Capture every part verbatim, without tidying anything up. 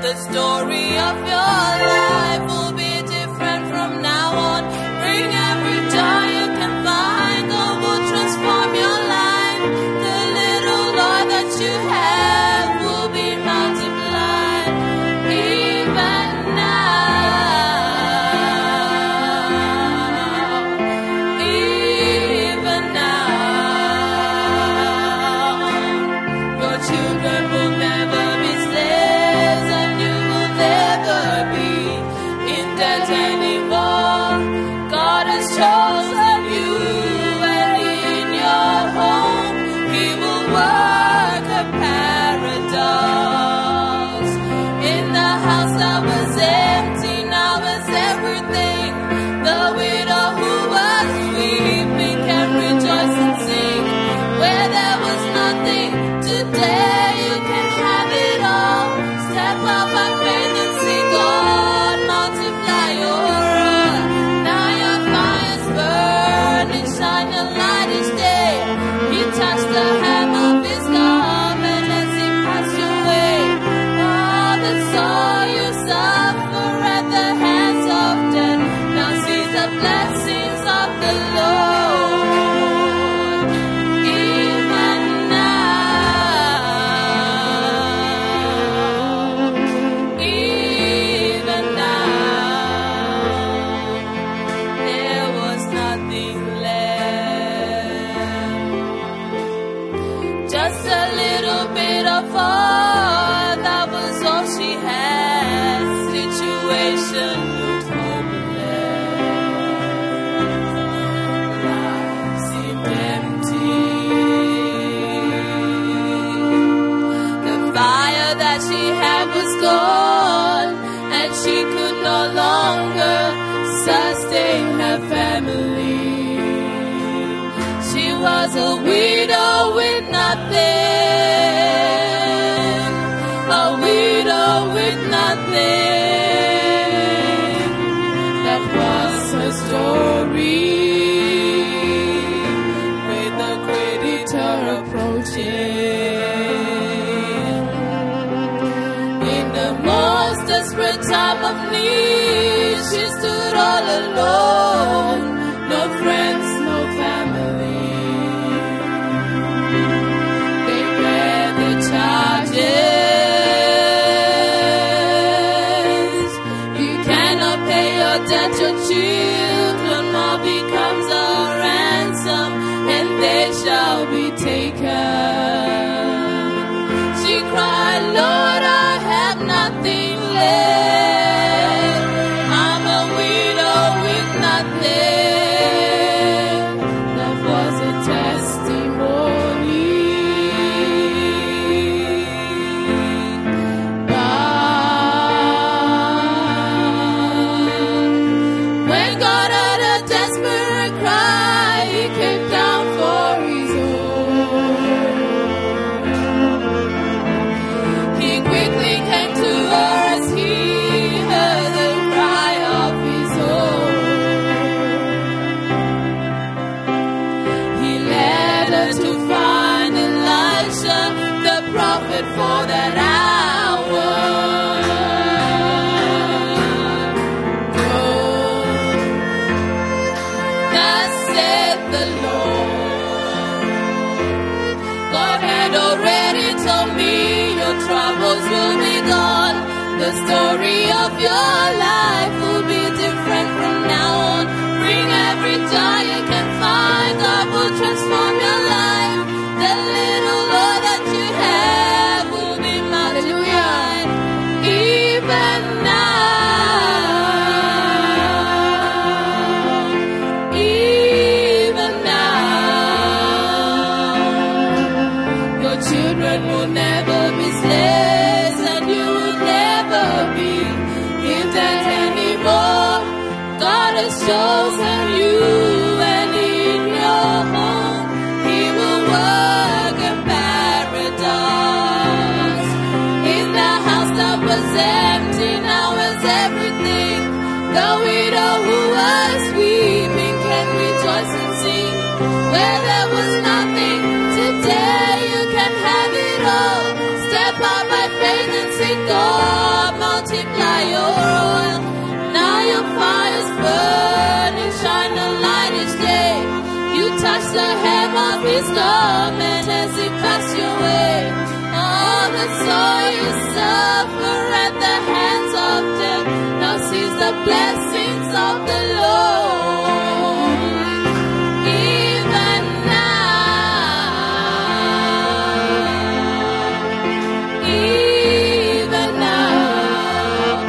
The story of your life will be different from now on. Bring every joy you can find. God will transform your life. The little Lord that you have will be multiplied. Even now, even now, your children will never be slaves, and you will never be in debt anymore. God has chosen you, and in your home He will work a paradox. In the house that was empty, now is everything. The widow who was weeping can rejoice and sing. Where there was nothing, today you can have it all. Step up by faith and see God multiply your own. Now your fire's burning, shine your light each day. He touched the hem of His garment as He passed your way. All that saw you suffer at the hands of death now see the blessings of the Lord. Even now, even now, there was nothing left. Just a little bit of all, that was all she had. Situation looked hopeless. Life seemed empty. The fire that she had was gone, and she could no longer sustain her family. She was a widow with nothing, a widow with nothing. That was her story. With the creditor approaching, in the most desperate time of need, she stood all alone. No friends, no family. They bear the charges. You cannot pay your debt, your children more becomes a ransom, and they shall be taken. She cried, Lord, I have nothing left. I'm a widow with nothing. That was a testimony. But when God heard a desperate cry, He came down for His own. He quickly came to her as He heard the cry of His own. He led her to find Elisha, the prophet for that hour. Go, thus said the Lord. God had already told me your troubles will be gone. The story of your life will be different from now on. Bring every joy you can find. God will transform your life. The little Lord that you have will be multiplied. Even now, even now, your children will never be slaves, and you will never be in debt anymore. God has chosen you, and in your home He will work a paradox. In the house that was empty, now is everything. The widow who was weeping can rejoice and sing. Where there was nothing, today you can have it all. Step out by faith and see God blessings of the Lord. Even now, even now,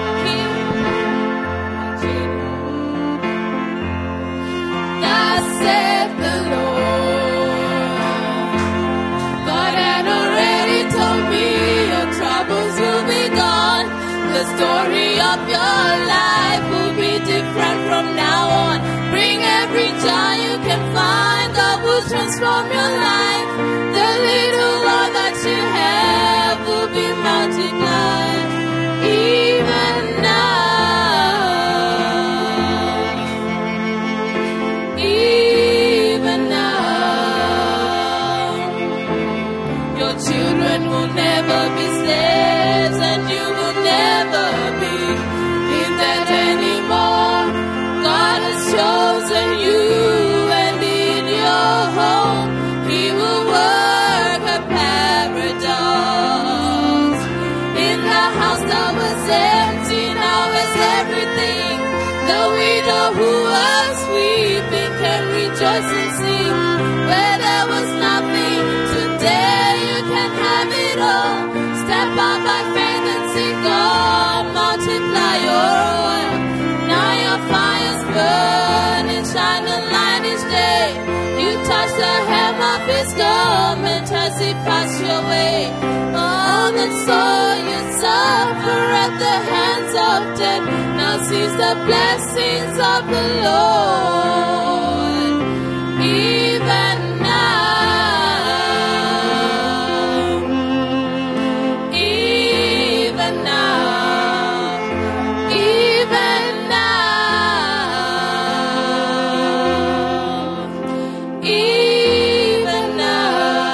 God said the Lord. God had already told me your troubles will be gone. The story of your life will be different from now on. Bring every joy you can find. God will transform your life. The little one that you have will be multiplied. Even now, even now, your children will never be slaves, and you will never be in debt anymore. God has chosen you, and in your home He will work a paradox. In the house that was empty, now is everything. The widow who was weeping can rejoice and sing. Where there was nothing, today you can have it all. Step out by faith and see God multiply your oil. Now your fire's burning, shining light each day. You touch the hem of His garment as He passed your way. All that saw you suffer at the hands of death now sees the blessings of the Lord. Even now, even now, even now, even now.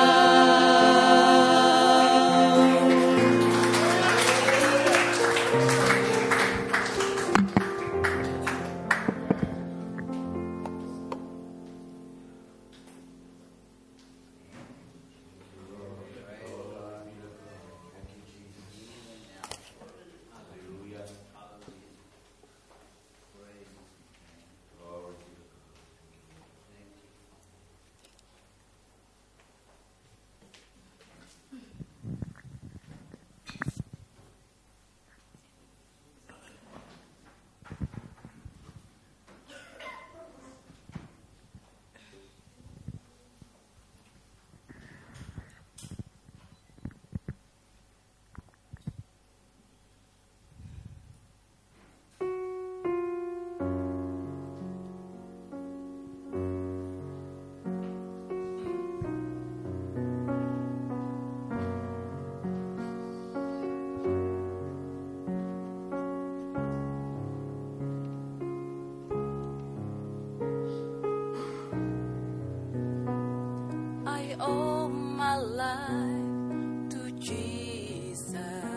I owe my life to Jesus.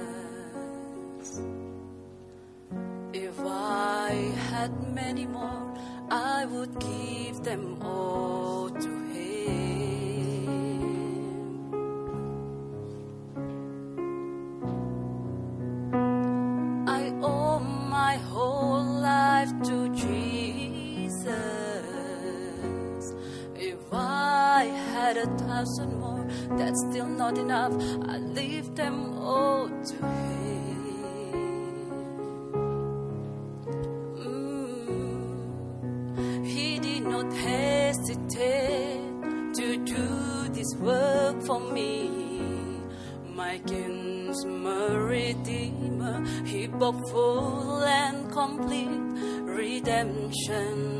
If I had many more, I would give them all to Him. I owe my whole life to Jesus. If I had a thousand more, that's still not enough. I leave them all to Him. Mm. He did not hesitate to do this work for me. My kinsman redeemer, He bought full and complete redemption.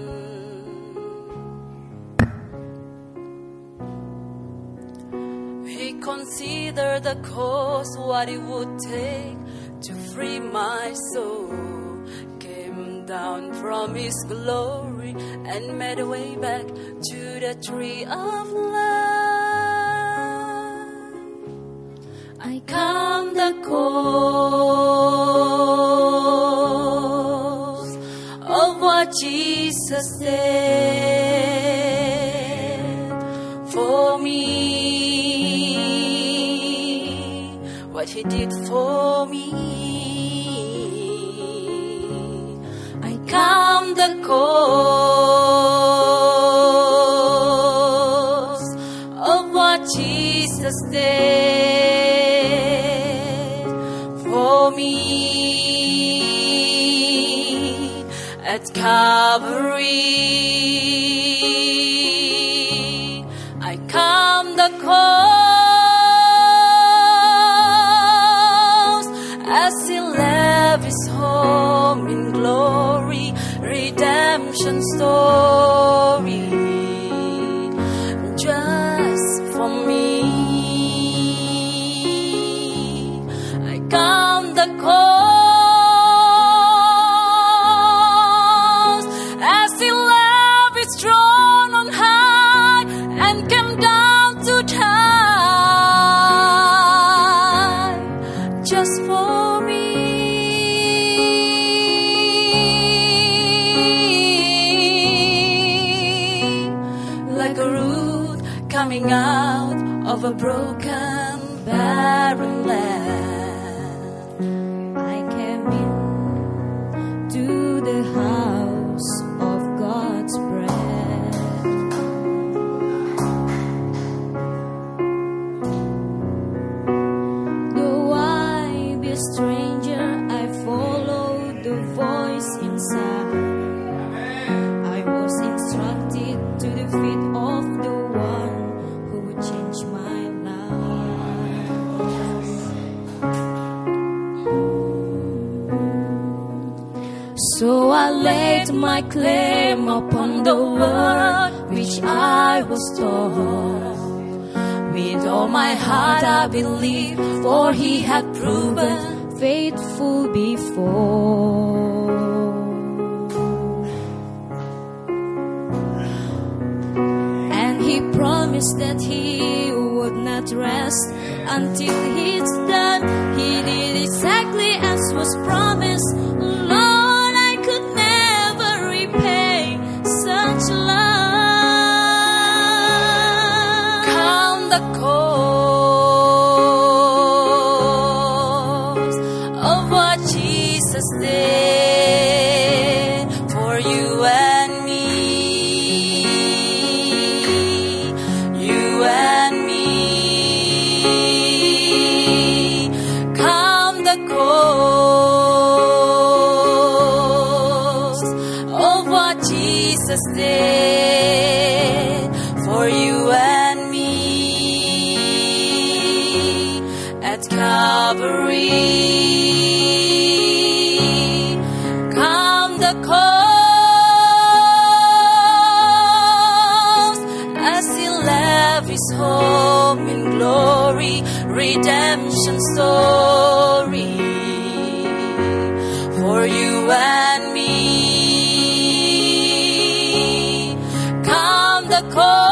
Consider the cost, what it would take to free my soul. Came down from His glory and made a way back to the tree of life. I count the cost of what Jesus did for me. What He did for me, calmed the cause of what Jesus did for me at Calvary. I calmed the cause as He left His home in glory, redemption story, just for me. I calmed the cause as He left His throne on high and came down to die just for me. Like a root coming out of a broken, barren land, I came in to the house of God's bread. Though I be a stranger, I followed the voice inside. I was instructed to the feet of the one who would change my life. So I laid my claim upon the word which I was taught. With all my heart I believe, for He had proven faithful before. And He promised that He would not rest until it's done. He did exactly as was promised. Lord, I could never repay such love. Count the cause of what Jesus did for you and me. You and me. Count the cause of what Jesus did for you and me at Calvary. Count the cause as He left His home in glory, redemption story for you and me. Count the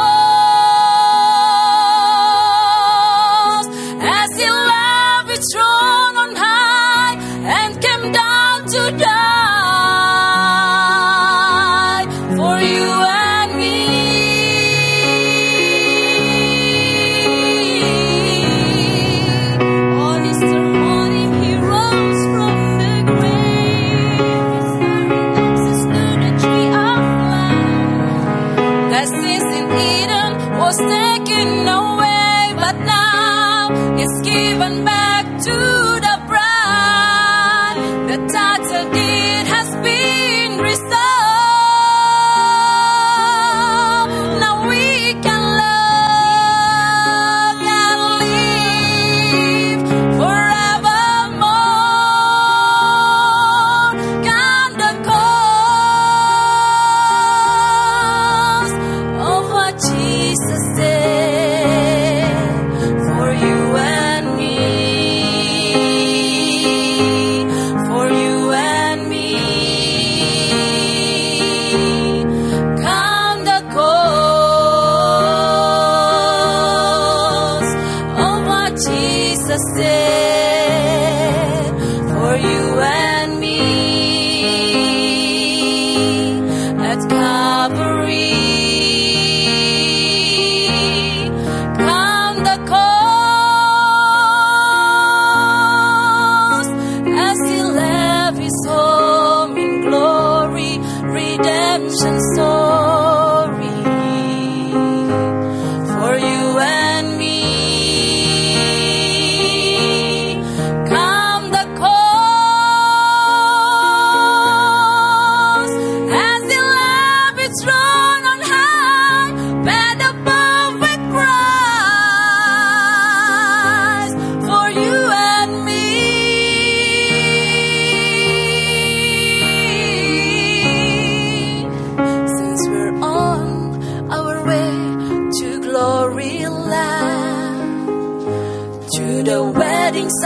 cause as He left His throne on high and came down to die for you and me. On His throne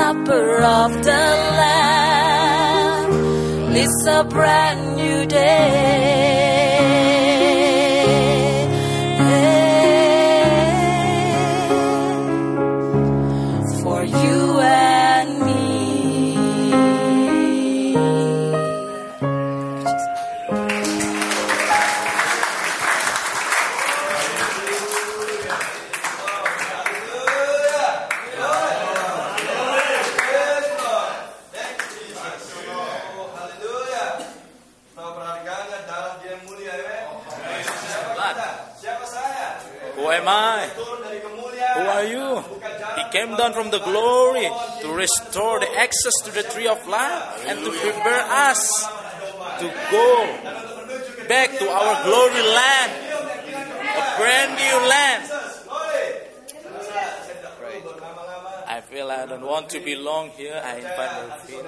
Supper of the Lamb. It's a brand new day. For you and me. Who am I? Who are you? He came down from the glory to restore the access to the tree of life and to prepare us to go back to our glory land, a brand new land. I feel I don't want to be long here. I invite my feet.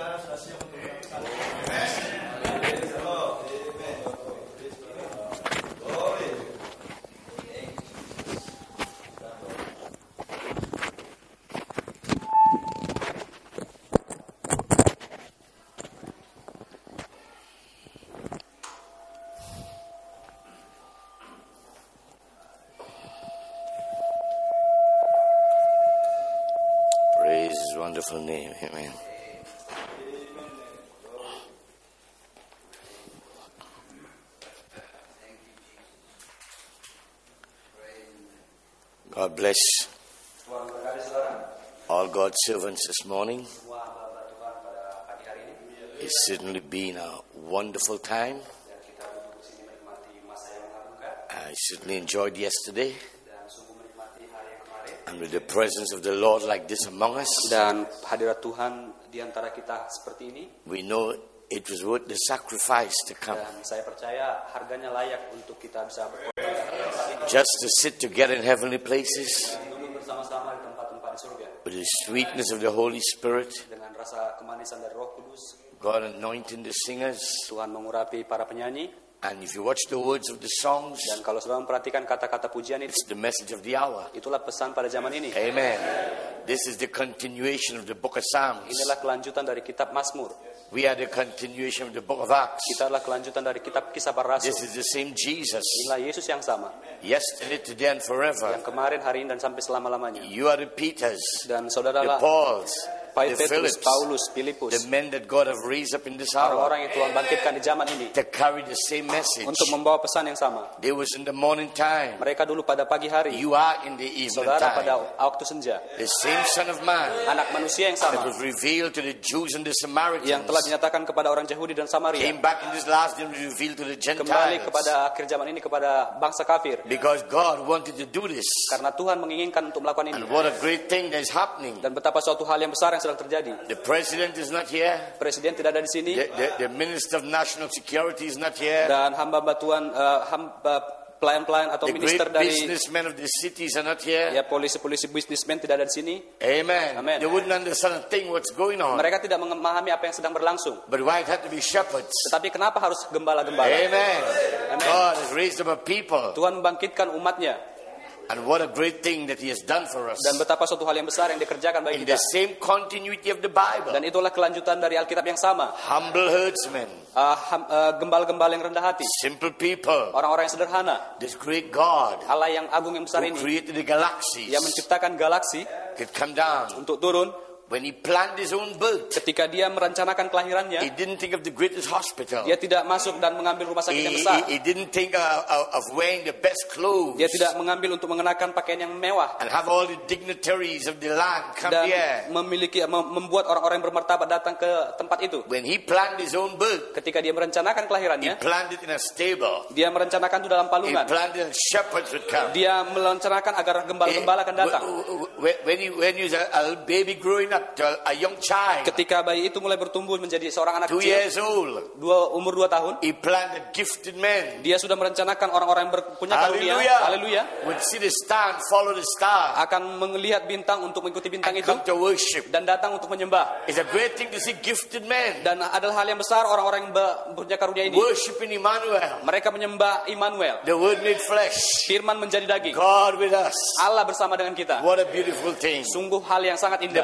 Wonderful name, amen. God bless all God's servants this morning. It's certainly been a wonderful time. I certainly enjoyed yesterday. And with the presence of the Lord like this among us, dan hadirat Tuhan di antara kita seperti ini, we know it was worth the sacrifice to come. Dan saya percaya harganya layak untuk kita bisa berkorban. Just to sit together in heavenly places, Duduk bersama-sama di tempat-tempat di surga. With the sweetness of the Holy Spirit, Dengan rasa kemanisan dari Roh Kudus, God anointing the singers. Tuhan mengurapi para penyanyi. And if you watch the words of the songs, Dan kalau saudara memperhatikan kata-kata pujian itu, it's the message of the hour. Itulah pesan pada zaman ini. Amen. This is the continuation of the book of Psalms. Inilah kelanjutan dari kitab Mazmur. We are the continuation of the book of Acts. Kita adalah kelanjutan dari kitab Kisah Para Rasul. This is the same Jesus. Inilah Yesus yang sama. Yesterday, today, and forever. Yang kemarin, hari ini, dan sampai selama-lamanya. You are the Peters, Dan saudara the lah Pauls, the Petrus, Philips, Paulus, Filipus, the men that God have raised up in this hour orang-orang yang Tuhan bangkitkan di zaman ini to carry the same message. untuk membawa pesan yang sama. They was in the morning time. Mereka dulu pada pagi hari, You are in the evening saudara pada time. waktu senja. The same Son of Man Anak manusia yang that sama was revealed to the Jews and the Samaritans yang telah dinyatakan kepada orang Yahudi dan Samaria came back in this last day and revealed to the kembali Gentiles. kepada akhir zaman ini kepada bangsa kafir. Because God wanted to do this. Karena Tuhan menginginkan untuk melakukan ini. And what a great thing that is happening. Dan betapa suatu hal yang besar yang sedang terjadi. The president is not here. Presiden tidak ada di sini. The, the, the Minister of National Security is not here. Dan hamba-hamba Tuhan, uh, hamba pelayan-pelayan atau The minister great dari businessmen of the cities are not here. ya polisi-polisi bisnismen tidak ada di sini. Amen. Amen. They wouldn't understand a thing what's going on. Mereka tidak memahami apa yang sedang berlangsung. But why it had to be shepherds? Tetapi kenapa harus gembala-gembala? Amen. Amen. God has raised up a people. Tuhan membangkitkan umatnya. And what a great thing that He has done for us. Dan betapa suatu hal yang besar yang dikerjakan bagi In the kita. same continuity of the Bible. Dan itulah kelanjutan dari Alkitab yang sama. Humble herdsmen. Uh, ham- uh, gembala-gembala yang rendah hati. Simple people. Orang-orang yang sederhana. This great God Allah yang agung yang besar who ini. created the galaxies Yang menciptakan galaksi could come down. untuk turun. When He planned His own birth, Ketika dia merencanakan kelahirannya, He didn't think of the greatest hospital. dia tidak masuk dan mengambil rumah sakit He, yang he, besar. he didn't think of, of, of wearing the best clothes Dia tidak mengambil untuk mengenakan pakaian yang mewah. and have all the dignitaries of the land come Dan here. memiliki mem- membuat orang-orang yang bermartabat datang ke tempat itu. When He planned His own birth, Ketika dia merencanakan He kelahirannya, planned it in a stable. dia merencanakan itu dalam He palungan. planned it and shepherds would come. Dia merencanakan agar gembala-gembala akan datang. When, when he when he was a, a baby growing up, to a, a young child, Ketika bayi itu mulai bertumbuh menjadi seorang anak two kecil, years old, dua umur dua tahun, He planned the gifted men. dia sudah merencanakan orang-orang yang berpunya karunia, Hallelujah. haleluya, Would see the star and follow the star akan melihat bintang untuk mengikuti bintang and itu come to worship. dan datang untuk menyembah. It's a great thing to see gifted men Dan adalah hal yang besar orang-orang yang berpunya karunia ini. worshiping Emmanuel, Mereka menyembah Immanuel. the Word made flesh, Firman menjadi daging. God with us. Allah bersama dengan kita. What a beautiful thing. Sungguh hal yang sangat The indah. Bible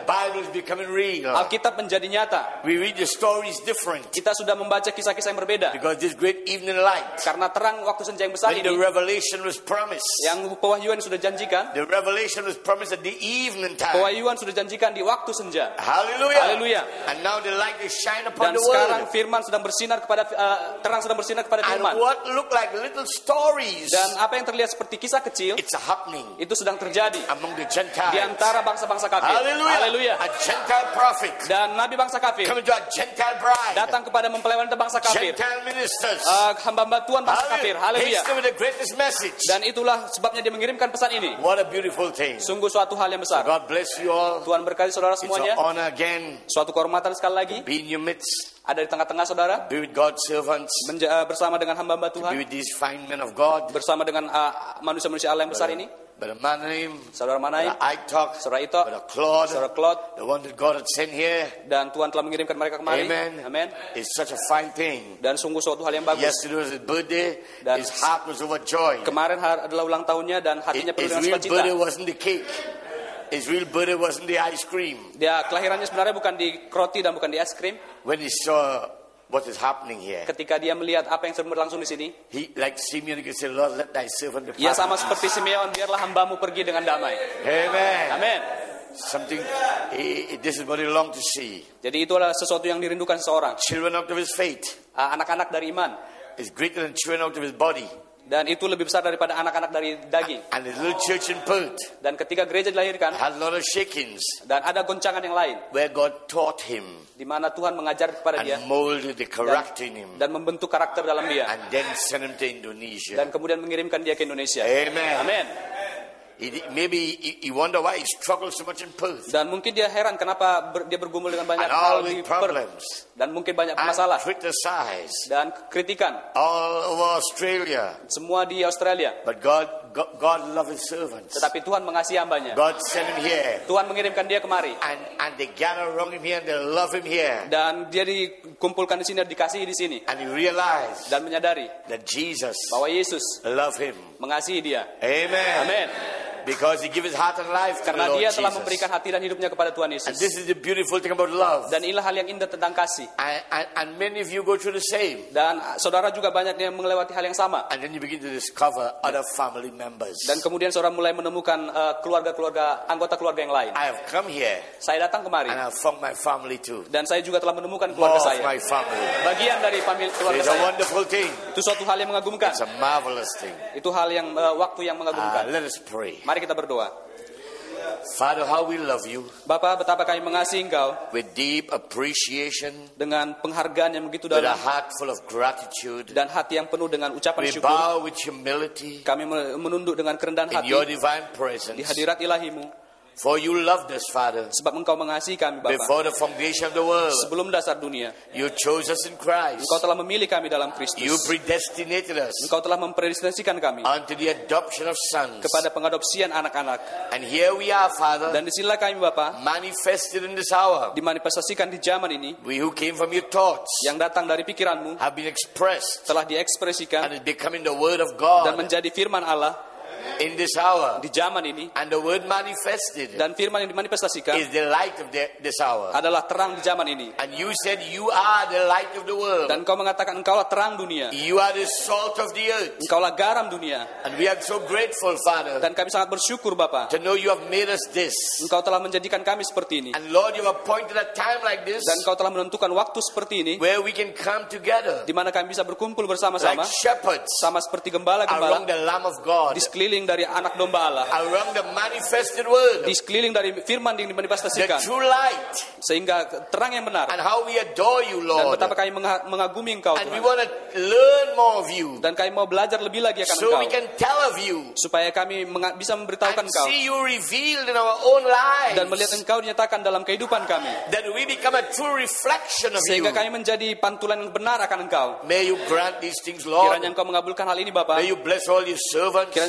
is becoming real. Alkitab menjadi nyata. We read the stories different Kita sudah membaca kisah-kisah yang berbeda. because this great evening light, Karena terang waktu senja yang besar when the ini, revelation was promised, yang pewahyuan sudah janjikan, the revelation was promised at the evening time. pewahyuan sudah janjikan di waktu senja. Hallelujah. Hallelujah. And now the light is shine upon Dan the sekarang world. firman sedang bersinar kepada uh, terang sedang bersinar kepada And firman. what look like little stories, Dan apa yang terlihat seperti kisah kecil it's a happening itu sedang terjadi among the di Gentiles. antara bangsa-bangsa kafir. Hallelujah. Haleluya. A Gentile prophet Dan nabi bangsa kafir coming to a Gentile bride. datang kepada mempelai wanita bangsa kafir, Gentile ministers. uh, hamba-hamba Tuhan bangsa kafir. Hallelujah. Haleluya. Hasten with the greatest message. Dan itulah sebabnya dia mengirimkan pesan ini. What a beautiful thing. Sungguh suatu hal yang besar. God bless you all. Tuhan berkati saudara It's an semuanya. honor again Suatu kehormatan sekali lagi be in your midst, ada di tengah-tengah saudara, be with God's servants, menja- uh, bersama dengan hamba-hamba be Tuhan, with these fine men of God. bersama dengan uh, manusia-manusia Allah yang besar ini. Brother Manaim, Saudara Manaim, Brother Aitok, saudara Ito, Brother Claude, saudara Claude, the one that God had sent here. dan Tuhan telah mengirimkan mereka kemari. Amen. Amen. It's such a fine thing. Dan sungguh suatu hal yang bagus. Yesterday was his birthday. Dan His heart was overjoyed. Kemarin har- adalah ulang tahunnya dan hatinya penuh His dengan real sukacita. birthday wasn't the cake. His real birthday wasn't the ice cream. Dia kelahirannya sebenarnya bukan di roti dan bukan di es krim. When he saw what is happening here, Ketika dia melihat apa yang sedang berlangsung di sini, he, like Simeon, he could say, Lord, let thy servant depart. ia sama seperti Simeon, biarlah hambamu pergi dengan damai. Amen. Amin. Something, he, he- this is what he longed to see. Jadi itu adalah sesuatu yang dirindukan seseorang. Children out of his faith Ah, anak-anak dari iman. is greater than children out of his body. Dan itu lebih besar daripada anak-anak dari daging. And his little church in Perth Dan ketika gereja dilahirkan, had a lot of shakings dan ada goncangan yang lain, where God taught him di mana Tuhan mengajar kepada dia and molded the character in him dan membentuk karakter dalam dia, and then sent him to Indonesia. dan kemudian mengirimkan dia ke Indonesia. Amen. Amin. He, maybe he, he wonder why he struggled so much in Perth. Dan mungkin dia heran kenapa ber- dia bergumul dengan banyak And hal all di with Perth, problems. dan mungkin banyak And masalah criticized dan kritikan all over Australia. semua di Australia. But God, God, God loved his servants. Tetapi Tuhan mengasihi hambanya. God sent him here. Tuhan mengirimkan dia kemari, And, and they gather around him here and they love him here. dan dia dikumpulkan di sini dan dikasihi di sini, And he realized dan menyadari that Jesus bahwa Yesus loved him. mengasihi dia. Amen. Amin. Because he gave his heart and life to the Karena Lord dia telah Jesus. memberikan hati dan hidupnya kepada Tuhan And Yesus. this is the beautiful thing about love. Dan inilah hal yang indah tentang kasih. And, and, and many of you go through the same. Dan saudara juga banyak yang melewati hal yang sama. And then you begin to discover other family members. Dan kemudian saudara mulai menemukan uh, keluarga-keluarga, anggota keluarga yang lain. I have come here Saya datang kemari, and I have found my family too. dan saya juga telah menemukan More keluarga of saya. my family. Bagian dari famili- keluarga It's a saya. wonderful thing. Itu suatu hal yang mengagumkan. It's a marvelous thing. Itu hal yang uh, waktu yang Uh, mengagumkan. let us pray. Mari kita berdoa. Father, how we love you Bapa, betapa kami mengasihi Engkau with deep appreciation, dengan penghargaan yang begitu with a dalam heart full of gratitude. dan hati yang penuh dengan ucapan We syukur. bow with humility Kami menunduk dengan kerendahan in your hati divine di presence. hadirat ilahi-Mu. For you loved us, Father, Sebab Engkau mengasihi kami, Bapa. before the foundation of the world. Sebelum dasar dunia, You chose us in Christ. Engkau telah memilih kami dalam You Kristus. predestinated us Engkau telah mempredestinasikan kami unto the adoption of sons. kepada pengadopsian anak-anak. And here we are, Father, Dan disinilah kami, Bapa, manifested in this hour. dimanifestasikan di zaman ini, We who came from your thoughts yang datang dari pikiran-Mu, have been expressed telah and diekspresikan is becoming the word of dan God menjadi firman Allah in this hour. di zaman ini. And the word manifested Dan firman yang dimanifestasikan is the light of the, this hour. adalah terang di zaman ini. And you said you are the light of the world. Dan Engkau mengatakan Engkaulah terang dunia, You are the salt of the earth. Engkaulah garam dunia. And we are so grateful, Father, Dan kami sangat bersyukur, Bapa, to know you have made us this. Engkau telah menjadikan kami seperti ini. And Lord, you have appointed a time like this Dan Engkau telah menentukan waktu seperti ini, where we can come together di mana kami bisa berkumpul like bersama-sama, shepherds sama seperti around gembala-gembala the Lamb of God, di sekeliling dari anak domba Allah, around the manifested word, di sekeliling dari firman yang the dimanifestasikan, true light, sehingga terang yang benar. and how we adore you, Dan Lord. betapa kami menga- mengagumi Engkau, And we Tuhan. want to learn more of you Dan kami mau belajar lebih lagi akan so we Engkau, can tell of you supaya kami menga- bisa memberitahukan and Engkau see you revealed in our own dan melihat lives, Engkau dinyatakan dalam kehidupan kami, that we become a true reflection of you. sehingga kami menjadi pantulan yang benar akan Engkau. May you grant these things, Lord. Kiranya Engkau mengabulkan hal ini, Bapa. May you bless all your servants. Kiranya Engkau memberkati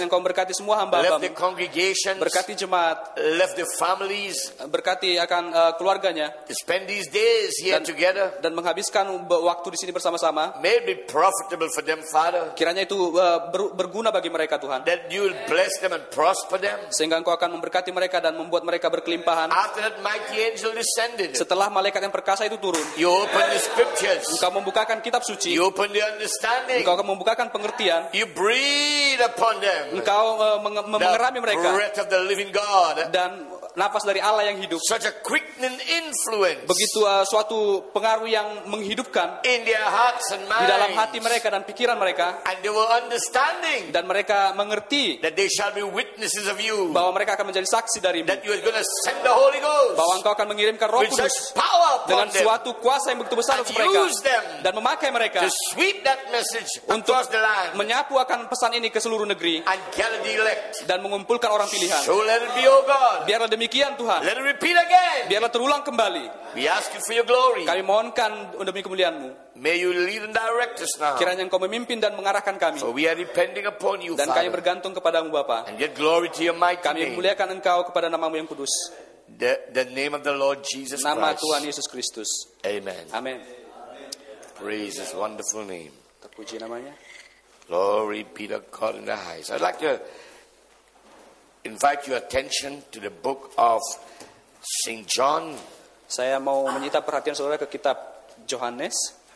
memberkati semua left the hamba-Hamba-Mu, congregations, berkati jemaat, left the families, berkati akan uh, keluarganya, to spend these days here dan, together. dan menghabiskan waktu di sini bersama-sama. May it be profitable for them, Father, Kiranya itu uh, ber, berguna bagi mereka, Tuhan, that you will bless them and prosper them. sehingga Engkau akan memberkati mereka dan membuat mereka berkelimpahan. After that mighty angel descended, Setelah malaikat yang perkasa itu turun, you open the scriptures, Engkau membukakan kitab suci, you open the understanding, Engkau akan membukakan pengertian, you breathe upon them Engkau uh, menge- mengerami the mereka, breath of the living God, dan nafas dari Allah yang hidup. such a quickening influence Begitu uh, suatu pengaruh yang menghidupkan in their hearts and di dalam hati minds, mereka dan pikiran mereka, and they were understanding dan mereka mengerti that they shall be witnesses of you, bahwa mereka akan menjadi saksi darimu, that you are going to send the Holy Ghost bahwa Engkau akan mengirimkan Roh with Kudus such power dengan upon them suatu kuasa yang begitu besar and untuk mereka, use them dan memakai mereka to sweep that message untuk across the land menyapu akan pesan ini ke seluruh negeri and gather the elect. dan mengumpulkan orang pilihan. So let it be, O God. Biarlah demikian, Tuhan. Let it repeat again. Biarlah terulang kembali. We ask you for your glory. Kami mohonkan demi kemuliaan-Mu. May you lead and direct us now. Kiranya Engkau memimpin dan mengarahkan kami. For we are depending upon you, Dan kami Father. bergantung kepadamu, Bapa. And get glory to your mighty Kami name. memuliakan Engkau kepada nama-Mu yang kudus. The, the name of the Lord Jesus Nama Christ. Tuhan Yesus Kristus. Amen. Amin. Praise His wonderful name. Terpuji namanya. Glory be to God in the highest. I'd like to invite your attention to the book of Saint John. Saya mau menyita perhatian saudara ke kitab Yohanes.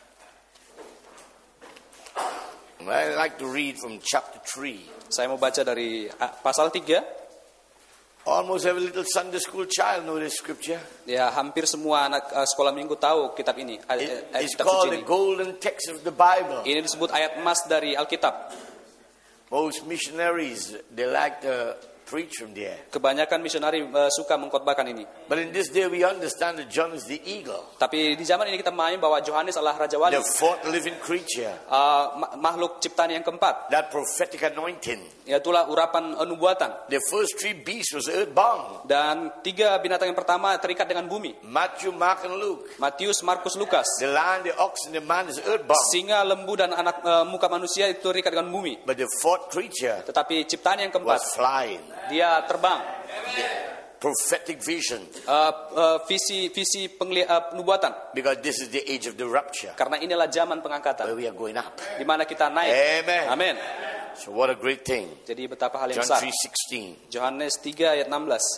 I'd like to read from chapter three. Saya mau baca dari ah, pasal tiga. Almost every little Sunday school child knows this scripture. Ya, hampir semua anak uh, sekolah minggu tahu kitab ini. Ayat, It- ayat It's kitab called suci the ini. golden text of the Bible. Ini disebut ayat emas dari Alkitab. Most missionaries, they like to preach from there. Kebanyakan misionari uh, suka mengkhotbahkan ini. But in this day we understand that John is the eagle, Tapi di zaman ini kita memahami bahwa Yohanes adalah Raja Wali, the fourth living creature, uh, ma- makhluk ciptaan yang keempat. that prophetic anointing. Yaitulah urapan uh, nubuatan. The first three beasts was earthbound. Dan tiga binatang yang pertama terikat dengan bumi. Matthew, Mark, and Luke. Matius, Markus, Lukas. The lion, the ox, and the man is earthbound. Singa, lembu, dan anak uh, muka manusia itu terikat dengan bumi. But the fourth creature Tetapi ciptaan yang was keempat, flying. dia terbang. Prophetic vision. Uh, uh, visi visi pengli- uh, nubuatan. Because this is the age of the rapture, Karena inilah zaman where pengangkatan, we are going up. di mana kita naik. Amen. Amin. So what a great thing. Jadi betapa hal yang John besar. three sixteen. Yohanes tiga ayat enam belas.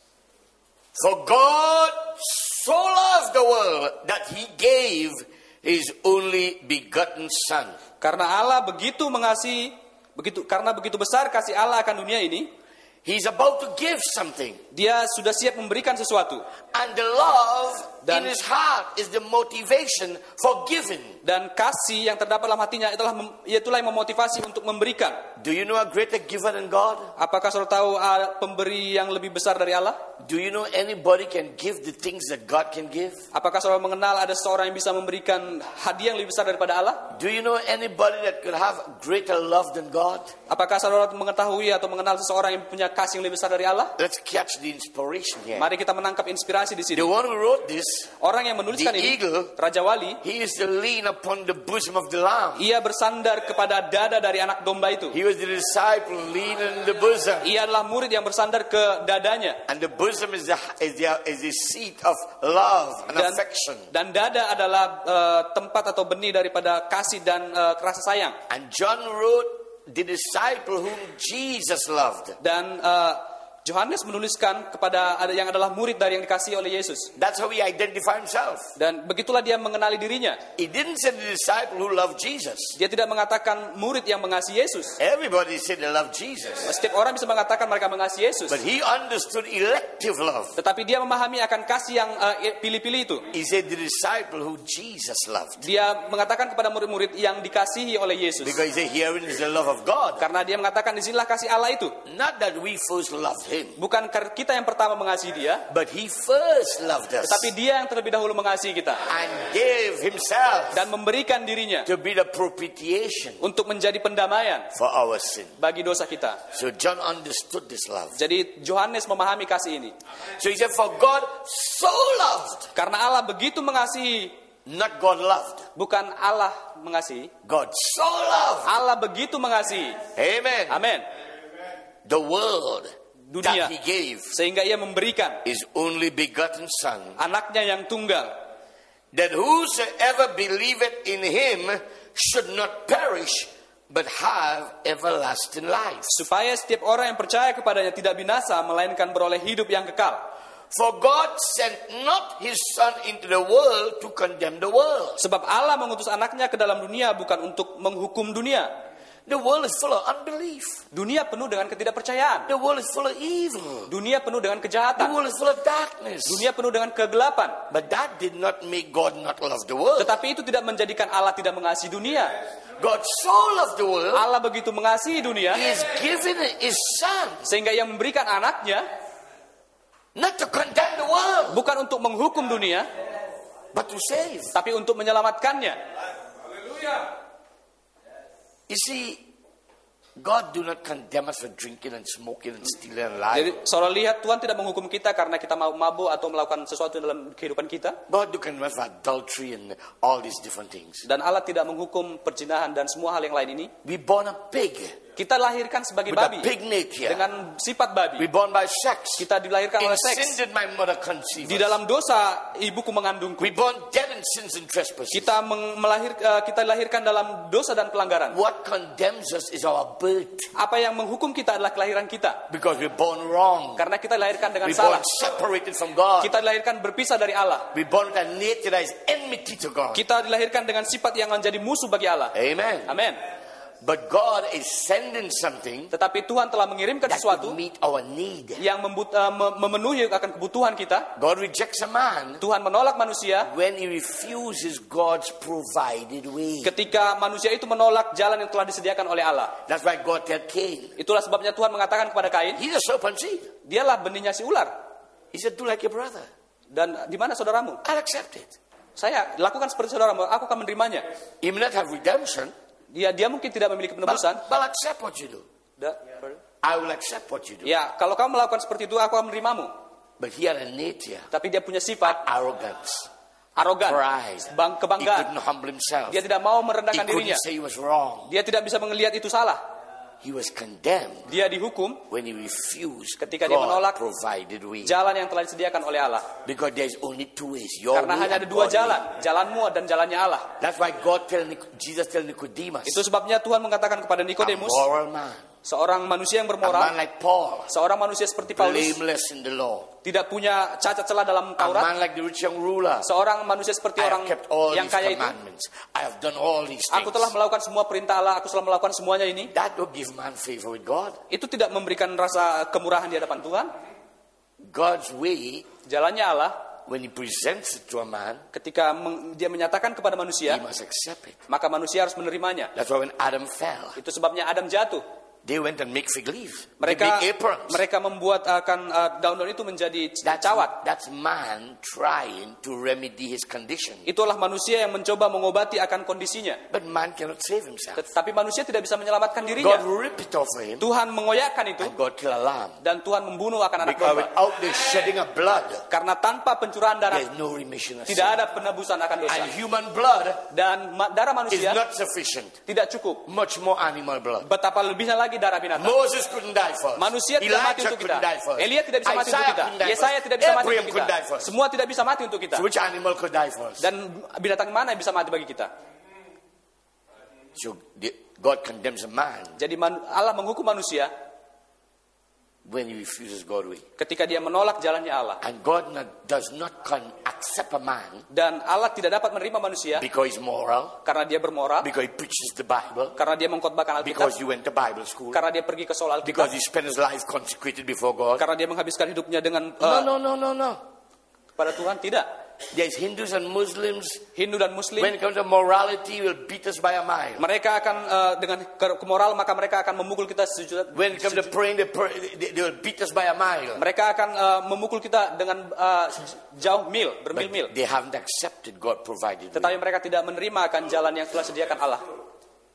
For God so loved the world that He gave His only begotten Son. Karena Allah begitu mengasihi, begitu karena begitu besar kasih Allah akan dunia ini, He's about to give something. Dia sudah siap memberikan sesuatu. And the love Dan- in His heart is the motivation for giving. Dan kasih yang terdapat dalam hatinya itulah mem- itulah yang memotivasi untuk memberikan. Do you know a greater giver than God? Apakah saudara tahu uh, pemberi yang lebih besar dari Allah? Do you know anybody can give the things that God can give? Apakah saudara mengenal ada seorang yang bisa memberikan hadiah yang lebih besar daripada Allah? Do you know anybody that could have greater love than God? Apakah saudara mengetahui atau mengenal seseorang yang punya kasih yang lebih besar dari Allah? Let's catch the inspiration here. Mari kita menangkap inspirasi di sini. The one who wrote this, Orang yang menuliskan The ini, eagle. Raja Wali, he used to lean upon the bosom of the lamb. ia bersandar kepada dada dari anak domba itu. He was the disciple leaning in the bosom. Ia adalah murid yang bersandar ke dadanya. And the bosom is the, is the, is the seat of love and Dan, affection. dan dada adalah uh, tempat atau benih daripada kasih dan uh, rasa sayang. And John wrote the disciple whom Jesus loved. Dan uh, Yohanes menuliskan kepada ada yang adalah murid dari yang dikasihi oleh Yesus. That's how he identified himself. Dan begitulah dia mengenali dirinya. He didn't say the disciple who loved Jesus. Dia tidak mengatakan murid yang mengasihi Yesus. Everybody said they loved Jesus. Setiap orang bisa mengatakan mereka mengasihi Yesus. But he understood elective love. Tetapi dia memahami akan kasih yang uh, pilih-pilih itu. He said the disciple who Jesus loved. Dia mengatakan kepada murid-murid yang dikasihi oleh Yesus. Because he said herein is the love of God. Karena dia mengatakan disinilah kasih Allah itu. Not that we first loved him, Bukan kita yang pertama mengasihi dia, but he first loved us tetapi dia yang terlebih dahulu mengasihi kita. and gave himself Dan memberikan dirinya to be the propitiation untuk menjadi pendamaian for our sin. bagi dosa kita. So John understood this love. Jadi Yohanes memahami kasih ini. So he said, for God so loved, Karena Allah begitu mengasihi, not God loved, bukan Allah mengasihi. God so loved. Allah begitu mengasihi. Amen. Amin. the world dunia, that he gave sehingga ia memberikan his only begotten Son, anaknya yang tunggal, that whosoever believeth in him should not perish, but have everlasting life. supaya setiap orang yang percaya kepadanya tidak binasa, melainkan beroleh hidup yang kekal. For God sent not his Son into the world to condemn the world. Sebab Allah mengutus anaknya ke dalam dunia bukan untuk menghukum dunia. The world is full of unbelief. Dunia penuh dengan ketidakpercayaan. The world is full of evil. Dunia penuh dengan The kejahatan. world is full of darkness. Dunia penuh dengan kegelapan. But that did not make God not love the world. Tetapi itu tidak menjadikan Allah tidak mengasihi dunia. God so loved the world, Allah begitu mengasihi dunia, he has given his Son sehingga ia memberikan anaknya not to condemn the world, bukan untuk menghukum dunia, but to save. tapi untuk menyelamatkannya. You see, God do not condemn us for drinking and smoking and stealing and Jadi lying. saudara lihat, Tuhan tidak menghukum kita karena kita mau mabuk atau melakukan sesuatu dalam kehidupan kita. God do condemn us for adultery and all these different things. Dan Allah tidak menghukum perzinahan dan semua hal yang lain ini. We born a pig Kita lahirkan sebagai with a babi pig nature. dengan sifat babi. We born by sex. Kita dilahirkan In oleh sin seks. did my mother conceive Di us. dalam dosa ibuku mengandungku. We born dead in sins and trespasses. Kita meng- melahir, uh, kita dilahirkan dalam dosa dan pelanggaran. What condemns us is our birth, Apa yang menghukum kita adalah kelahiran kita. because we're born wrong. Karena kita dilahirkan dengan We're born salah. separated from God. Kita dilahirkan berpisah dari Allah. We're born with a nature that is enmity to God. Kita dilahirkan dengan sifat yang menjadi musuh bagi Allah. Amen. Amin. But God is sending something Tetapi Tuhan telah mengirimkan that sesuatu will meet our need. yang membut- uh, me- memenuhi akan kebutuhan kita. God rejects a man Tuhan menolak manusia when he refuses God's provided way. ketika manusia itu menolak jalan yang telah disediakan oleh Allah. That's why God told Cain, Itulah sebabnya Tuhan mengatakan kepada Kain, he's a serpent seed. dialah benihnya si ular. He said, do like your brother. Dan di mana saudaramu? I'll accept it. Saya lakukan seperti saudaramu, aku akan menerimanya. He may not have redemption, Dia dia mungkin tidak memiliki but, penebusan. but I'll accept what you do. Da- I will accept what you do. Ya, kalau kamu melakukan seperti itu, aku akan menerimamu. But he had a nature, Tapi dia punya sifat arrogance, arogan, pride. bang, He kebanggaan. couldn't humble himself. Dia tidak mau He merendahkan couldn't dirinya. say he was wrong. Dia tidak bisa melihat itu salah. He was condemned Dia dihukum when he refused Ketika dia God menolak provided way. jalan yang telah disediakan oleh Allah. Because there's only two ways. Your Karena way hanya and ada dua God's jalan, way. jalanmu dan jalannya Allah. That's why God tell Nic- Jesus tell Nicodemus, Itu sebabnya Tuhan mengatakan kepada a Nikodemus, moral man, seorang manusia yang a man bermoral, like Paul, seorang manusia seperti Paulus, blameless in the law, tidak punya cacat celah dalam a Taurat, man like the rich young ruler. seorang manusia seperti I have orang kept all yang these kaya itu. commandments. I have done all these Aku telah things. melakukan semua perintah Allah, aku telah melakukan semuanya ini. That will give man favor with God. Itu tidak memberikan rasa kemurahan di hadapan Tuhan. God's way, Jalannya Allah, when he presents it to a man, ketika meng- dia menyatakan kepada he manusia, must accept it. maka manusia harus menerimanya. That's why when Adam fell, Itu sebabnya Adam jatuh. they went and make fig leaves. They Mereka make aprons. mereka membuat akan uh, daun-daun itu menjadi That's, cawat. that's man trying to remedy his condition. Itulah manusia yang mencoba mengobati akan kondisinya. But man cannot save himself. Tetapi manusia tidak bisa menyelamatkan God dirinya. rip it off for him, Tuhan mengoyakkan itu and God kill a lamb. dan Tuhan membunuh akan anak Because domba. without the shedding of blood, Karena tanpa pencurahan darah there's no remission of tidak sin. ada penebusan akan dosa. And human blood Dan ma- darah is manusia not sufficient. tidak cukup. Much more animal blood. Betapa lebihnya lagi darah binatang. Moses couldn't die first. Manusia tidak mati Elijah untuk kita. couldn't die first. Elia tidak bisa mati untuk Isaiah kita. couldn't die Yesaya first. tidak bisa mati Abraham untuk couldn't kita. die first. Semua tidak bisa mati untuk kita. So which animal could die first? Dan binatang mana yang bisa mati bagi kita? So the, God condemns a man Jadi man- Allah menghukum manusia when he refuses God's way. ketika dia menolak jalannya Allah. And God not, does not con- accept a man Dan Allah tidak dapat menerima manusia because he's moral, karena dia bermoral, because he preaches the Bible, karena dia mengkhotbahkan Alkitab, because he went to Bible school, karena dia pergi ke sekolah because Alkitab, he spent his life consecrated before God. karena dia menghabiskan hidupnya dengan No, uh, no, no, no, no. pada Tuhan. Tidak. There's Hindus and Muslims. Hindu dan Muslim, When it comes to morality, will beat us by a mile. mereka akan uh, dengan ke- kemoral maka mereka akan memukul kita sejuta. When it comes to praying, they, pray, they, they will beat us by a mile. Mereka akan uh, memukul kita dengan uh, jauh mil, bermil-mil. But they haven't accepted God provided. way. Tetapi mereka tidak menerima akan jalan yang telah sediakan Allah.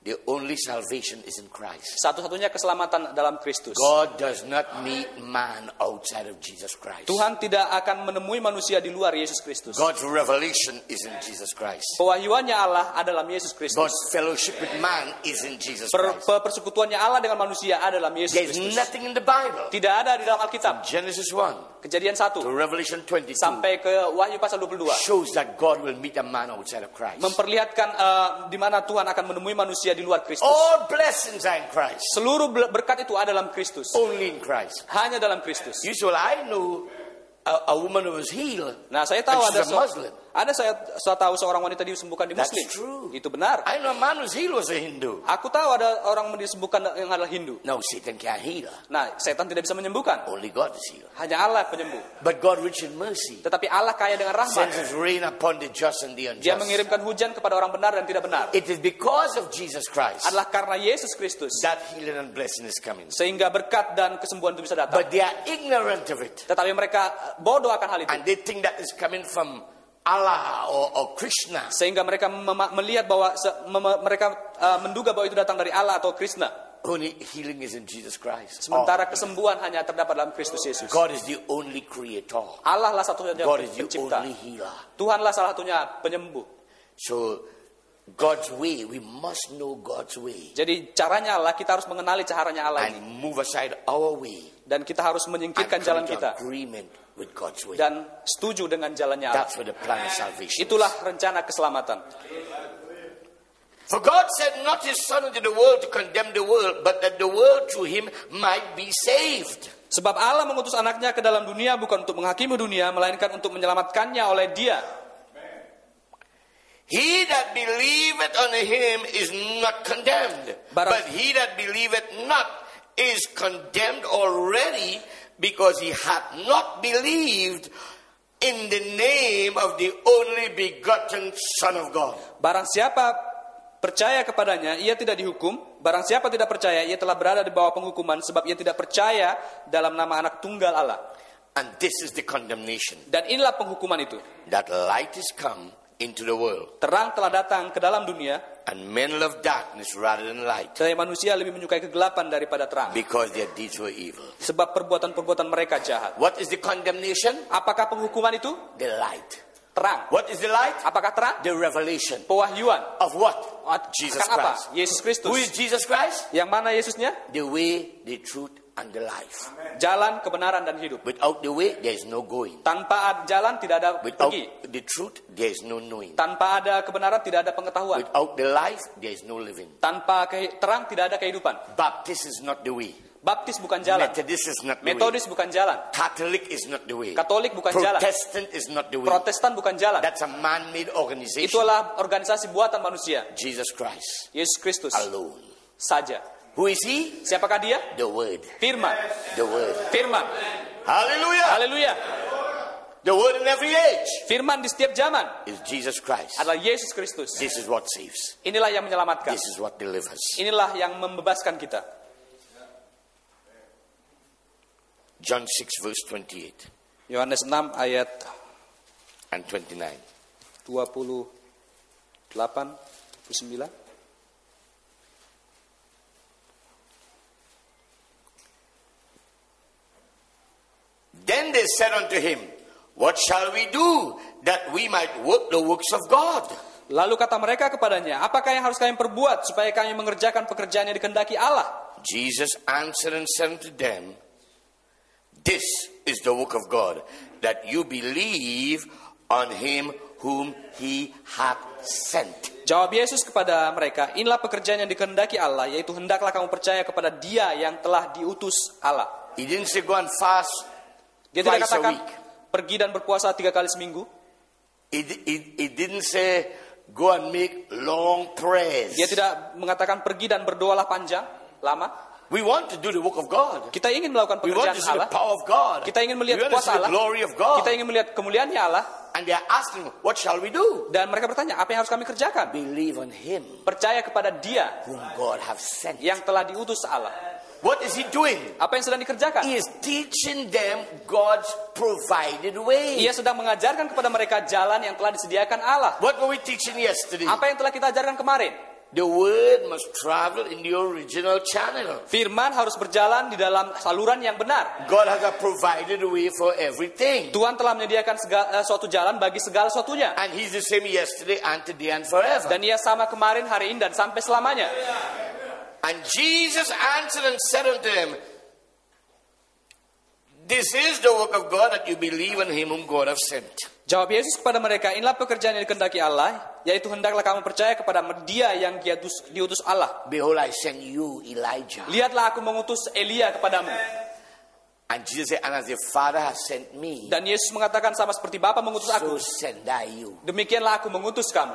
the only salvation is in Christ. Satu-satunya keselamatan dalam Kristus. God does not meet man outside of Jesus Christ. Tuhan tidak akan menemui manusia di luar Yesus Kristus. God's revelation is in Jesus Christ. Pewahyuannya Allah adalah Yesus Kristus. God's fellowship with man is in Jesus Per, Christ. per, persekutuannya Allah dengan manusia adalah Yesus There's Kristus. nothing in the Bible. Tidak ada di dalam Alkitab. Genesis one Kejadian satu to Revelation twenty-two sampai ke Wahyu pasal dua puluh dua shows that God will meet a man outside of Christ. memperlihatkan uh, di mana Tuhan akan menemui manusia di luar Kristus. All blessings are in Christ. Seluruh berkat itu ada dalam Kristus. Only in Christ. Hanya dalam Kristus. Usually I know a, a woman who was healed. Nah, saya tahu And ada she's a so, Muslim. ada saya, saya tahu seorang wanita disembuhkan di That's Muslim. true. Itu benar. I know a man who was healed was a Hindu. Aku tahu ada orang disembuhkan yang adalah Hindu. No, Satan can't heal. Nah, setan tidak bisa menyembuhkan. Only God is healer. Hanya Allah penyembuh. But God rich in mercy Tetapi Allah kaya dengan rahmat. sends his rain upon the just and the Dia unjust. mengirimkan hujan kepada orang benar dan tidak benar. It is because of Jesus Christ Adalah karena Yesus Kristus that healing and blessing is coming. sehingga berkat dan kesembuhan itu bisa datang. But they are ignorant of it. Tetapi mereka bodoh akan hal itu. And they think that is coming from Allah or, or Krishna. Sehingga mereka mem- melihat bahwa se- mem- mereka uh, menduga bahwa itu datang dari Allah atau Krishna. Only healing is in Jesus Christ. Sementara kesembuhan hanya terdapat dalam Kristus Yesus. God is the only creator. Allah lah satu-satunya God is the pencipta. only healer. Tuhanlah salah satunya penyembuh. So God's way, we must know God's way. Jadi caranya Allah, kita harus mengenali caranya Allah ini. And move aside our way. Dan kita harus And menyingkirkan come jalan into kita. agreement with God's way. Dan setuju dengan jalannya Allah. That's where the plan of salvation. Itulah rencana keselamatan. For God sent not his son into the world to condemn the world, but that the world through him might be saved. Sebab Allah mengutus anaknya ke dalam dunia bukan untuk menghakimi dunia, melainkan untuk menyelamatkannya oleh Dia. He that believeth on him is not condemned, Barang- but he that believeth not is condemned already, because he hath not believed in the name of the only begotten Son of God. Barang siapa percaya kepadanya, ia tidak dihukum. Barang siapa tidak percaya, ia telah berada di bawah penghukuman, sebab ia tidak percaya dalam nama anak tunggal Allah. And this is the condemnation, Dan inilah penghukuman itu. that light is come into the world, Terang telah datang ke dalam dunia, and men love darkness rather than light, tetapi manusia lebih menyukai kegelapan daripada terang. because their deeds were evil. Sebab perbuatan-perbuatan mereka jahat. What is the condemnation? Apakah penghukuman itu? The light. Terang. What is the light? Apakah terang? The revelation Pewahyuan. of what? Jesus Akan apa? Christ. Yesus Kristus. Who is Jesus Christ? Yang mana Yesusnya? The way, the truth, and the life. Jalan, kebenaran, dan hidup. Without the way, there is no going. Tanpa ada jalan, tidak ada Without pergi. the truth, there is no knowing. Tanpa ada kebenaran, tidak ada pengetahuan. Without the life, there is no living. Tanpa kehi- terang, tidak ada kehidupan. Baptist is not the way. Baptis bukan jalan. Methodist is not the way. Metodis bukan jalan. Catholic is not the way. Katolik bukan jalan. Protestant is not the way. Protestan bukan jalan. That's a man-made organization. Itulah organisasi buatan manusia. Jesus Christ Yesus Kristus alone. saja. Who is he? Siapakah dia? The Word. Firman. The Word. Firman. Hallelujah. Haleluya. The Word in every age Firman di setiap zaman is Jesus Christ. adalah Yesus Kristus. This is what saves. Inilah yang menyelamatkan. This is what delivers. Inilah yang membebaskan kita. John six verse twenty-eight Yohanes enam ayat and twenty-nine. dua puluh delapan, dua puluh sembilan. Then they said unto him, what shall we do that we might work the works of God? Lalu kata mereka kepadanya, apakah yang harus kami perbuat supaya kami mengerjakan pekerjaan yang dikehendaki Allah? Jesus answered and said unto them, this is the work of God, that you believe on him whom he hath sent. Jawab Yesus kepada mereka, inilah pekerjaan yang dikehendaki Allah, yaitu hendaklah kamu percaya kepada Dia yang telah diutus Allah. He didn't say go and fast Dia tidak twice a katakan week. pergi dan berpuasa tiga kali seminggu. He, he, he didn't say go and make long prayers. Dia tidak mengatakan pergi dan berdoalah panjang, lama. We want to do the work of God. Kita ingin melakukan We want pekerjaan to see the Allah. power of God. Kita ingin We melihat want to kuasa see the Allah. glory of God. Kita ingin melihat kemuliaannya Allah. And they are asking, what shall we do? Dan mereka bertanya, apa yang harus kami kerjakan? Believe on him Percaya kepada Dia whom God have sent. yang telah diutus Allah. What is he doing? Apa yang sedang dikerjakan? He is teaching them God's provided way. Ia sedang mengajarkan kepada mereka jalan yang telah disediakan Allah. What were we teaching yesterday? Apa yang telah kita ajarkan kemarin? The word must travel in the original channel. Firman harus berjalan di dalam saluran yang benar. God has provided a way for everything. Tuhan telah menyediakan segala, uh, suatu jalan bagi segala sesuatunya. And He's the same yesterday and today and forever. Dan Ia sama kemarin, hari ini, dan sampai selamanya. And Jesus answered and said unto them, this is the work of God, that you believe in Him whom God hath sent. Jawab Yesus kepada mereka, inilah pekerjaan yang dikehendaki Allah, yaitu hendaklah kamu percaya kepada Dia yang diutus, diutus Allah. Behold, I send you Elijah. Lihatlah aku mengutus Elia kepadamu. And Jesus said, and as the Father has sent me, Dan Yesus mengatakan, sama seperti Bapa mengutus so aku, send I you. demikianlah aku mengutus kamu.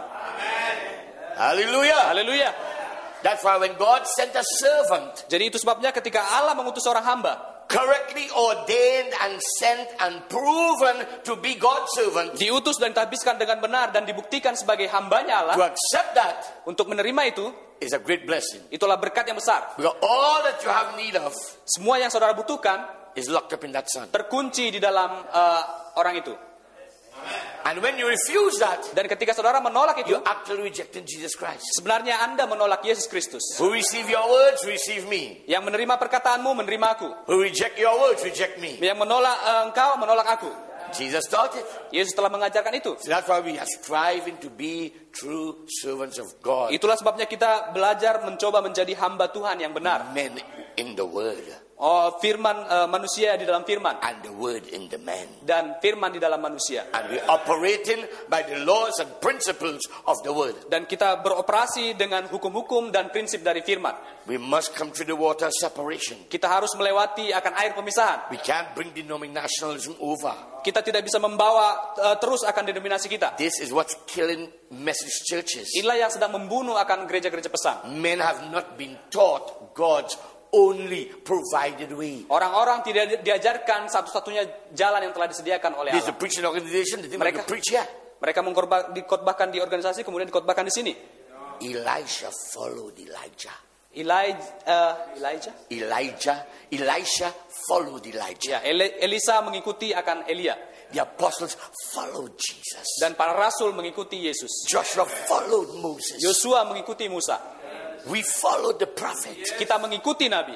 Hallelujah. Haleluya. That's why when God sent a servant, Jadi itu sebabnya ketika Allah mengutus seorang hamba, correctly ordained and sent and proven to be God's servant, diutus dan ditabiskan dengan benar dan dibuktikan sebagai hambanya to Allah, accept that untuk menerima itu, is a great blessing. itulah berkat yang besar. Because all that you have need of Semua yang saudara butuhkan is locked up in that Son. terkunci di dalam uh, orang itu. And when you refuse that, Dan ketika saudara menolak itu, you're actually rejecting Jesus Christ. sebenarnya Anda menolak Yesus Kristus. Who receive your words, receive me. Yang menerima perkataanmu, menerima aku. Who reject your words, reject me. Yang menolak uh, engkau, menolak aku. Jesus taught it. Yesus telah mengajarkan itu. So that's why we are striving to be true servants of God. Itulah sebabnya kita belajar mencoba menjadi hamba Tuhan yang benar. Men in the word. Oh, firman uh, manusia di dalam firman. And the word in the man. Dan firman di dalam manusia. And we operating by the laws and principles of the word. Dan kita beroperasi dengan hukum-hukum dan prinsip dari firman. We must come through the water separation. Kita harus melewati akan air pemisahan. We can't bring denominationalism over. Kita tidak bisa membawa uh, terus akan denominasi kita. This is what's killing message churches. Inilah yang sedang membunuh akan gereja-gereja pesan. Men have not been taught God's only provided way. Orang-orang tidak diajarkan satu-satunya jalan yang telah disediakan oleh This is a Allah. preaching organization. They think Mereka- they preach here. Mereka mengkorba- dikotbahkan di organisasi, kemudian dikotbahkan di sini. Elisha followed Elijah. Elijah, uh, Elijah? Elijah, Elisha followed Elijah. Ya, Eli- Elisa mengikuti akan Elia. The apostles followed Jesus. Dan para rasul mengikuti Yesus. Joshua followed Moses. Yosua mengikuti Musa. We followed the prophet. Kita mengikuti Nabi.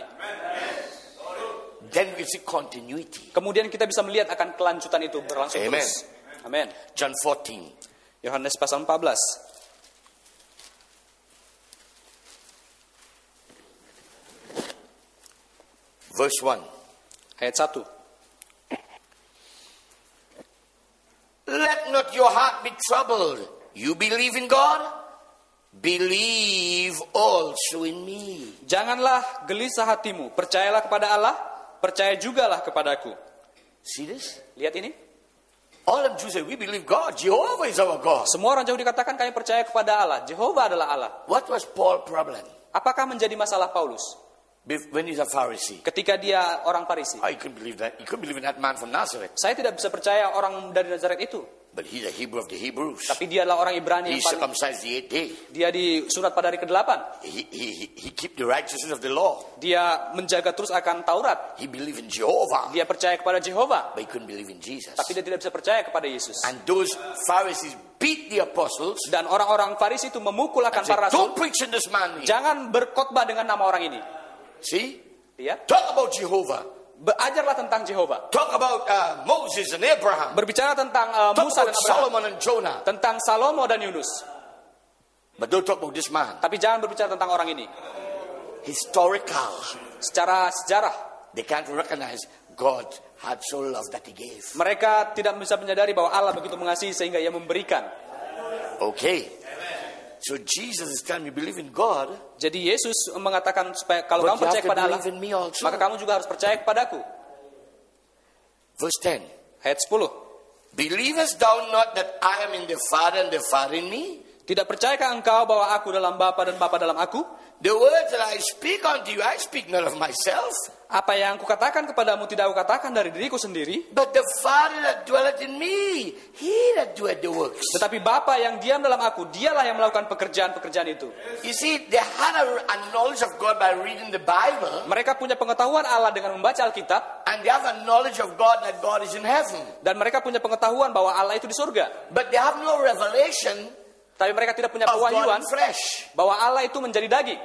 Then we see continuity. Kemudian kita bisa melihat akan kelanjutan itu berlangsung Amen. terus. Amin. John fourteen. Yohanes pasal empat belas. Verse one. Ayat satu. Let not your heart be troubled. You believe in God? Believe also in me. Janganlah gelisah hatimu. Percayalah kepada Allah. Percaya jugalah kepadaku. See this? Lihat ini. All of Jews say, we believe God. Jehovah is our God. Semua orang jauh dikatakan kami percaya kepada Allah. Jehovah adalah Allah. What was Paul's problem? Apakah menjadi masalah Paulus? When he's a Pharisee. Ketika dia orang Farisi. Oh, you couldn't believe that. You couldn't believe in that man from Nazareth. Saya tidak bisa percaya orang dari Nazaret itu. But he's a Hebrew of the Hebrews. Tapi dia adalah orang Ibrani He yang paling. circumcised the eighth day. Dia disunat pada hari kedelapan. He, he, he, he kept the righteousness of the law. Dia menjaga terus akan Taurat. He believed in Jehovah. Dia percaya kepada Jehovah. But he couldn't believe in Jesus. Tapi dia tidak bisa percaya kepada Yesus. And those Pharisees beat the apostles. Dan orang-orang Farisi itu memukul akan And said, para rasul. don't preach in this man name. Jangan berkhotbah dengan nama orang ini. See? Lihat. Talk about Jehovah. Belajarlah tentang Jehovah. Talk about uh, Moses and Abraham. Berbicara tentang uh, Talk Musa about dan Abraham. Solomon and Jonah. Tentang Salomo dan Yunus. But don't talk about this man. Tapi jangan berbicara tentang orang ini. Historical. Secara sejarah. They can't recognize God had so loved that he gave. Mereka tidak bisa menyadari bahwa Allah begitu mengasihi sehingga ia memberikan. Okay. So Jesus is telling me, believe in God. Jadi Yesus mengatakan supaya kalau But kamu you percaya have to kepada Allah, believe in me also. maka kamu juga harus percaya kepadaku. Verse ten. Ayat sepuluh. Believest thou not that I am in the Father and the Father in me? Tidak percayakah engkau bahwa aku dalam Bapa dan Bapa dalam aku? The words that I speak unto you, I speak not of myself, Apa yang kukatakan kepadamu tidak kukatakan dari diriku sendiri, but the Father that dwelleth in me, he that doeth the works. tetapi Bapa yang diam dalam aku, dialah yang melakukan pekerjaan-pekerjaan itu. You see, they had a, a knowledge of God by reading the Bible, Mereka punya pengetahuan Allah dengan membaca Alkitab, and they have a knowledge of God that God is in heaven. dan mereka punya pengetahuan bahwa Allah itu di surga. But they have no revelation Tapi mereka tidak punya of God pewahyuan in flesh. bahwa Allah itu menjadi daging.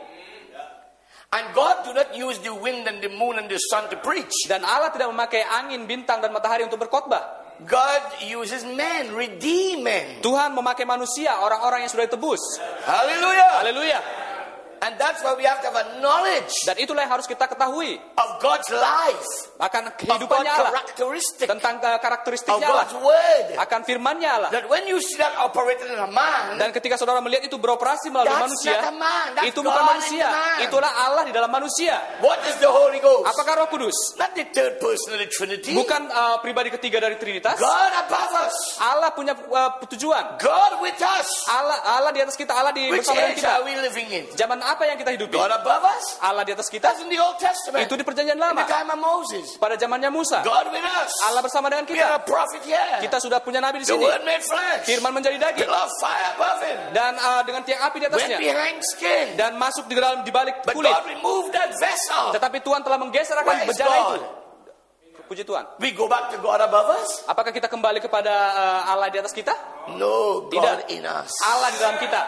And God do not use the wind and the moon and the sun to preach. Dan Allah tidak memakai angin, bintang, dan matahari untuk berkhotbah. God uses men, redeem men. Tuhan memakai manusia, orang-orang yang sudah ditebus. Hallelujah. Haleluya. And that's why we have to have a knowledge Dan itulah yang harus kita ketahui of God's life, akan of kehidupannya God's Allah, characteristic, tentang uh, of karakteristiknya Allah, God's word. akan firman-Nya Allah. That when you see that operating in a man, Dan ketika saudara melihat itu beroperasi melalui that's manusia, not a man, that's itu God bukan in manusia, the man. itulah Allah di dalam manusia. What is the Holy Ghost? Apakah Roh Kudus? Not the third person of the Trinity. Bukan uh, pribadi ketiga dari Trinitas. God above us. Allah punya uh, tujuan. God with us. Allah Allah di atas kita, Allah di Which bersama dengan age kita. are we living in? Zaman apa yang kita hidupi? God above us. Allah di atas kita. That's in the Old Testament. Itu di perjanjian In lama. the time of Moses. Pada zamannya Musa. God with us. Allah bersama dengan We have a kita. prophet here. Kita sudah punya nabi di The sini. word made flesh. Firman menjadi daging. Pillar of fire above him. Dan uh, dengan tiang api di Went atasnya. behind skin. Dan masuk di dalam di balik But kulit. God removed that vessel. Tetapi Tuhan telah menggeser Where akan is bejana God? itu. Puji Tuhan. We go back to God above us? Apakah kita kembali kepada uh, Allah di atas kita? No, God Tidak. in us. Allah di dalam kita.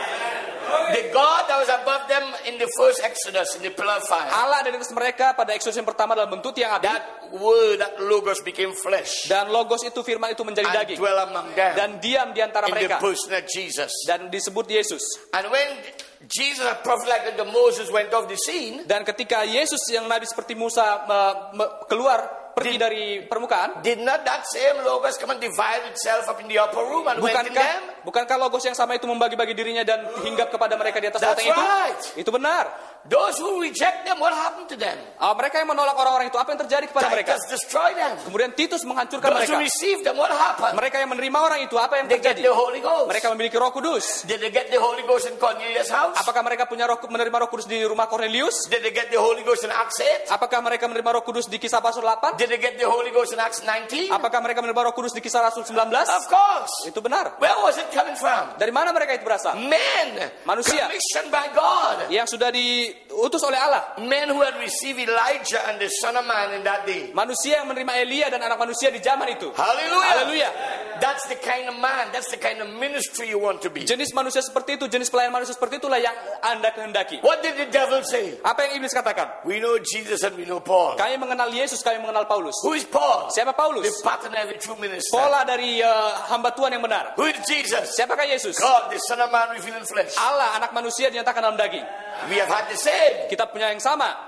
The God that was above them in the first Exodus, in the pillar of fire. Allah ada di atas mereka pada Exodus yang pertama dalam bentuk tiang api. That word, that logos became flesh. Dan logos itu, firman itu menjadi And daging. dwell among them. Dan diam di antara In the mereka. person of Jesus. Dan disebut Yesus. And when Jesus, a prophet like unto Moses, went off the scene, Dan ketika Yesus yang nabi seperti Musa me- me- keluar pergi Did- dari permukaan, did not that same logos come and divide itself up in the upper room and went in them? bukankah bukankah logos yang sama itu membagi-bagi dirinya dan hinggap kepada mereka di atas That's loteng itu? right. Itu benar. Those who reject them, what happened to them? Ah, mereka yang menolak orang-orang itu, apa yang terjadi kepada mereka? Titus destroyed them. Kemudian Titus menghancurkan Those who mereka. received them, what happened? Mereka yang menerima orang itu, apa yang They get terjadi? the Holy Ghost. Mereka memiliki Roh Kudus. Did they get the Holy Ghost in Cornelius' house? Apakah mereka punya roh, menerima Roh Kudus di rumah Cornelius? Did they get the Holy Ghost in Acts eight? Apakah mereka menerima Roh Kudus di Kisah Rasul delapan? Did they get the Holy Ghost in Acts nineteen? Apakah mereka menerima Roh Kudus di Kisah Rasul sembilan belas? Of course. Itu benar. Where was it coming from? Dari mana mereka itu berasal? Men, Manusia. commissioned by God. Yang sudah diutus oleh Allah. Men who had received Elijah and the Son of Man in that day. Manusia yang menerima Elia dan anak manusia di zaman itu. Hallelujah. Haleluya. That's the kind of man, that's the kind of ministry you want to be. Jenis manusia seperti itu, jenis pelayan manusia seperti itulah yang Anda kehendaki. What did the devil say? Apa yang iblis katakan? We know Jesus and we know Paul. Kami mengenal Yesus, kami mengenal Paulus. Who is Paul? Siapa The Paulus? pattern of every true minister. Pola dari uh, hamba Tuhan yang benar. Who is Jesus? Siapakah Yesus? God, the Son of Man revealed in flesh. Allah, anak manusia dinyatakan dalam daging. We have had the same. Kita punya yang sama.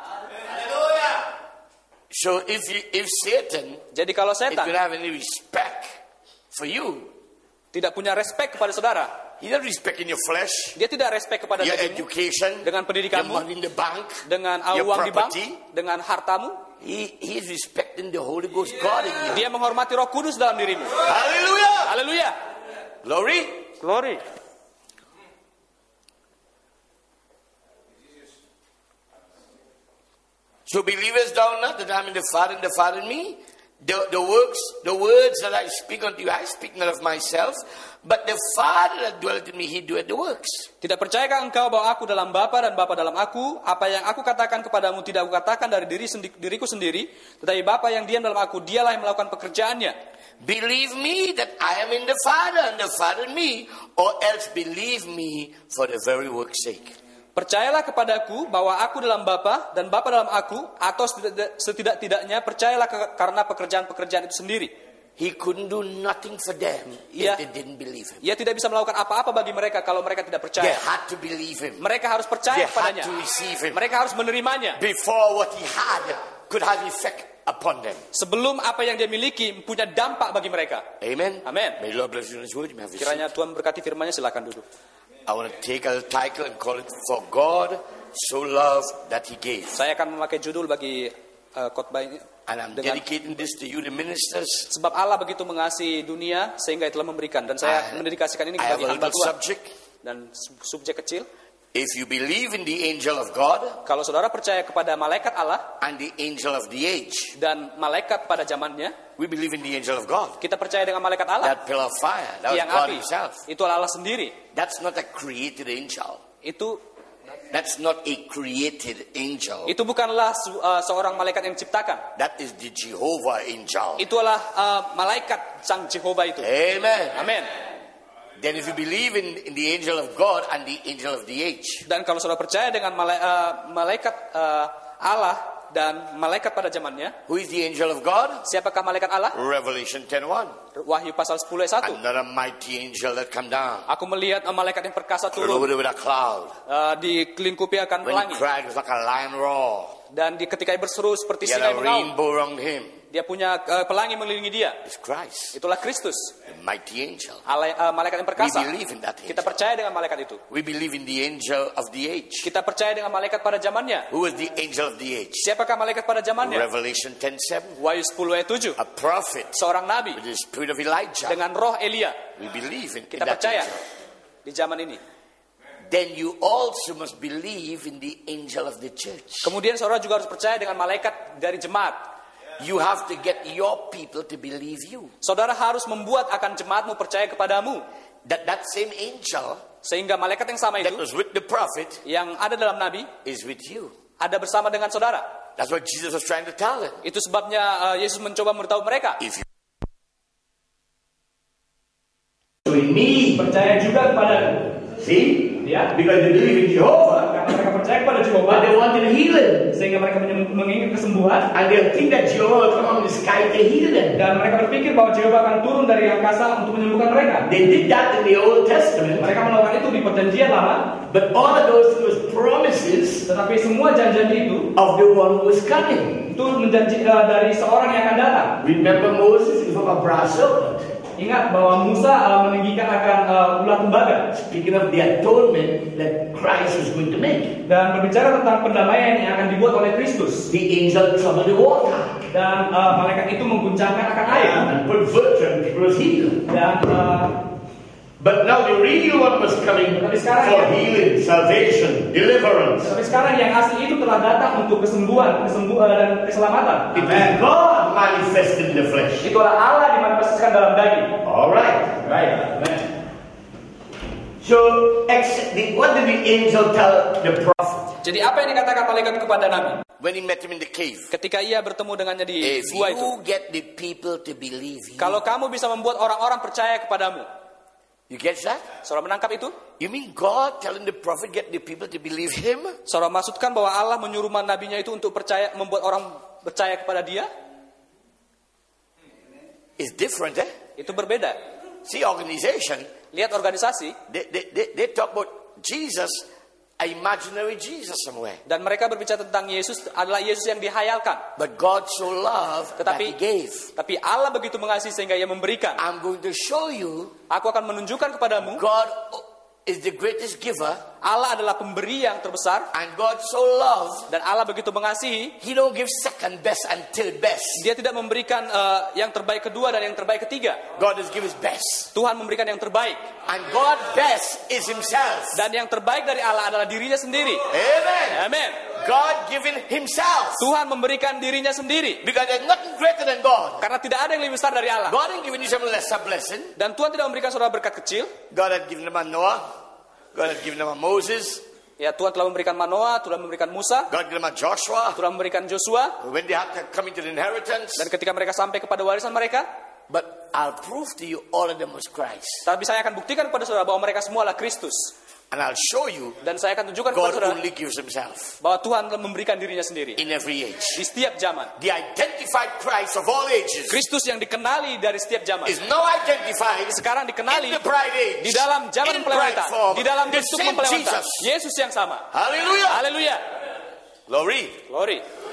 So if you, if Satan, Jadi kalau if you setan don't have any respect for you, tidak punya respek kepada saudara, he don't respect in your flesh, dia tidak respek kepada your dagingmu, education, dengan your pendidikanmu, money in the bank, dengan uh, your uang di bank, property. dengan hartamu. He, he is respecting the Holy Ghost God in you. Dia menghormati Roh Kudus dalam dirimu. Hallelujah! Haleluya. Glory! Glory. So believers thou not that I am in the Father and the Father in me? The, the works, the words that I speak unto you, I speak not of myself, but the Father that dwelleth in me, he doeth the works. Tidak percayakah engkau bahwa aku dalam Bapa dan Bapa dalam aku? Apa yang aku katakan kepadamu tidak aku katakan dari diri sendi- diriku sendiri, tetapi Bapa yang diam dalam aku, dialah yang melakukan pekerjaannya. Believe me that I am in the Father and the Father in me, or else believe me for the very work's sake. Percayalah kepadaku bahwa aku dalam Bapa dan Bapa dalam aku, atau setidak- setidak-tidaknya percayalah ke- karena pekerjaan-pekerjaan itu sendiri. He couldn't do nothing for them if Yeah. they didn't believe him. Ia tidak bisa melakukan apa-apa bagi mereka kalau mereka tidak They percaya. had to believe him. Mereka harus They percaya had kepadanya. to receive him Mereka harus menerimanya. before what he had could have effect upon them. Sebelum apa yang dia miliki punya dampak bagi mereka. Amen. Amen. May the Lord bless you in his word. You may have a seat. Kiranya Tuhan berkati firman-Nya, silakan duduk. I want to take a title and call it For God So Loved That He Gave. Saya akan memakai judul bagi uh, khotbah ini. And I'm Dengan- dedicating this to you, the ministers. Sebab Allah begitu mengasihi dunia sehingga telah memberikan, dan saya I- mendedikasikan ini I have bagi a hamba little Tuhan. subject. Dan sub- subjek kecil, If you believe in the angel of God kalau saudara percaya kepada malaikat Allah and the angel of the age, dan malaikat pada zamannya, we believe in the angel of God. kita percaya dengan malaikat Allah, That pillar of fire, that was yang God api, himself. itu Allah sendiri. That's not a created angel. Itu That's not a created angel. itu bukanlah su- uh, seorang malaikat yang diciptakan. That is the Jehovah angel. Itulah uh, malaikat sang Jehovah itu. Amen. Amin. Then if you believe in, in the angel of God and the angel of the age, Dan kalau saudara percaya dengan mala- uh, malaikat uh, Allah dan malaikat pada zamannya, who is the angel of God? siapakah malaikat Allah? Revelation ten one. Wahyu pasal sepuluh ayat satu. Another mighty angel that come down, Aku melihat uh, malaikat yang perkasa turun, loaded with a cloud. uh, dikelingkupi akan When pelangi, he cried, it was like a lion roar. dan di ketika dia berseru seperti He had singa a yang mengaum. rainbow around him. Dia punya uh, pelangi mengelilingi dia. It's Christ, Itulah Kristus, the mighty angel. Allah, uh, malaikat yang We perkasa. believe in that Kita angel. percaya dengan malaikat itu. We believe in the angel of the age. Kita percaya dengan malaikat pada zamannya. Who is the angel of the age? Siapakah malaikat pada zamannya? Revelation ten seven. Wahyu sepuluh ayat tujuh. A prophet Seorang nabi with the spirit of Elijah. dengan roh Elia. We believe in, in Kita that percaya angel. di zaman ini. Then you also must believe in the angel of the church. Kemudian saudara juga harus percaya dengan malaikat dari jemaat. You have to get your people to believe you. Saudara harus membuat akan jemaatmu percaya kepadamu. That that same angel Sehingga malaikat yang sama that itu was with the prophet yang ada dalam nabi is with you. ada bersama dengan saudara. That's what Jesus was trying to tell them. Itu sebabnya uh, Yesus mencoba memberitahu mereka. If you so in me, Percaya juga kepadaku. see? Ya. Because they believe in Jehovah, Karena mereka percaya kepada but Jehovah, they wanted healing. sehingga mereka menye- menginginkan kesembuhan. And they think that Jehovah will come from the sky to heal them. Dan mereka berpikir bahwa Jehovah akan turun dari angkasa untuk menyembuhkan mereka. They did that in the Old Testament. Mereka melakukan itu di perjanjian lama, But all of those those promises tetapi semua janji itu of the one who was coming. itu menjanji uh, dari seorang yang akan datang. Remember Moses is from a brass serpent. Ingat bahwa Musa uh, meninggikan akan uh, ular tembaga. Speaking of the atonement that Christ is going to make. Dan berbicara tentang pendamaian yang akan dibuat oleh Kristus. The angel troubled the water Dan uh, malaikat itu mengguncangkan akan air. and put virtue and people was healed. Dan uh, But now the real one was coming Tapi sekarang for ya- healing, salvation, deliverance. tapi sekarang yang asli itu telah datang untuk kesembuhan, kesembuhan dan keselamatan. It is God manifested in the flesh. Itulah Allah dimanifestasikan dalam daging. All right. Right. So, ex- the, what did the angel tell the prophet Jadi apa yang dikatakan malaikat kepada Nabi when he met him in the cave? ketika ia bertemu dengannya di If gua itu? you get the people to believe you, Kalau kamu bisa membuat orang-orang percaya kepadamu. you get that? Saudara menangkap itu? You mean God telling the prophet get the people to believe him? Saudara maksudkan bahwa Allah menyuruh nabinya itu untuk percaya, membuat orang percaya kepada dia? It's different, eh? Itu berbeda. See, organization, Lihat organisasi, they, they, they, they talk about Jesus, an imaginary Jesus somewhere. dan mereka berbicara tentang Yesus adalah Yesus yang dihayalkan. But God so loved that Tetapi he gave. Tapi Allah begitu mengasihi sehingga ia memberikan. I'm going to show you Aku akan menunjukkan kepadamu, God is the greatest giver, Allah adalah pemberi yang terbesar, and God so loved, dan Allah begitu mengasihi, he don't give second best and third best. dia tidak memberikan uh, yang terbaik kedua dan yang terbaik ketiga. God has given his best. Tuhan memberikan yang terbaik, And God best is himself. dan yang terbaik dari Allah adalah dirinya sendiri. Amen. Amin. God given himself. Tuhan memberikan dirinya sendiri, Because there's nothing greater than God. karena tidak ada yang lebih besar dari Allah. God ain't giving you some lesser blessing. Dan Tuhan tidak memberikan saudara berkat kecil. God had given them a Noah. God had given them a Moses. Ya, Tuhan telah memberikan Manoah, telah memberikan Musa, God gave them a Joshua. telah memberikan Joshua, When they had to come into the inheritance. dan ketika mereka sampai kepada warisan mereka, But I'll prove to you all of them was Christ. tapi saya akan buktikan kepada saudara bahwa mereka semua adalah Kristus. And I'll show you Dan saya akan tunjukkan kepada God saudara only gives himself bahwa Tuhan telah memberikan dirinya sendiri in every age. di setiap zaman. The identified Christ of all ages Kristus yang dikenali dari setiap zaman is now identified sekarang in dikenali the bride age. di dalam zaman in mempelai bride wanita, form. di dalam The bentuk same mempelai wanita. Jesus. Yesus yang sama. Hallelujah. Haleluya. Glory. Glory.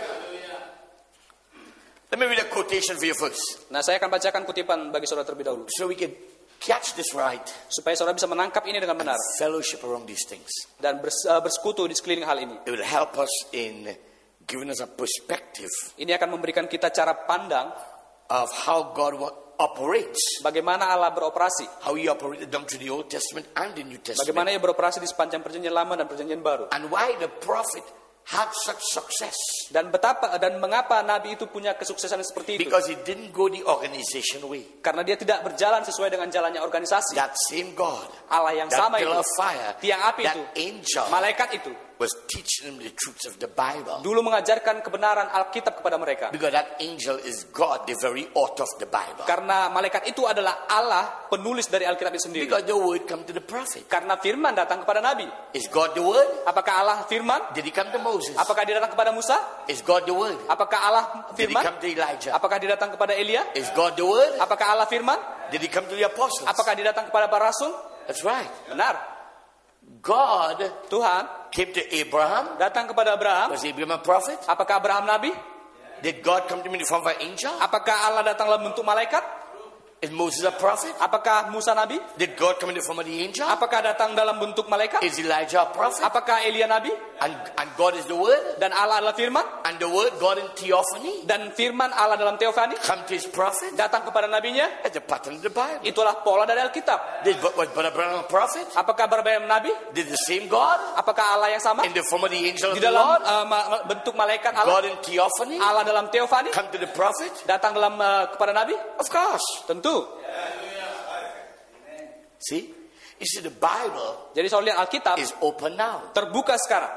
Let me read a quotation for you first. Nah, saya akan bacakan kutipan bagi saudara terlebih dahulu So we can catch this right. supaya saudara bisa menangkap ini dengan benar Fellowship around these things. dan bers- uh, bersekutu di sekeliling hal ini. It will help us in giving us a perspective Ini akan memberikan kita cara pandang of how God wa- operates. bagaimana Allah beroperasi, How he operated down through the Old Testament and the New Testament. bagaimana ia beroperasi di sepanjang perjanjian lama dan perjanjian baru, And why the prophet had such success? Dan betapa dan mengapa Nabi itu punya kesuksesan seperti itu? Because he didn't go the organization way. Karena dia tidak berjalan sesuai dengan jalannya organisasi. That same God, Allah yang that sama itu, pillar of fire, tiang api that itu, angel malaikat itu, was teaching him the truths of the Bible. dulu mengajarkan kebenaran Alkitab kepada mereka. Because that angel is God, the very author of the Bible. Karena malaikat itu adalah Allah, penulis dari Alkitab itu sendiri. Because the word come to the prophet. Karena firman datang kepada Nabi. Is God the word? Apakah Allah firman? Did he come to Moses? Apakah dia datang kepada Musa? Is God the word? Apakah Allah Did he firman? come to Elijah? Apakah dia datang kepada Elia? Is God the word? Apakah Allah firman? Did he come to the apostles? Apakah dia datang kepada para rasul? That's right. Benar. God Tuhan came to Abraham. datang kepada Abraham. Was Abraham a prophet? Apakah Abraham nabi? Did God come to him in the form of an angel? Apakah Allah datang dalam bentuk malaikat? Is Moses a prophet? Apakah Musa nabi? Did God come in the form of the angel? Apakah datang dalam bentuk malaikat? Is Elijah a prophet? Apakah Elia nabi? And, and God is the word? Dan Allah adalah firman? And the word, God in theophany, Dan firman Allah dalam teofani come to his prophet? datang kepada nabinya? That's the pattern of the Bible. Itulah pola dari Alkitab. Did was Brother Branham a prophet? Apakah Abraham nabi? Did the same God Apakah Allah yang sama? in the form of the angel of Di the dalam Lord, uh, ma- ma- bentuk malaikat Allah, God in theophany, Allah dalam teofani come to the prophet? datang dalam uh, kepada nabi? Of course. Tentu. See? You see, the Bible Jadi saya lihat Alkitab is open now. terbuka sekarang.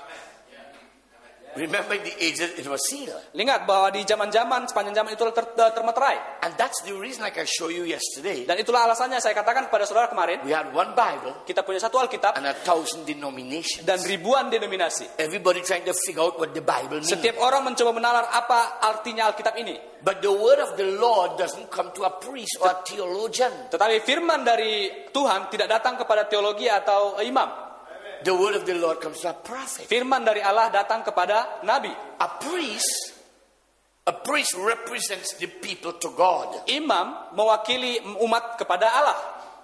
Remember in the ages it was sealed. Ingat bahwa di zaman-zaman sepanjang zaman itu ter, ter, termeterai. And that's the reason, like I showed you yesterday, Dan itulah alasannya saya katakan kepada saudara kemarin, we had one Bible kita punya satu Alkitab and a thousand denominations. dan ribuan denominasi. Everybody trying to figure out what the Bible means. Setiap orang mencoba menalar apa artinya Alkitab ini. But the word of the Lord doesn't come to a priest or a theologian. Tetapi firman dari Tuhan tidak datang kepada teologi atau imam. The word of the Lord comes to a prophet. Firman dari Allah datang kepada nabi. A priest, a priest represents the people to God. Imam mewakili umat kepada Allah.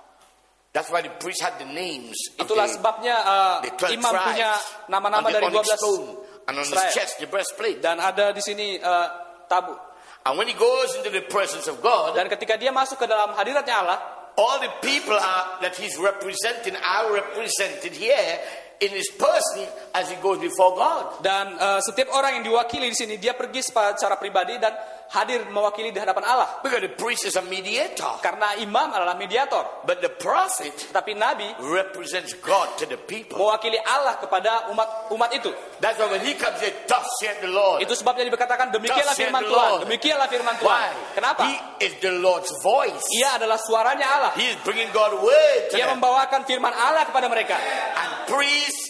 That's why the priest had the names of Itulah the, sebabnya uh, the twelve imam tribes punya nama-nama on the dari dua onyx belas stone and on his Israel. chest the breastplate. Dan ada di sini uh, tabu. And when he goes into the presence of God, Dan ketika dia masuk ke dalam hadiratnya Allah, all the people are, that he's representing are represented here in his person as he goes before God. dan uh, setiap orang yang diwakili di sini dia pergi secara pribadi dan hadir mewakili di hadapan Allah. Because the priest is a mediator. Karena imam adalah mediator, But the prophet tetapi nabi represents God to the people. mewakili Allah kepada umat umat itu. That's why when he comes here, thus saith the Lord. Itu sebabnya dikatakan demikianlah Thus saith firman the Tuhan. Lord. Demikianlah firman Tuhan. Why? Kenapa? He is the Lord's voice. Ia adalah suaranya Allah. He is bringing God's word to Ia them. membawakan firman Allah kepada mereka. And priests,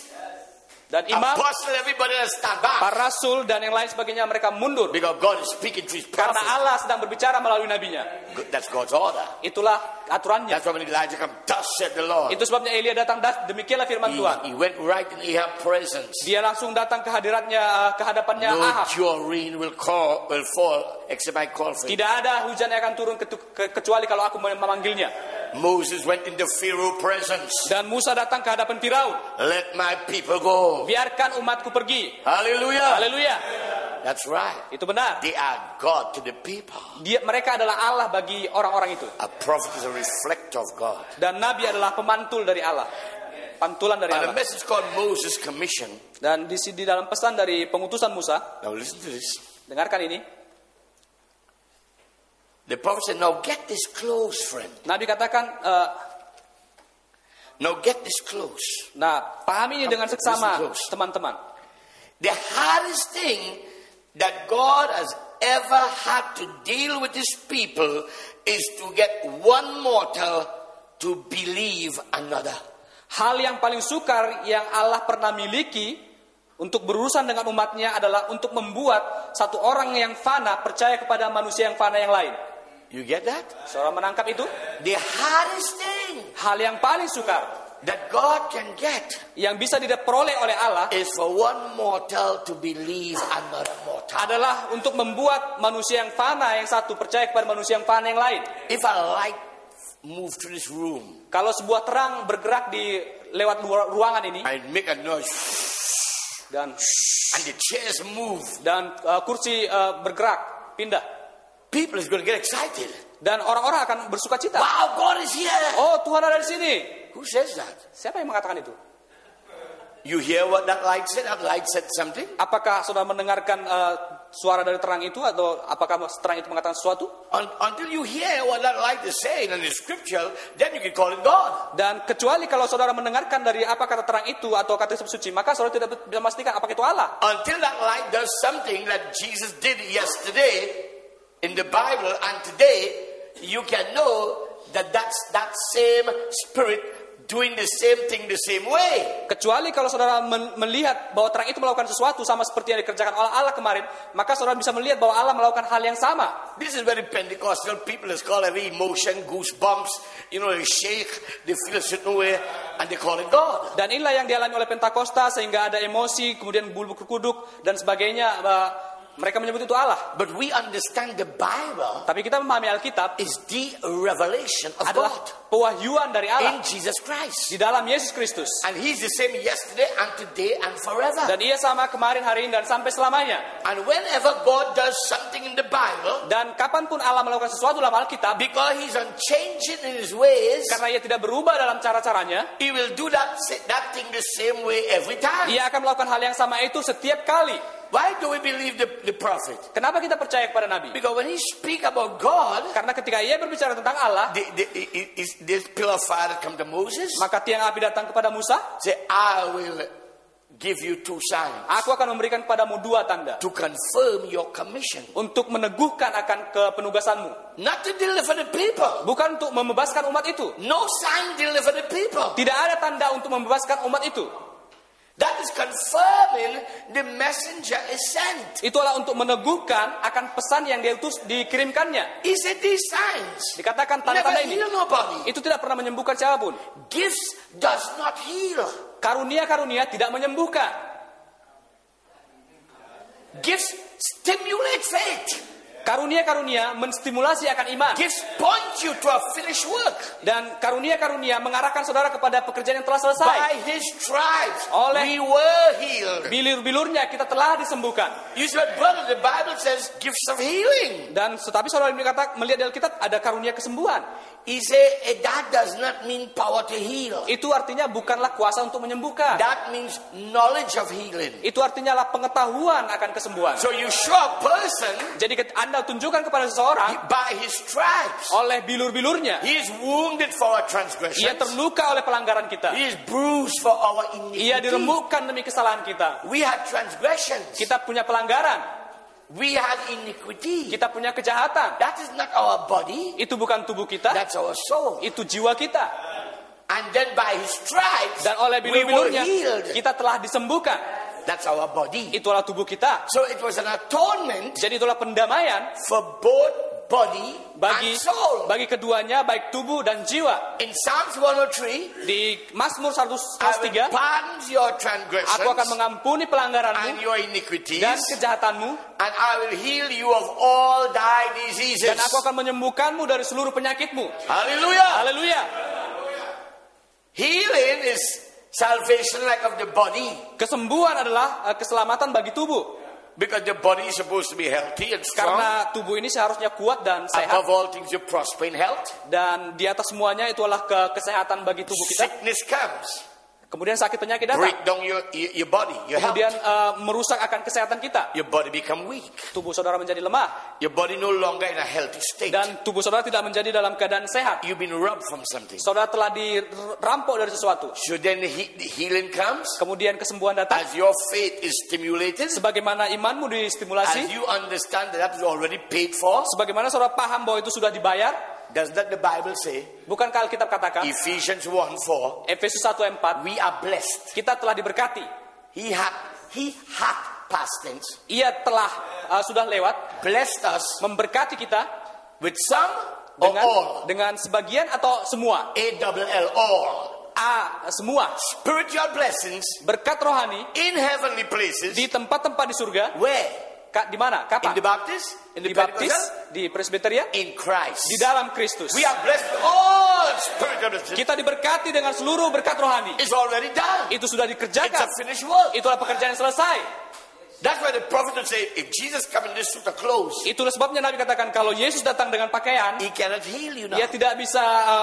Dan imam, apostle, everybody that stand back. para rasul dan yang lain sebagainya mereka mundur. Because God is speaking to his Karena prophet. Allah sedang berbicara melalui nabinya. That's God's order. Itulah aturannya. That's why when Elijah comes, thus said the Lord. Itu sebabnya Elia datang, "Das, demikianlah firman He, Tuhan." he went right in Ahab's presence. Dia langsung datang ke hadiratnya, ke hadapannya No Ahab. pure rain will call will fall except I call for it. Tidak ada hujan yang akan turun ketu- ke- kecuali kalau aku memanggilnya. Moses went into Pharaoh's presence. Dan Musa datang ke hadapan Firaun. Let my people go. Biarkan umatku pergi. Hallelujah. Haleluya. That's right. Itu benar. They are God to the people. Dia, mereka adalah Allah bagi orang-orang itu. A prophet is a reflector of God. Dan nabi adalah pemantul dari Allah. Pantulan dari And a Allah. message called Moses' Commission. Dan di, di dalam pesan dari pengutusan Musa, Now listen to this. dengarkan ini. The prophet said, now get this close, friend. Nabi katakan, eh, Now get this close. nah pahami ini dengan seksama, Listen close. teman-teman. The hardest thing that God has ever had to deal with his people is to get one mortal to believe another. Hal yang paling sukar yang Allah pernah miliki untuk berurusan dengan umatnya adalah untuk membuat satu orang yang fana percaya kepada manusia yang fana yang lain. You get that? Saudara menangkap itu? The hardest thing Hal yang paling sukar that God can get yang bisa diperoleh oleh Allah is for one mortal to believe another mortal. adalah untuk membuat manusia yang fana yang satu percaya kepada manusia yang fana yang lain. If a light move through this room, Kalau sebuah terang bergerak di lewat luar- ruangan ini I make a noise, dan and the chairs move, dan uh, kursi uh, bergerak pindah people is going to get excited. dan orang-orang akan bersuka cita. Wow, God is here. Oh, Tuhan ada di sini. Who says that? Siapa yang mengatakan itu? You hear what that light said? That light said something. Apakah saudara mendengarkan uh, suara dari terang itu, atau apakah terang itu mengatakan sesuatu? Un- until you hear what that light is saying in the scripture, then you can call it God. Dan kecuali kalau saudara mendengarkan dari apa kata terang itu atau kata suci, maka saudara tidak bisa memastikan apakah itu Allah. Until that light does something that Jesus did yesterday in the Bible and today, you can know that that's that same spirit doing the same thing the same way. Kecuali kalau saudara men- melihat bahwa terang itu melakukan sesuatu sama seperti yang dikerjakan oleh Allah kemarin, maka saudara bisa melihat bahwa Allah melakukan hal yang sama. This is very Pentecostal people. It's called every emotion, goosebumps. You know, they shake, they feel a certain way, and they call it God. Dan inilah yang dialami oleh Pentakosta, sehingga ada emosi, kemudian bulu kuduk dan sebagainya. Uh, mereka menyebut itu Allah. But we understand the Bible Tapi kita memahami Alkitab is the revelation of adalah God pewahyuan dari Allah in Jesus Christ. di dalam Yesus Kristus. And He's the same yesterday and today and forever. Dan ia sama kemarin, hari ini, dan sampai selamanya. And whenever God does something in the Bible, Dan kapanpun Allah melakukan sesuatu dalam Alkitab, because He's unchanging in His ways, karena ia tidak berubah dalam cara-caranya, He will do that, that thing the same way every time. ia akan melakukan hal yang sama itu setiap kali. Why do we believe the, the prophet? Kenapa kita percaya kepada Nabi? Because when he speak about God, Karena ketika ia berbicara tentang Allah, the, the, is this pillar of fire that come to Moses, maka tiang api datang kepada Musa, say, I will give you two signs aku akan memberikan kepadamu dua tanda to confirm your commission. untuk meneguhkan akan kepenugasanmu. Not to deliver the people. Bukan untuk membebaskan umat itu. No sign deliver the people. Tidak ada tanda untuk membebaskan umat itu. That is confirming the messenger is sent. Itulah untuk meneguhkan akan pesan yang diutus dikirimkannya. He said these signs Dikatakan never tanda-tanda ini heal nobody. itu tidak pernah menyembuhkan siapapun. Gifts does not heal. Karunia-karunia tidak menyembuhkan. Gifts stimulate faith. Karunia-karunia menstimulasi akan iman. Gifts point you to a finished work. Dan karunia-karunia mengarahkan saudara kepada pekerjaan yang telah selesai. By His stripes Oleh we were healed. Bilur-bilurnya kita telah disembuhkan. You said, brother, the Bible says gifts of healing. Dan tetapi saudara berkata, melihat di Alkitab ada karunia kesembuhan. He said, eh, that does not mean power to heal. Itu artinya bukanlah kuasa untuk menyembuhkan. That means knowledge of healing. Itu artinya lah pengetahuan akan kesembuhan. So you show a person, Jadi Anda tunjukkan kepada seseorang by his stripes, oleh bilur-bilurnya, he is wounded for our ia transgressions. terluka oleh pelanggaran kita. He is bruised for our Ia iniquity. diremukkan demi kesalahan kita. We had transgressions. Kita punya pelanggaran. We had iniquity. Kita punya kejahatan. That is not our body. Itu bukan tubuh kita. That's our soul. Itu jiwa kita. And then by his stripes, Dan oleh we were bilur-bilurnya healed. kita telah disembuhkan. That's our body. Itulah tubuh kita. So it was an atonement Jadi itulah pendamaian for both body bagi and soul. bagi keduanya, baik tubuh dan jiwa. In Psalms one oh three, Di Mazmur seratus I will tiga, pardon your transgressions aku akan mengampuni and pelanggaranmu your iniquities, dan kejahatanmu, and I will heal you of all thy diseases. dan aku akan menyembuhkanmu dari seluruh penyakitmu. Hallelujah. Haleluya. Healing is salvation like of the body, Kesembuhan adalah uh, keselamatan bagi tubuh. because the body is supposed to be healthy and strong. Karena tubuh ini seharusnya kuat dan sehat. Above all things, you prosper in health. Dan di atas semuanya itu adalah ke- kesehatan bagi tubuh kita. Sickness comes, Kemudian sakit penyakit datang. break down your your body, your health. Kemudian uh, merusak akan kesehatan kita. Your body become weak. Tubuh saudara menjadi lemah. Your body no longer in a healthy state. Dan tubuh saudara tidak menjadi dalam keadaan sehat. You've been robbed from something. Saudara telah dirampok dari sesuatu. So then the, he- the healing comes Kemudian kesembuhan datang. as your faith is stimulated, Sebagaimana imanmu as distimulasi. you understand that that is already paid for. Sebagaimana saudara paham bahwa itu sudah dibayar. Does that the Bible say? Bukankah Alkitab katakan? Ephesians one four. Efesus satu ayat empat. We are blessed. Kita telah diberkati. He had he had past tense Ia telah uh, sudah lewat. blessed us Memberkati kita. with some or Dengan, all. dengan sebagian atau semua. A double L all. A. Semua. Spiritual blessings Berkat rohani. in heavenly places. Di tempat-tempat di surga. Where? Ka, di mana? In Kapan? the Baptist? In the Di baptis. Pentecostal? Di presbyterian. In Christ. Di dalam Kristus. We are blessed with all spiritual blessings. Kita diberkati dengan seluruh berkat rohani. It's already done. Itu sudah It's dikerjakan. a finished work. Itulah pekerjaan yang selesai. That's why the prophet would say, if Jesus come in this suit of clothes, Itulah sebabnya Nabi katakan kalau Yesus datang dengan pakaian, he cannot heal you now. dia tidak bisa uh,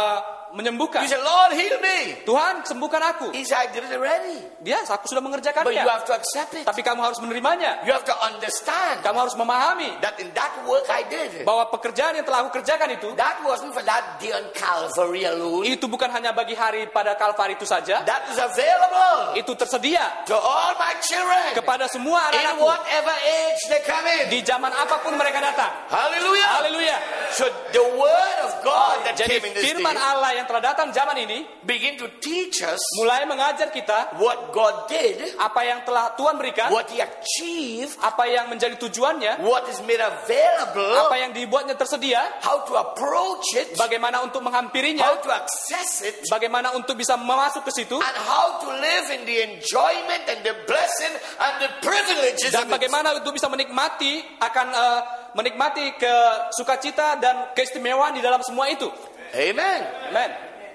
menyembuhkan. You say, Lord, heal me. Tuhan, sembuhkan aku. He said, I did it already. Dia, aku sudah But you mengerjakannya. have to accept it. Tapi kamu harus menerimanya. You have to understand Kamu harus memahami that in that work I did, bahwa pekerjaan yang telah aku kerjakan itu, that wasn't for that day on Calvary alone. itu bukan hanya bagi hari pada Kalvari itu saja. That is available Itu tersedia to all my children kepada semua in anak-anakku whatever age they come in. di zaman apapun mereka datang. Hallelujah. Haleluya. So the word of God that Jadi came in this firman day Allah yang telah datang zaman ini begin to teach us mulai mengajar kita what God did, apa yang telah Tuhan berikan, what He achieved, apa yang menjadi tujuannya, what is made available, apa yang dibuatnya tersedia, how to approach it, bagaimana untuk menghampirinya, how to access it, bagaimana untuk bisa masuk ke situ, and how to live in the enjoyment and the blessing and the privileges dan of it. bagaimana untuk bisa menikmati akan uh, menikmati ke sukacita dan keistimewaan di dalam semua itu. Amen. Amen.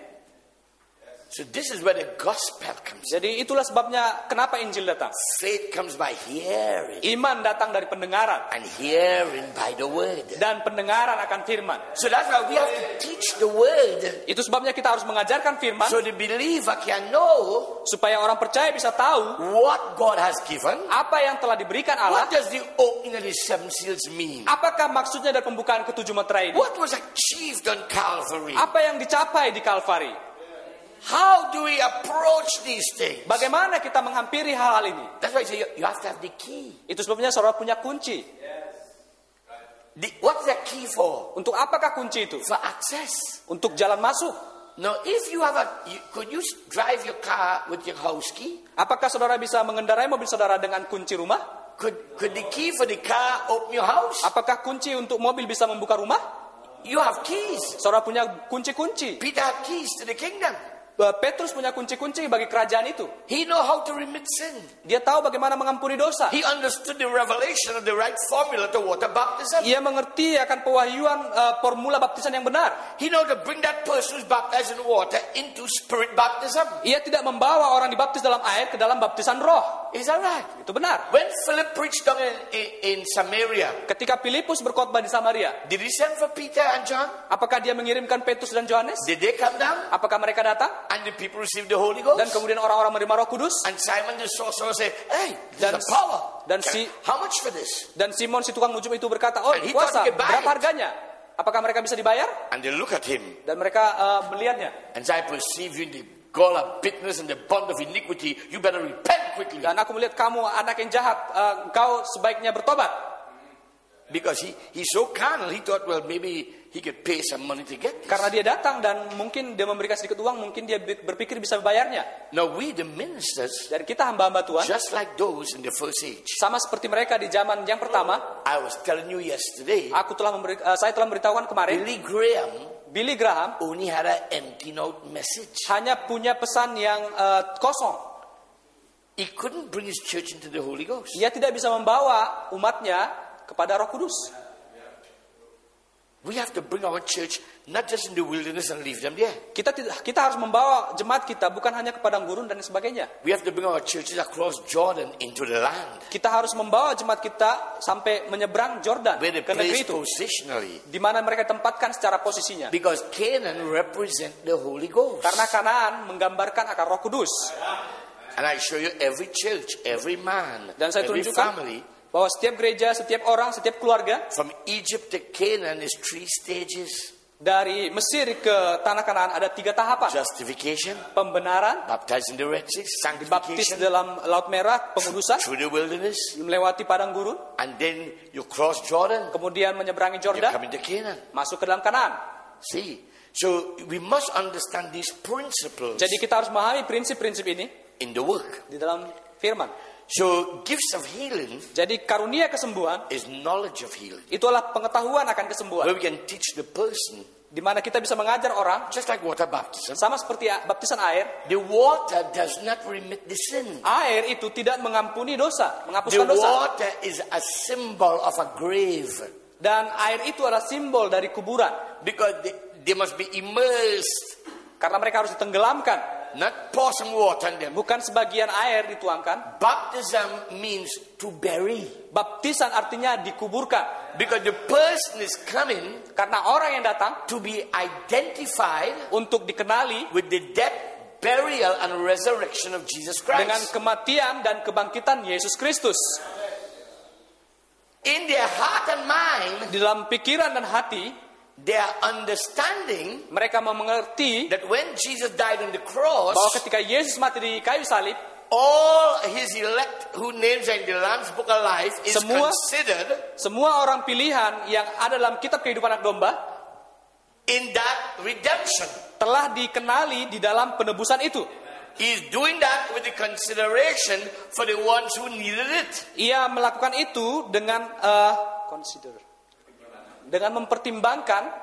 So this is where the gospel comes. Jadi itulah sebabnya kenapa Injil datang. Faith comes by hearing, Iman datang dari pendengaran and hearing by the word. dan pendengaran akan firman. So that's why we have to teach the word, Itu sebabnya kita harus mengajarkan firman so the believer can know supaya orang percaya bisa tahu what God has given. apa yang telah diberikan What Allah. does the opening of the seven seals mean? Apakah maksudnya dari pembukaan ketujuh meterai ini? What was achieved on Calvary? Apa yang dicapai di Kalvari? How do we approach these things? Bagaimana kita menghampiri hal-hal ini? That's why I say you, you have to have the key. Itu sebabnya saudara punya kunci. The, what's the key for? Untuk apakah kunci itu? For access. Untuk jalan masuk. Now, if you have a, you, could you drive your car with your house key? Apakah saudara bisa mengendarai mobil saudara dengan kunci rumah? Could, could the key for the car open your house? Apakah kunci untuk mobil bisa membuka rumah? You have keys. Saudara punya kunci-kunci. Peter had keys to the kingdom. Petrus punya kunci-kunci bagi kerajaan itu. He know how to remit sin. Dia tahu bagaimana mengampuni dosa. He understood the revelation of the right formula to water baptism. Ia mengerti akan pewahyuan uh, formula baptisan yang benar. He know to bring that person who's baptized in water into spirit baptism. Ia tidak membawa orang dibaptis dalam air ke dalam baptisan roh. Is that right? Itu benar. When Philip preached down in, in, in Samaria, Ketika Filipus berkhotbah di Samaria, did he send for Peter and John? apakah dia mengirimkan Petrus dan Yohanes? Did they come down? Apakah mereka datang? And the people received the Holy Ghost? Dan kemudian orang-orang menerima Roh Kudus? And Simon the sorcerer said, hey, this Dan- is the power. dan si- How much for this? Dan Simon si tukang nujum itu berkata, "Oh, And he puasa, thought he could buy berapa it." harganya? Apakah mereka bisa dibayar?" And they look at him. Dan mereka uh, melihatnya. And I perceive you in the gall of bitterness and the bond of iniquity. You better repent quickly. Dan aku melihat kamu anak yang jahat, uh, engkau sebaiknya bertobat. Because he, he's so carnal, he thought, well, maybe he could pay some money to get this. Karena dia datang dan mungkin dia memberikan sedikit uang, mungkin dia bi- berpikir bisa bayarnya. Now we, the ministers, Dan kita hamba-hamba Tuhan, just like those in the first age. sama seperti mereka di zaman yang pertama, I was telling you yesterday, aku telah memberi, uh, saya telah memberitahukan kemarin, Billy Graham Billy Graham only had an empty note message. hanya punya pesan yang uh, kosong. He couldn't bring his church into the Holy Ghost. Ia tidak bisa membawa umatnya kepada Roh Kudus. We have to bring our church not just in the wilderness and leave them there. Kita tidak, kita harus membawa jemaat kita bukan hanya ke padang gurun dan sebagainya. We have to bring our churches across Jordan into the land Kita harus membawa jemaat kita sampai menyeberang Jordan where they ke negeri place itu, positionally. di mana mereka tempatkan secara posisinya. Because Canaan represent the Holy Ghost. Karena Kanaan menggambarkan akan Roh Kudus. And I show you every church, every man, Dan saya every tunjukkan family. bahwa setiap gereja, setiap orang, setiap keluarga From Egypt to Canaan is three stages. dari Mesir ke tanah Kanaan ada tiga tahapan. Justification, Pembenaran, baptized in the Red Sea, baptis sanctification, dalam Laut Merah, pengudusan, through the wilderness, melewati padang gurun, and then you cross Jordan, kemudian menyeberangi you Jordan, come into Canaan. masuk ke dalam Kanaan. See, so we must understand these principles Jadi kita harus memahami prinsip-prinsip ini in the work. di dalam firman. So gifts of healing Jadi karunia kesembuhan is knowledge of healing, itulah pengetahuan akan kesembuhan, where we can teach the person, di mana kita bisa mengajar orang just like water baptism. sama seperti baptisan air. The water does not remit the sin. Air itu tidak mengampuni dosa, The menghapuskan dosa. water is a symbol of a grave, Dan air itu adalah simbol dari kuburan, because they, they must be immersed karena mereka harus ditenggelamkan Not pour some water on them. bukan sebagian air dituangkan. Baptism means to bury. Baptisan artinya dikuburkan. Because the person is coming Karena orang yang datang to be identified untuk dikenali with the death, burial, and resurrection of Jesus dengan Christ. kematian dan kebangkitan Yesus Kristus. In their heart and mind, Di dalam pikiran dan hati, they are understanding mereka mengerti that when Jesus died on the cross, bahwa ketika Yesus mati di kayu salib, all his elect who names are in the Lamb's Book of Life is Semua- considered semua orang pilihan yang ada dalam kitab kehidupan anak domba in that redemption. telah dikenali di dalam penebusan itu. He's doing that with the consideration for the ones who needed it. Ia melakukan itu dengan eh, consider, dengan mempertimbangkan.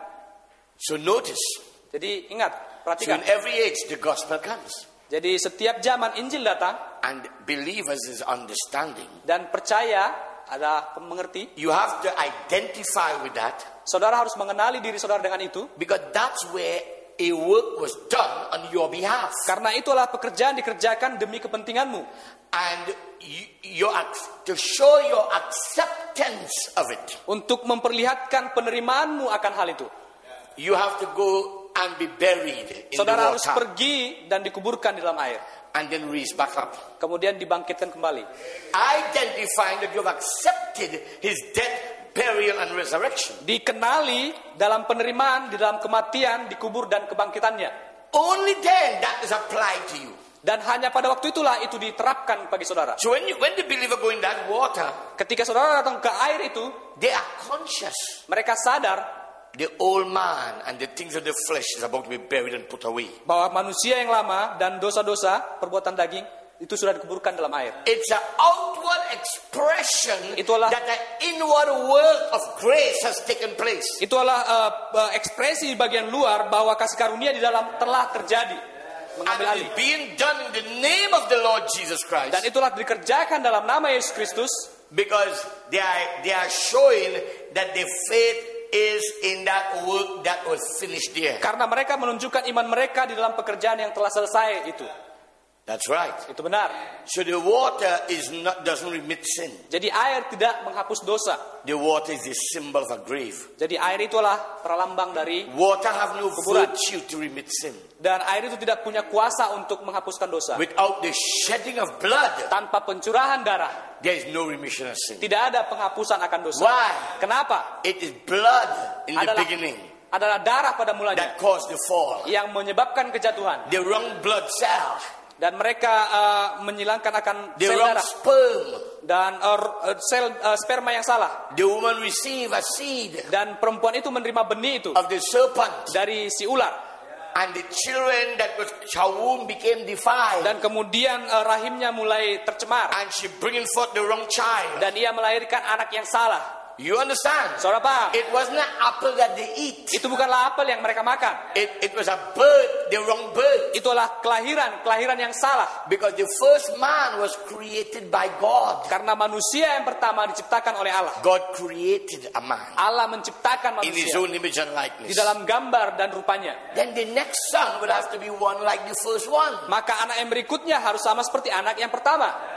So notice, Jadi ingat, so in perhatikan. every age the gospel comes. Jadi setiap zaman Injil datang And believers is understanding. dan percaya ada mengerti. You have to identify with that Saudara harus mengenali diri saudara dengan itu. because that's where a work was done on your behalf. Karena itulah pekerjaan dikerjakan demi kepentinganmu. And you, your, ac- to show your acceptance of it, Untuk memperlihatkan penerimaanmu akan hal itu. you have to go and be buried in Saudara the harus water pergi dan dikuburkan di dalam air. and then raise back up. Kemudian dibangkitkan kembali. Identifying that you have accepted his death, burial, and resurrection. Dikenali dalam penerimaan, di dalam kematian, dikubur dan kebangkitannya. Only then that is applied to you. Dan hanya pada waktu itulah itu diterapkan bagi saudara. So when, you, when the believer go in that water, Ketika saudara datang ke air itu, they are conscious. mereka sadar The old man and the things of the flesh is about to be buried and put away. bahwa manusia yang lama dan dosa-dosa, perbuatan daging, itu sudah dikuburkan dalam air. It's an outward expression Itulah- that the inward work of grace has taken place. Itu adalah uh, uh, ekspresi bagian luar bahwa kasih karunia di dalam telah terjadi, mengambil And alih. it's being done in the name of the Lord Jesus Christ. Dan itulah dikerjakan dalam nama Yesus Kristus, Because they are, they are showing that the faith is in that work that was finished there. karena mereka menunjukkan iman mereka di dalam pekerjaan yang telah selesai itu. That's right. Itu benar. So the water is not doesn't remit sin. Jadi air tidak menghapus dosa. The water is the symbol of a grave. Jadi air itu adalah perlambang dari, Water have no Kuburan. virtue to remit sin. dan air itu tidak punya kuasa untuk menghapuskan dosa. Without the shedding of blood, Tanpa pencurahan darah, there is no remission of sin. tidak ada penghapusan akan dosa. Why? Kenapa? It is blood in the Adalah, beginning adalah darah pada mulanya that caused the fall. yang menyebabkan kejatuhan. The wrong blood cell, Dan mereka uh, menyilangkan akan the sel wrong darah sperm. dan uh, uh, sel uh, sperma yang salah. The woman received a seed Dan perempuan itu menerima benih itu of the serpent, dari si ular. and the children that was her womb became defiled, Dan kemudian uh, rahimnya mulai tercemar. and she bringing forth the wrong child. Dan ia melahirkan anak yang salah. You understand? Saudara paham? It wasn't an apple that they eat. Itu bukanlah apel yang mereka makan. It, it was a bird, the wrong bird. Itulah kelahiran, kelahiran yang salah. Because the first man was created by God. Karena manusia yang pertama diciptakan oleh Allah. God created a man Allah menciptakan in his manusia own image and di likeness. dalam gambar dan rupanya. Then the next son would have to be one like the first one. Maka anak yang berikutnya harus sama seperti anak yang pertama.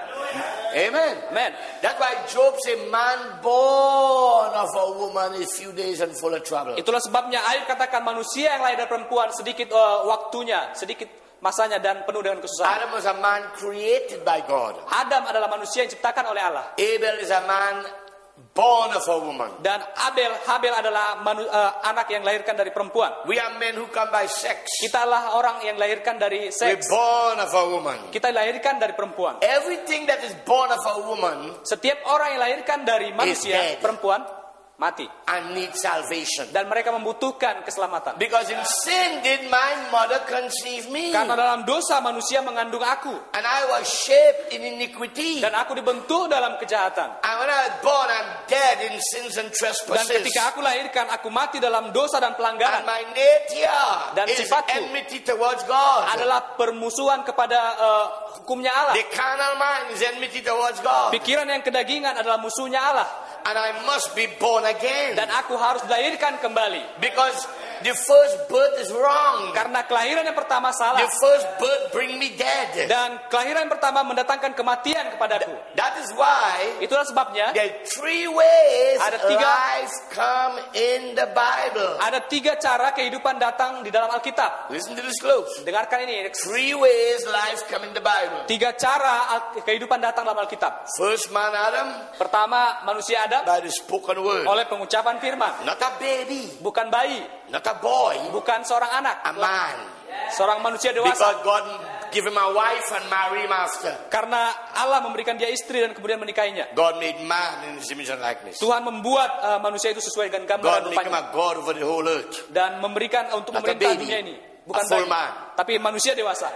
Amen. Amen. That's why Job said, man born of a woman is few days and full of trouble. Itulah sebabnya Ayub katakan manusia yang lahir dari perempuan sedikit uh, waktunya, sedikit masanya dan penuh dengan kesusahan. Adam was a man created by God. Adam adalah manusia yang diciptakan oleh Allah. Abel is a man born of a woman. Dan Abel, Habel adalah manu, uh, anak yang dilahirkan dari perempuan. We are men who come by sex. Kita adalah orang yang dilahirkan dari We're seks. born of a woman. Kita dilahirkan dari perempuan. Everything that is born of a woman Setiap orang yang dilahirkan dari manusia, dead. perempuan, mati. and needs salvation. Dan mereka membutuhkan keselamatan. Because in sin did my mother conceive me. Karena dalam dosa manusia mengandung aku. And I was shaped in iniquity. Dan aku dibentuk dalam kejahatan. And when I was born, I'm dead in sins and Dan trespasses. ketika aku lahirkan, aku mati dalam dosa dan And pelanggaran. my nature Dan is sifatku enmity towards God. Adalah permusuhan kepada uh, hukumnya Allah. The carnal mind is enmity towards God. Pikiran yang kedagingan adalah musuhnya Allah. And I must be born again. Dan aku harus dilahirkan kembali. Because The first birth is wrong. Karena kelahiran yang pertama salah. The first birth bring me dead. Dan kelahiran yang pertama mendatangkan kematian kepadaku. That is why Itulah sebabnya there are three ways Ada tiga- life come in the Bible. ada tiga cara kehidupan datang di dalam Alkitab. Listen to this close. Dengarkan ini. Three ways life come in the Bible. Tiga cara al- kehidupan datang dalam Alkitab. First man Adam Pertama, manusia Adam by the spoken word. oleh pengucapan firman. Not a baby, Bukan bayi, not a boy, bukan seorang anak, a man. seorang manusia dewasa. Because God give him a wife and marry him after. Karena Allah memberikan dia istri dan kemudian menikahinya. God made man in his image and likeness. Tuhan membuat uh, manusia itu sesuai dengan gambar dan God make him rupanya. a God over the whole earth. Dan memberikan untuk Not a memerintah baby, dunia ini. Bukan a full bayi, man. tapi manusia dewasa.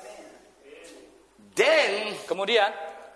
Then Kemudian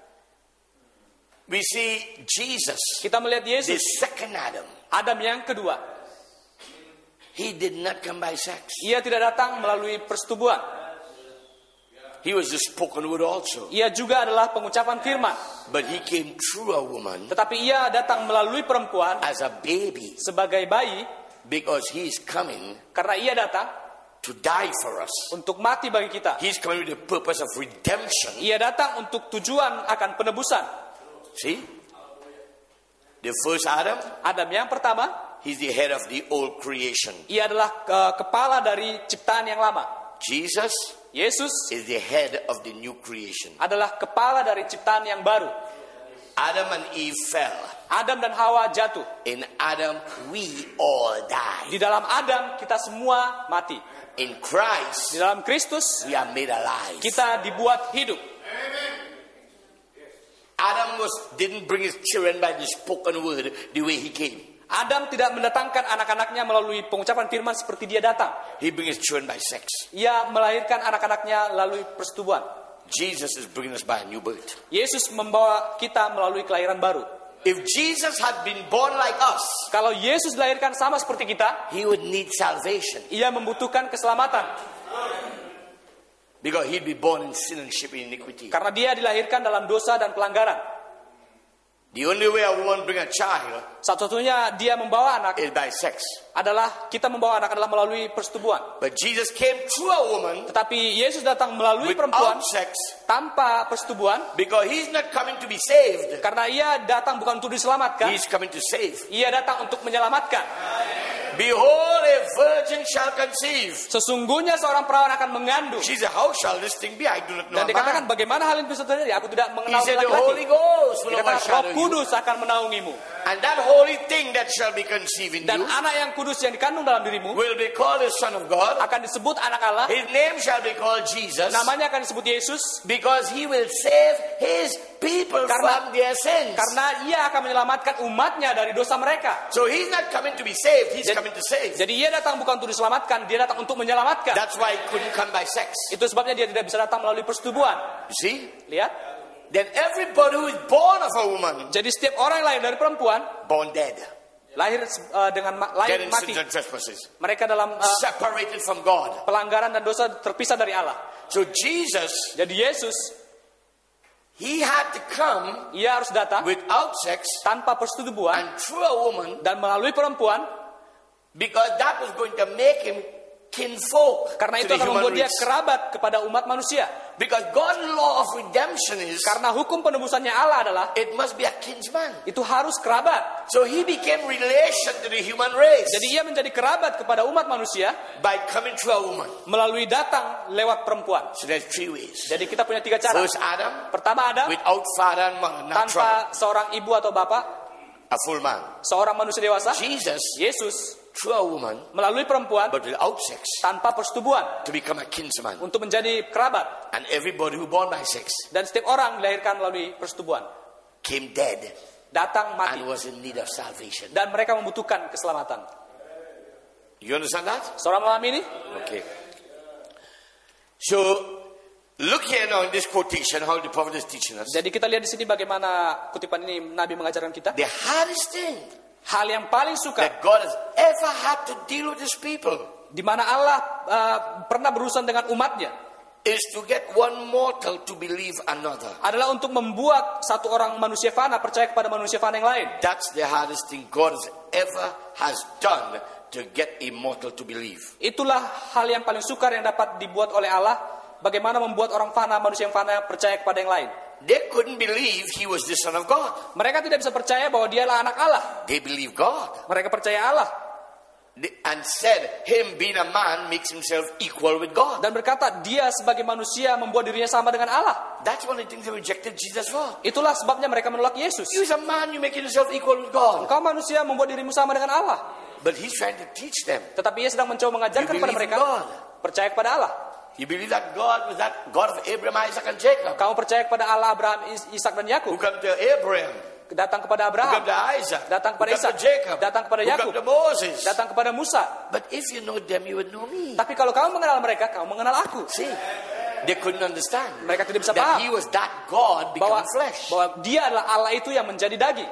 we see Jesus, kita melihat the Yesus, second Adam. Adam yang kedua. He did not come by sex. Ia tidak datang melalui persetubuhan. He was the spoken word also. Ia juga adalah pengucapan firman. But he came through a woman Tetapi ia datang melalui perempuan as a baby sebagai bayi because he is coming karena ia datang to die for us. untuk mati bagi kita. He's coming with the purpose of redemption. Ia datang untuk tujuan akan penebusan. See? The first Adam, Adam yang pertama, he's the head of the old creation. ia adalah uh, kepala dari ciptaan yang lama. Jesus Yesus is the head of the new creation. adalah kepala dari ciptaan yang baru. Adam and Eve fell. Adam dan Hawa jatuh. In Adam, we all die. Di dalam Adam kita semua mati. In Christ, Di dalam Kristus we are made alive. kita dibuat hidup. Adam was didn't bring his children by the spoken word the way he came. Adam tidak mendatangkan anak-anaknya melalui pengucapan firman seperti dia datang. He brings his children by sex. Ia melahirkan anak-anaknya melalui persetubuhan. Jesus is bringing us by a new birth. Yesus membawa kita melalui kelahiran baru. If Jesus had been born like us, Kalau Yesus dilahirkan sama seperti kita, he would need salvation ia membutuhkan keselamatan. because he'd be born in sin and shaped in iniquity. Karena dia dilahirkan dalam dosa dan pelanggaran. The only way a woman bring a child Satu-satunya dia membawa anak is by sex. adalah, kita membawa anak adalah melalui persetubuhan. But Jesus came through a woman Tetapi Yesus datang melalui perempuan without sex tanpa persetubuan. because he's not coming to be saved. Karena ia datang bukan untuk diselamatkan, He's coming to save. ia datang untuk menyelamatkan. Behold, a virgin shall conceive. Sesungguhnya seorang perawan akan mengandung. She said, how shall this thing be? I do not know. Dan a dikatakan man. bagaimana hal ini bisa terjadi? Aku tidak He mengenal said, the laki-laki. Holy Ghost will Dikatakan Roh overshadow you. Kudus akan menaungimu. And that holy thing that shall be conceived in Dan you anak yang kudus yang dikandung dalam dirimu will be called the Son of God. akan disebut anak Allah. His name shall be called Jesus Namanya akan disebut Yesus. because he will save his people Karena- from their sins. Karena ia akan menyelamatkan umatnya dari dosa mereka. So he's not coming to be saved, he's Jadi- coming to save. Jadi ia datang bukan untuk diselamatkan, dia datang untuk menyelamatkan. That's why he couldn't come by sex. Itu sebabnya dia tidak bisa datang melalui persetubuhan. You see? Lihat. Then everybody who is born of a woman, Jadi setiap orang yang lahir dari perempuan born dead. lahir uh, dengan ma- lahir Dead in mati. sins and trespasses. Mereka dalam uh, Separated from God. pelanggaran dan dosa terpisah dari Allah. So Jesus, Jadi Yesus, he had to come ia harus datang without sex tanpa persetubuhan and through a woman dan melalui perempuan, because that was going to make him kinfolk karena to itu the akan human membuat dia race. kerabat kepada umat manusia. Because God's law of redemption is Karena hukum penebusannya Allah adalah it must be a kinsman. itu harus kerabat. So he became relation to the human race Jadi ia menjadi kerabat kepada umat manusia by coming through a woman. melalui datang lewat perempuan. So there's three ways. Jadi kita punya tiga cara. First Adam, Pertama Adam without father and mother, natural, tanpa seorang ibu atau bapak, a full man. seorang manusia dewasa. Jesus, Yesus through a woman, melalui perempuan but without sex, tanpa persetubuan to become a kinsman. untuk menjadi kerabat. And everybody who born by sex Dan setiap orang dilahirkan melalui persetubuan came dead datang mati and was in need of salvation. dan mereka membutuhkan keselamatan. You understand that? Seorang malam ini Okay. So, look here now in this quotation, how the prophet is teaching us. jadi kita lihat di sini bagaimana kutipan ini Nabi mengajarkan kita. The hardest thing Hal yang paling suka that God has ever had to deal with his people di mana Allah uh, pernah berurusan dengan umatnya is to get one mortal to believe another. adalah untuk membuat satu orang manusia fana percaya kepada manusia fana yang lain. That's the hardest thing God has ever has done to get a mortal to believe. Itulah hal yang paling sukar yang dapat dibuat oleh Allah, bagaimana membuat orang fana, manusia yang fana percaya kepada yang lain. They couldn't believe he was the Son of God. Mereka tidak bisa percaya bahwa dialah anak Allah. They believe God. Mereka percaya Allah. They- And said him being a man makes himself equal with God. Dan berkata dia sebagai manusia membuat dirinya sama dengan Allah. That's one of the things they rejected Jesus for. Itulah sebabnya mereka menolak Yesus. You as a man, you make yourself equal with God. Engkau manusia membuat dirimu sama dengan Allah. But he's trying to teach them. Tetapi ia sedang mencoba mengajarkan You kepada believe mereka in God. percaya kepada Allah. You believe that God was that God of Abraham, Isaac, and Jacob, Kamu percaya kepada Allah Abraham, Is- Ishak dan who Yakub. come to Abraham, Datang kepada who Abraham, come to Isaac, datang who kepada come to Ishak, Jacob, datang kepada who Yakub, come to Moses. datang kepada Musa. But if you know them, you would know me. Tapi kalau kamu mengenal mereka, kamu mengenal aku. See, they couldn't understand Mereka tidak bisa that paham he was that God bahwa, become flesh. bahwa dia adalah Allah itu yang menjadi daging.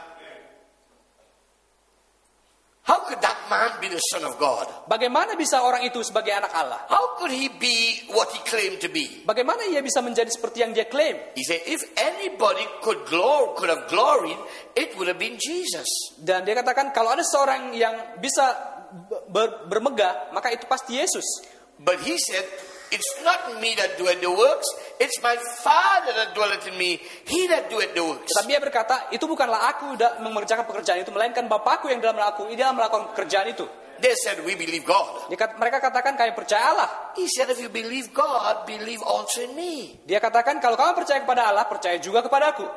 How could that man be the Son of God? Bagaimana bisa orang itu sebagai anak Allah? How could he be what he claimed to be? Bagaimana ia bisa menjadi seperti yang dia klaim? He said, if anybody could glor- could have gloried, it would have been Jesus. Dan dia katakan kalau ada seorang yang bisa ber- bermegah, maka itu pasti Yesus. But he said, it's not me that doeth the works, it's my Father that dwelleth in me, he that doeth the works. Tapi dia berkata, itu bukanlah aku yang mengerjakan pekerjaan itu, melainkan Bapakku yang dalam aku, dia melakukan pekerjaan itu. They said, we believe God. Dia kat- mereka katakan kami percaya Allah. He said, if you believe God, believe also in me. Dia katakan kalau kamu percaya kepada Allah, percaya juga kepada aku.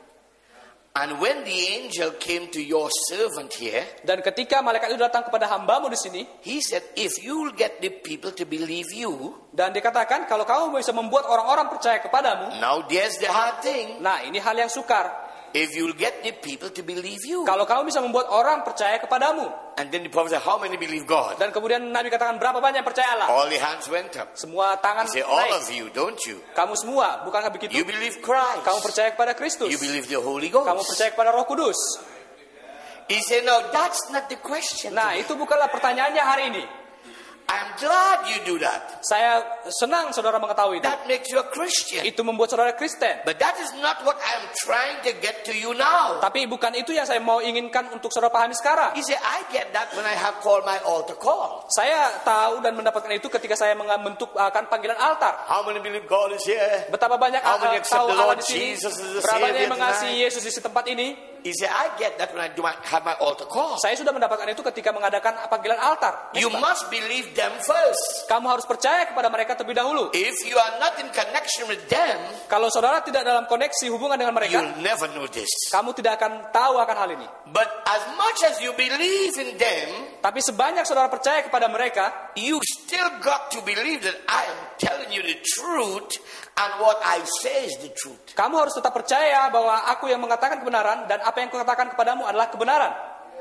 And when the angel came to your servant here, Dan ketika malaikat itu datang kepada hambamu di sini, he said, if you'll get the people to believe you, dan dia katakan kalau kamu bisa membuat orang-orang percaya kepadamu, now there's the hard thing. nah ini hal yang sukar. If you'll get the people to believe you. Kalau kamu bisa membuat orang percaya kepadamu. And then the prophet said, how many believe God? Dan kemudian Nabi katakan berapa banyak yang percaya Allah? All the hands went up. Semua tangan He said, all naik. of you, don't you? Kamu semua, bukankah begitu? You believe Christ. Kamu percaya kepada Kristus. You believe the Holy Kamu Ghost. percaya kepada Roh Kudus. He said, no, that's not the question. Nah, itu bukanlah pertanyaannya hari ini. I'm glad you do that. Saya senang saudara mengetahui itu. That makes you a Christian. Itu membuat saudara Kristen. But that is not what I'm trying to get to you now. Tapi bukan itu yang saya mau inginkan untuk saudara pahami sekarang. He said, I get that when I have called my altar call. Saya tahu dan mendapatkan itu ketika saya membentuk akan panggilan altar. How many believe God is here? Betapa banyak How many uh, accept tahu the Allah Lord di sini. Jesus as the Berapa banyak Savior yang mengasihi tonight? Yesus di tempat ini. He said, I get that when I do my, have my altar call. Saya sudah mendapatkan itu ketika mengadakan panggilan altar. You must believe them first. Kamu harus percaya kepada mereka terlebih dahulu. If you are not in connection with them, Kalau saudara tidak dalam koneksi hubungan dengan mereka, you'll never know this. kamu tidak akan tahu akan hal ini. But as much as you believe in them, Tapi sebanyak saudara percaya kepada mereka, you still got to believe that I am telling you the truth and what I say is the truth. kamu harus tetap percaya bahwa aku yang mengatakan kebenaran dan apa yang kukatakan kepadamu adalah kebenaran.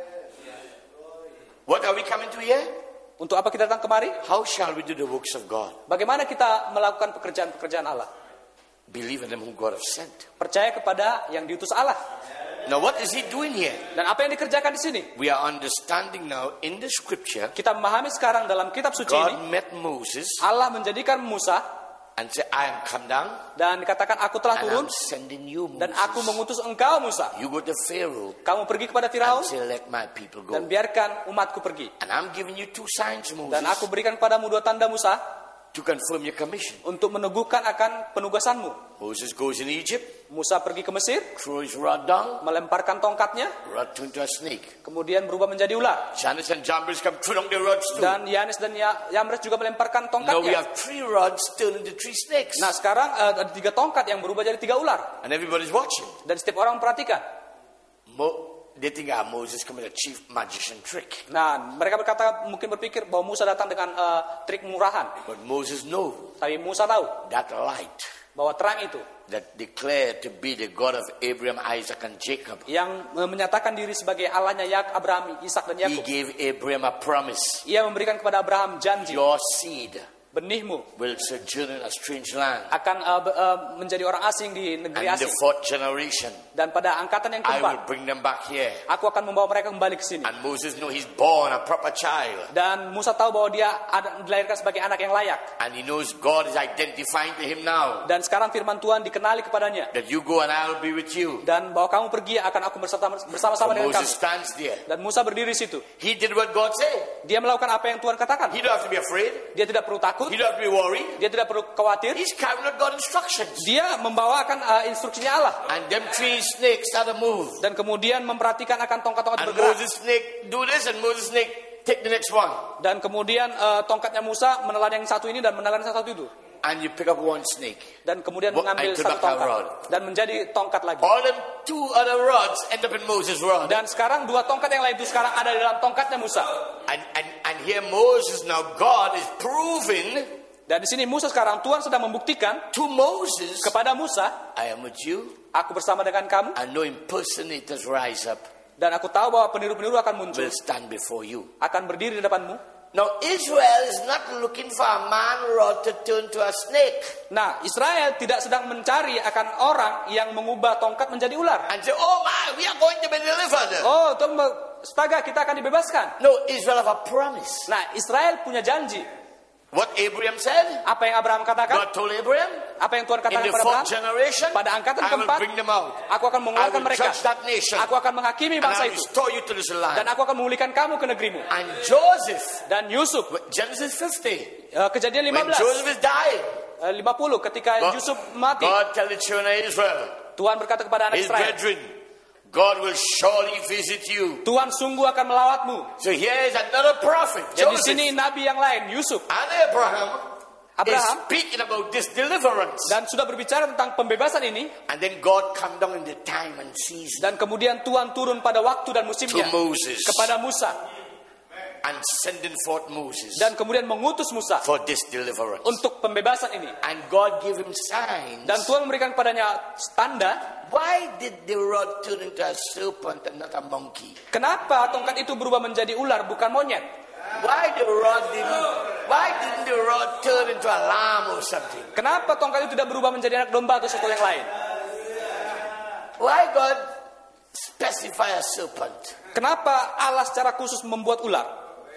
What are we coming to here? Untuk apa kita datang kemari? How shall we do the works of God? Bagaimana kita melakukan pekerjaan-pekerjaan Allah? Believe in them whom God has sent. Percaya kepada yang diutus Allah. Now what is he doing here? Dan apa yang dikerjakan di sini? We are understanding now in the scripture, Kita memahami sekarang dalam kitab suci ini, God met Moses Allah menjadikan Musa and said, I am come down dan dikatakan aku telah and turun I'm sending you, dan aku Moses. mengutus engkau Musa. You go to Pharaoh Kamu pergi kepada and Firaun say, let my people go. dan biarkan umatku pergi. And I'm giving you two signs, Moses, Dan aku berikan kepadamu dua tanda Musa to confirm your commission. untuk meneguhkan akan penugasanmu. Moses goes in Egypt, Musa pergi ke Mesir, throws his rod down, melemparkan tongkatnya, rod turned to a snake. kemudian berubah menjadi ular. Jannes and Jambres come throw down their rods too. Dan Yanes dan Ya- Yamres juga melemparkan Now we tongkatnya. have three rods turned into three snakes. Nah sekarang eh, ada tiga tongkat yang berubah jadi tiga ular. And everybody's watching. Dan setiap orang memperhatikan. Mo- they think ah, Moses committed a chief magician trick. Nah mereka berkata mungkin berpikir bahwa Musa datang dengan eh, trik murahan. But Moses knew Tapi Musa tahu that light bahwa terang itu that declared to be the God of Abraham, Isaac, and Jacob. yang eh, menyatakan diri sebagai Allahnya Yak, Abraham, Ishak dan He Yakub. gave Abraham a promise. Ia memberikan kepada Abraham janji Your seed benihmu will sojourn in a strange land. akan uh, be- uh, menjadi orang asing di negeri And in the asing. fourth generation, Dan pada angkatan yang I will keempat, bring them back here. aku akan membawa mereka kembali ke sini. And Moses know he's born a proper child. Dan Musa tahu bahwa dia ada, dilahirkan sebagai anak yang layak. And he knows God is identifying to him now. Dan sekarang firman Tuhan dikenali kepadanya. That you go and I will be with you. Dan bahwa kamu pergi akan aku bersama- So bersama-sama dengan kamu. Moses stands there. Dan Musa berdiri di situ. He did what God said. Dia melakukan apa yang Tuhan katakan. He don't have to be afraid. Dia tidak perlu takut. He don't have to be worried. Dia tidak perlu khawatir. He's carrying out God's instructions. Dia membawakan uh, instruksinya Allah. And them three snakes started to move. Dan kemudian memperhatikan akan tongkat-tongkat And bergerak. Moses snake do this and Moses snake take the next one. Dan kemudian uh, tongkatnya Musa menelan yang satu ini dan menelan yang satu itu. And you pick up one snake. Dan kemudian What- mengambil and to satu back a tongkat. rod. Dan menjadi tongkat lagi. All them two other rods end up in Moses' rod. Dan sekarang dua tongkat yang lain itu sekarang ada di dalam tongkatnya Musa. And, and, and here Moses, now God is proving Dan di sini Musa sekarang Tuhan sedang membuktikan to Moses, kepada Musa, I am with you. aku bersama dengan kamu. And no impersonators rise up, Dan aku tahu bahwa peniru-peniru akan muncul, will stand before you. akan berdiri di depanmu. Now Israel is not looking for a man rod to turn to a snake. Nah, Israel tidak sedang mencari akan orang yang mengubah tongkat menjadi ular. And say, oh my, we are going to be delivered. Oh, Tuhan, astaga, kita akan dibebaskan. No, Israel have a promise. Nah, Israel punya janji. What Abraham said, Apa yang Abraham katakan? God told Abraham, Apa yang Tuhan in katakan the kepada fourth Abraham? generation, Pada angkatan I will keempat, bring them out. aku akan I mengeluarkan will mereka. judge that nation. Aku akan menghakimi And bangsa I will itu. restore you to this Dan land. aku akan memulihkan kamu ke negerimu. And Joseph, Dan Yusuf, Genesis fifty, eh, kejadian lima when belas, Joseph is dying, eh, lima puluh, ketika God, Yusuf mati, God tell the children of Israel, Tuhan berkata kepada anak his Israel, brethren, God will surely visit you. Tuhan sungguh akan melawatmu. So here is another prophet, Dan di Joseph, sini nabi yang lain, Yusuf, and Abraham, Abraham, is speaking about this deliverance. dan sudah berbicara tentang pembebasan ini. And then God come down in the time and season Dan kemudian Tuhan turun pada waktu dan to musimnya Moses kepada Musa. and sending forth Moses Dan kemudian mengutus Musa for this deliverance. untuk pembebasan ini. And God gave him signs. Dan Tuhan memberikan kepadanya tanda. Why did the rod turn into a serpent and not a monkey? Kenapa tongkat itu berubah menjadi ular bukan monyet? Why the rod didn't why didn't the rod turn into a lamb or something? Kenapa tongkat itu tidak berubah menjadi anak domba atau sesuatu yang lain? Why God specify a serpent? Kenapa Allah secara khusus membuat ular?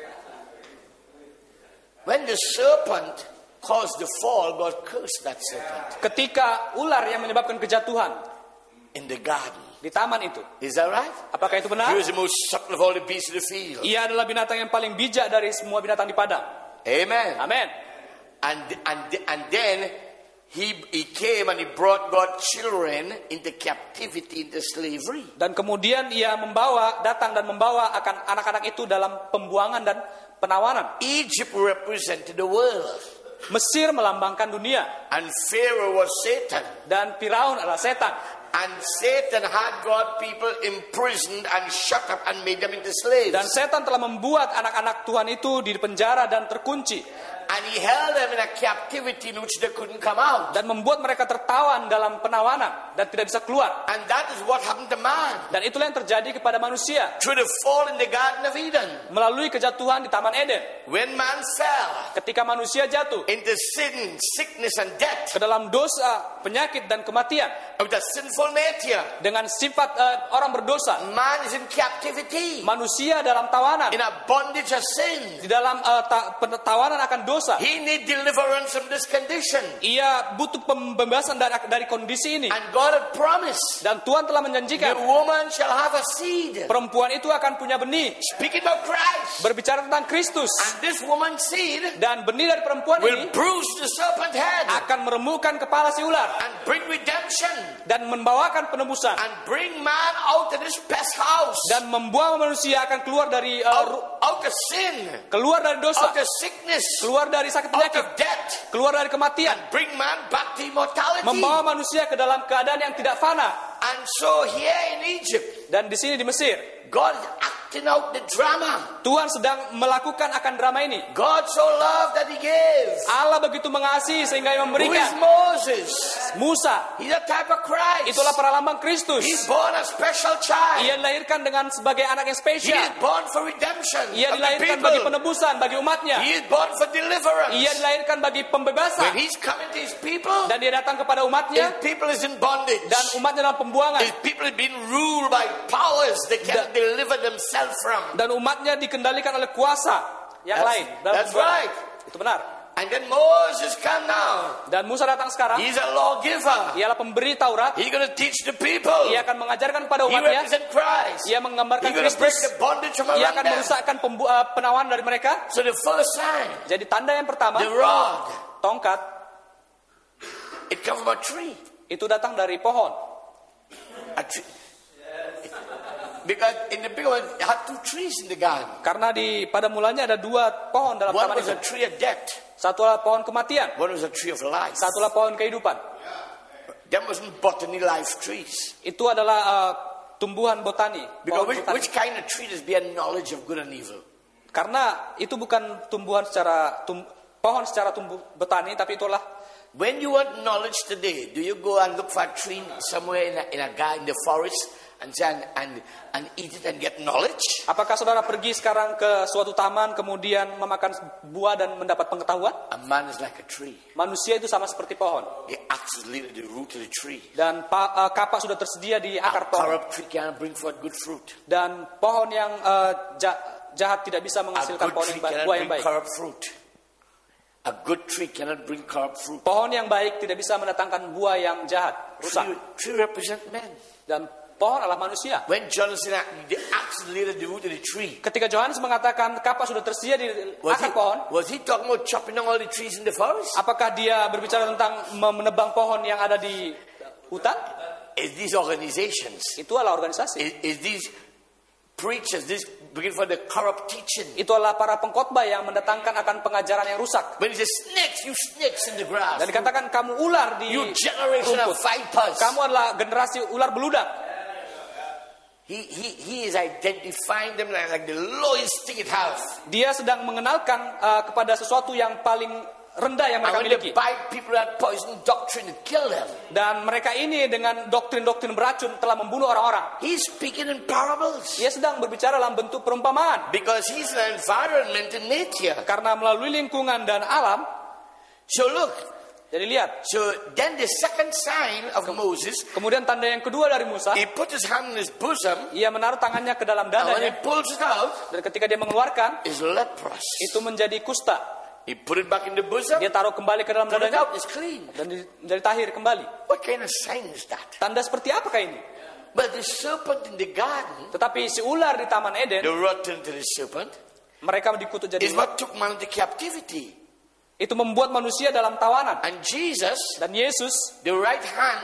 When the serpent caused the fall, God cursed that serpent Ketika ular yang menyebabkan kejatuhan in the garden. di taman itu. Is that right? Apakah itu benar? He was the most subtle of all the beasts of the field. Ia adalah binatang yang paling bijak dari semua binatang di padang. Amen. Amin. And and and then he he came and he brought God's children into captivity, into slavery. Dan kemudian ia membawa, datang dan membawa akan anak-anak itu dalam pembuangan dan penawanan. Egypt represented the world, Mesir melambangkan dunia. and Pharaoh was Satan. Dan Firaun adalah setan. And Satan had God people imprisoned and shut up and made them into slaves. Dan setan telah membuat anak-anak Tuhan itu di penjara dan terkunci. And he held them in a captivity in which they couldn't come out. Dan membuat mereka tertawan dalam penawanan dan tidak bisa keluar. And that is what happened to man Dan itulah yang terjadi kepada manusia through the fall in the Garden of Eden. melalui kejatuhan di Taman Eden. When man fell Ketika manusia jatuh into sin, sickness, and death, ke dalam dosa, penyakit dan kematian of the sinful nature, dengan sifat uh, orang berdosa, man is in captivity, manusia dalam tawanan, in a bondage of sin. di dalam uh, ta- tawanan akan dosa. He need deliverance from this condition. Ia butuh pembebasan dari, dari kondisi ini. And God had promised, Dan Tuhan telah the menjanjikan woman shall have a seed. perempuan itu akan punya benih. Speaking about Christ. Berbicara tentang Kristus. And this woman's seed Dan benih dari perempuan will ini bruise the serpent head akan meremukkan kepala si ular. and bring redemption Dan membawakan penebusan. and bring man out of this pest house, Dan membawa manusia akan keluar dari uh, ru- out, out of sin, keluar dari dosa, out of sickness, keluar dari sakit out penyakit, of death, keluar dari kematian, and bring man back to immortality. membawa manusia ke dalam keadaan yang tidak fana. And so here in Egypt, Dan di sini di Mesir, God is acting out the drama. Tuhan sedang melakukan akan drama ini. God so loved that he gave. Allah begitu mengasihi sehingga ia Who is memberikan. Moses? Musa, He's a type of Christ. itulah peralambang Kristus. He's born a special child. Ia dilahirkan dengan sebagai anak yang He spesial. is born for redemption Ia of the dilahirkan bagi people. penebusan bagi umatnya. He is born for deliverance. Ia dilahirkan bagi When pembebasan. he's coming to his people, Dan dia datang kepada his umatnya. people is in bondage. Dan umatnya dalam pembuangan. His people is being ruled by powers they can't deliver themselves from. Dan umatnya dikendalikan oleh kuasa yang That's- lain. dalam that's pembuangan. right. Itu benar. And then Moses come now. Dan Musa datang sekarang. He's a lawgiver. Ialah pemberi Taurat. He's going to teach the people. Ia akan mengajarkan kepada He umatnya. represents Christ. Ia menggambarkan He's going to break Kristus. the bondage from Ia around akan them. merusakkan pembu- uh, penawanan dari mereka. So the first sign, Jadi tanda yang pertama, the rod, tongkat it comes from a tree. itu datang dari pohon. A tree. Because in the big one, it had two trees in the garden. Karena di pada mulanya ada dua pohon dalam One taman was itu. a tree of death. Satulah pohon kematian, One was a tree of life. satulah pohon kehidupan. There wasn't botany life trees. Itu adalah uh, tumbuhan botani. Because Pohon which, botani. which kind of tree does bear knowledge of good and evil? Karena itu bukan tumbuhan secara tum, pohon secara tumbuh botani, tapi itulah When you want knowledge today, do you go and look for a tree somewhere in a, in a guy in the forest and say and, and, and eat it and get knowledge? apakah saudara pergi sekarang ke suatu taman kemudian memakan buah dan mendapat pengetahuan? A man is like a tree. Manusia itu sama seperti pohon. The axe is laid at the root of the tree. Dan pa, uh, kapak sudah tersedia di A akar pohon. corrupt tree cannot bring forth good fruit. Dan pohon yang uh, ja, jahat tidak bisa A menghasilkan good pohon tree yang, ba- cannot buah yang bring baik. corrupt fruit. A good tree cannot bring corrupt fruit. Pohon yang baik tidak bisa mendatangkan buah yang jahat, rusak. Tree, tree represent men. Dan pohon adalah manusia. When John said that the axe is laid at the root of the tree, Ketika Yohanes mengatakan kapak sudah tersedia di was he, akar pohon, was he talking about chopping down all the trees in the forest? apakah dia berbicara tentang menebang pohon yang ada di hutan? Is these organizations? Itu adalah organisasi. Is, is these preachers, this begin for the corrupt teaching? Itu adalah para pengkhotbah yang mendatangkan akan pengajaran yang rusak. When he says snakes, you snakes in the grass. Dan dikatakan kamu ular di You generation of rumput. vipers. Kamu adalah generasi ular beludak. He, he, he is identifying them like, like the lowest thing it has. Dia sedang mengenalkan uh, kepada sesuatu yang paling rendah yang And mereka when miliki. they bite people that poison doctrine to kill them, Dan mereka ini dengan doktrin-doktrin beracun telah membunuh orang-orang. he's speaking in parables. Ia sedang berbicara dalam bentuk perumpamaan. Because he's an environment in nature. Karena melalui lingkungan dan alam, So look, jadi lihat. so then the second sign of Moses, Kemudian tanda yang kedua dari Musa, he put his hand in his bosom, ia menaruh tangannya ke dalam and when he dadanya. pulls it out, Dan ketika dia mengeluarkan, it's leprous. itu menjadi kusta. He put it back in the bosom, Dia taruh kembali ke dalam pull it dadanya, out, it's clean. dan di- menjadi tahir kembali. What kind of sign is that? Tanda seperti apakah ini? But the serpent in the garden, Tetapi si ular di Taman Eden, the rod turned to the serpent, mereka dikutuk jadi is ular. what took man into captivity. Itu membuat manusia dalam tawanan. And Jesus, Dan Yesus, the right hand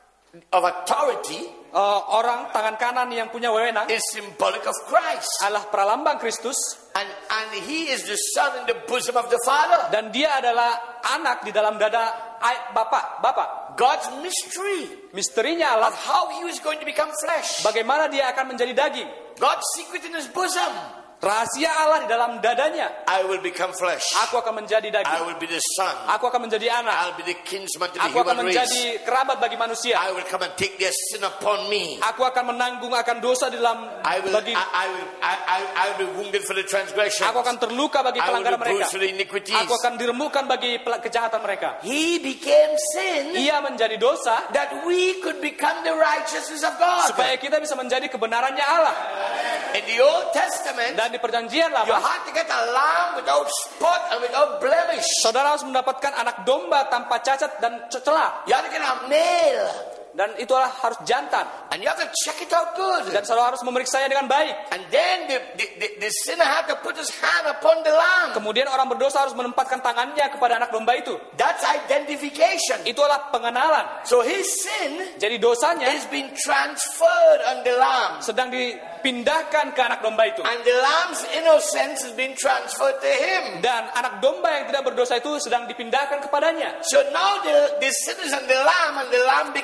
of authority, uh, orang tangan kanan yang punya wewenang, is symbolic of Christ. adalah pralambang Kristus. And, and he is the son in the bosom of the Father. Dan dia adalah anak di dalam dada ay- Bapa. Bapa. God's mystery Misterinya of adalah how he was going to become flesh. bagaimana dia akan menjadi daging. God's secret in his bosom. Rahasia Allah di dalam dadanya. I will become flesh. Aku akan menjadi I daging. will be the son. Aku akan menjadi anak. I'll be the kinsman to the Aku akan human menjadi race. kerabat bagi manusia. I will come and take their sin upon me. Aku akan menanggung akan dosa di dalam I will, I, bagi. I will, I, I, I will be wounded for the transgression. Aku akan terluka bagi I will pelanggaran be mereka. bruised for the iniquities. Aku akan diremukkan bagi pel- kejahatan mereka. He became sin Ia menjadi dosa that we could become the righteousness of God. supaya kita bisa menjadi kebenarannya Allah. In the Old Testament, Dan di perjanjian you lama, had to get a lamb without spot and without blemish. saudara harus mendapatkan anak domba tanpa cacat dan celah. You had to get a male. Dan itulah harus jantan. And you have to check it out good. Dan saudara harus memeriksanya dengan baik. And then the, the, the, the sinner had to put his hand upon the lamb. Kemudian orang berdosa harus menempatkan tangannya kepada anak domba itu. That's identification. Itulah pengenalan. So his sin Jadi dosanya is being transferred on the lamb. sedang dipindahkan ke anak domba itu. And the lamb's innocence is being transferred to him. Dan anak domba yang tidak berdosa itu sedang dipindahkan kepadanya. So now the, the sin is on the lamb and the lamb becomes guilty.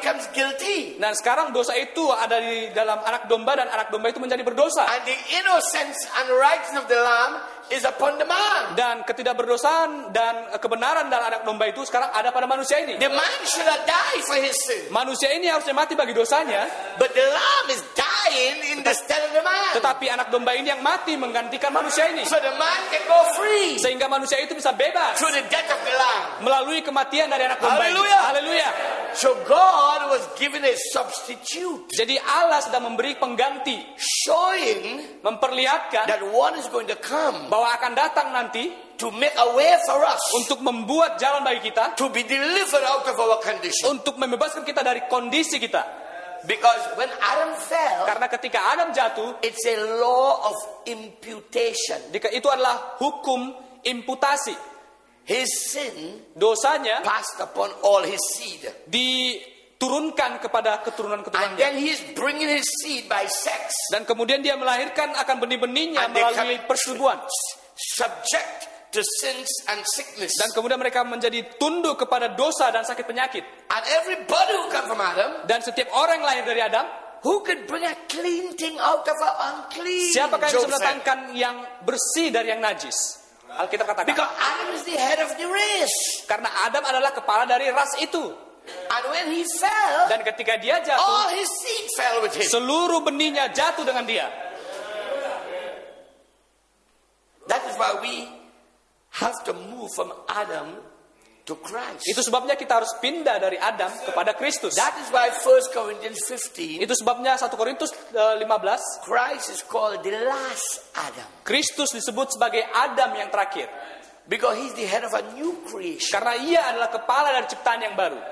guilty. Dan sekarang dosa itu ada di dalam anak domba dan anak domba itu menjadi berdosa. And the innocence and righteousness of the lamb is upon the man. Dan ketidakberdosaan dan kebenaran dalam anak domba itu sekarang ada pada manusia ini. The man should have died for his sin. Manusia ini harusnya mati bagi dosanya, But the lamb is dying in the stead of the man. tetapi anak domba ini yang mati menggantikan manusia ini. So the man can go free Sehingga manusia itu bisa bebas through the death of the lamb. melalui kematian dari anak domba ini. Haleluya. Haleluya. So God was given a substitute, Jadi Allah sedang memberi pengganti, showing memperlihatkan that one is going to come bahwa akan datang nanti to make a way for us untuk membuat jalan bagi kita, to be delivered out of our condition. untuk membebaskan kita dari kondisi kita. Because when Adam fell, Karena ketika Adam jatuh, it's a law of imputation. jika itu adalah hukum imputasi. His sin Dosanya passed upon all his seed. diturunkan kepada And keturunan-keturunannya. then he's bringing his seed by sex, Dan kemudian dia melahirkan akan benih-benihnya And they melalui come- persetubuhan. subject to sins and sickness. Dan kemudian mereka menjadi tunduk kepada dosa dan sakit penyakit. And everybody who come from Adam, Dan setiap orang yang lahir dari Adam, who could bring a clean thing out of an unclean? siapakah yang bisa Job said. mendatangkan yang bersih dari yang najis? Alkitab katakan. Because Adam is the head of the race. Karena Adam adalah kepala dari ras itu. And when he fell, Dan ketika dia all jatuh, his seed fell with him. seluruh benihnya jatuh dengan dia. That is why we have to move from Adam to Christ. Itu sebabnya kita harus pindah dari Adam kepada Kristus. That is why First Corinthians fifteen, Itu sebabnya satu Korintus eh, lima belas, Christ is called the last Adam. Kristus disebut sebagai Adam yang terakhir. Because he's the head of a new creation. Karena ia adalah kepala dari ciptaan yang baru.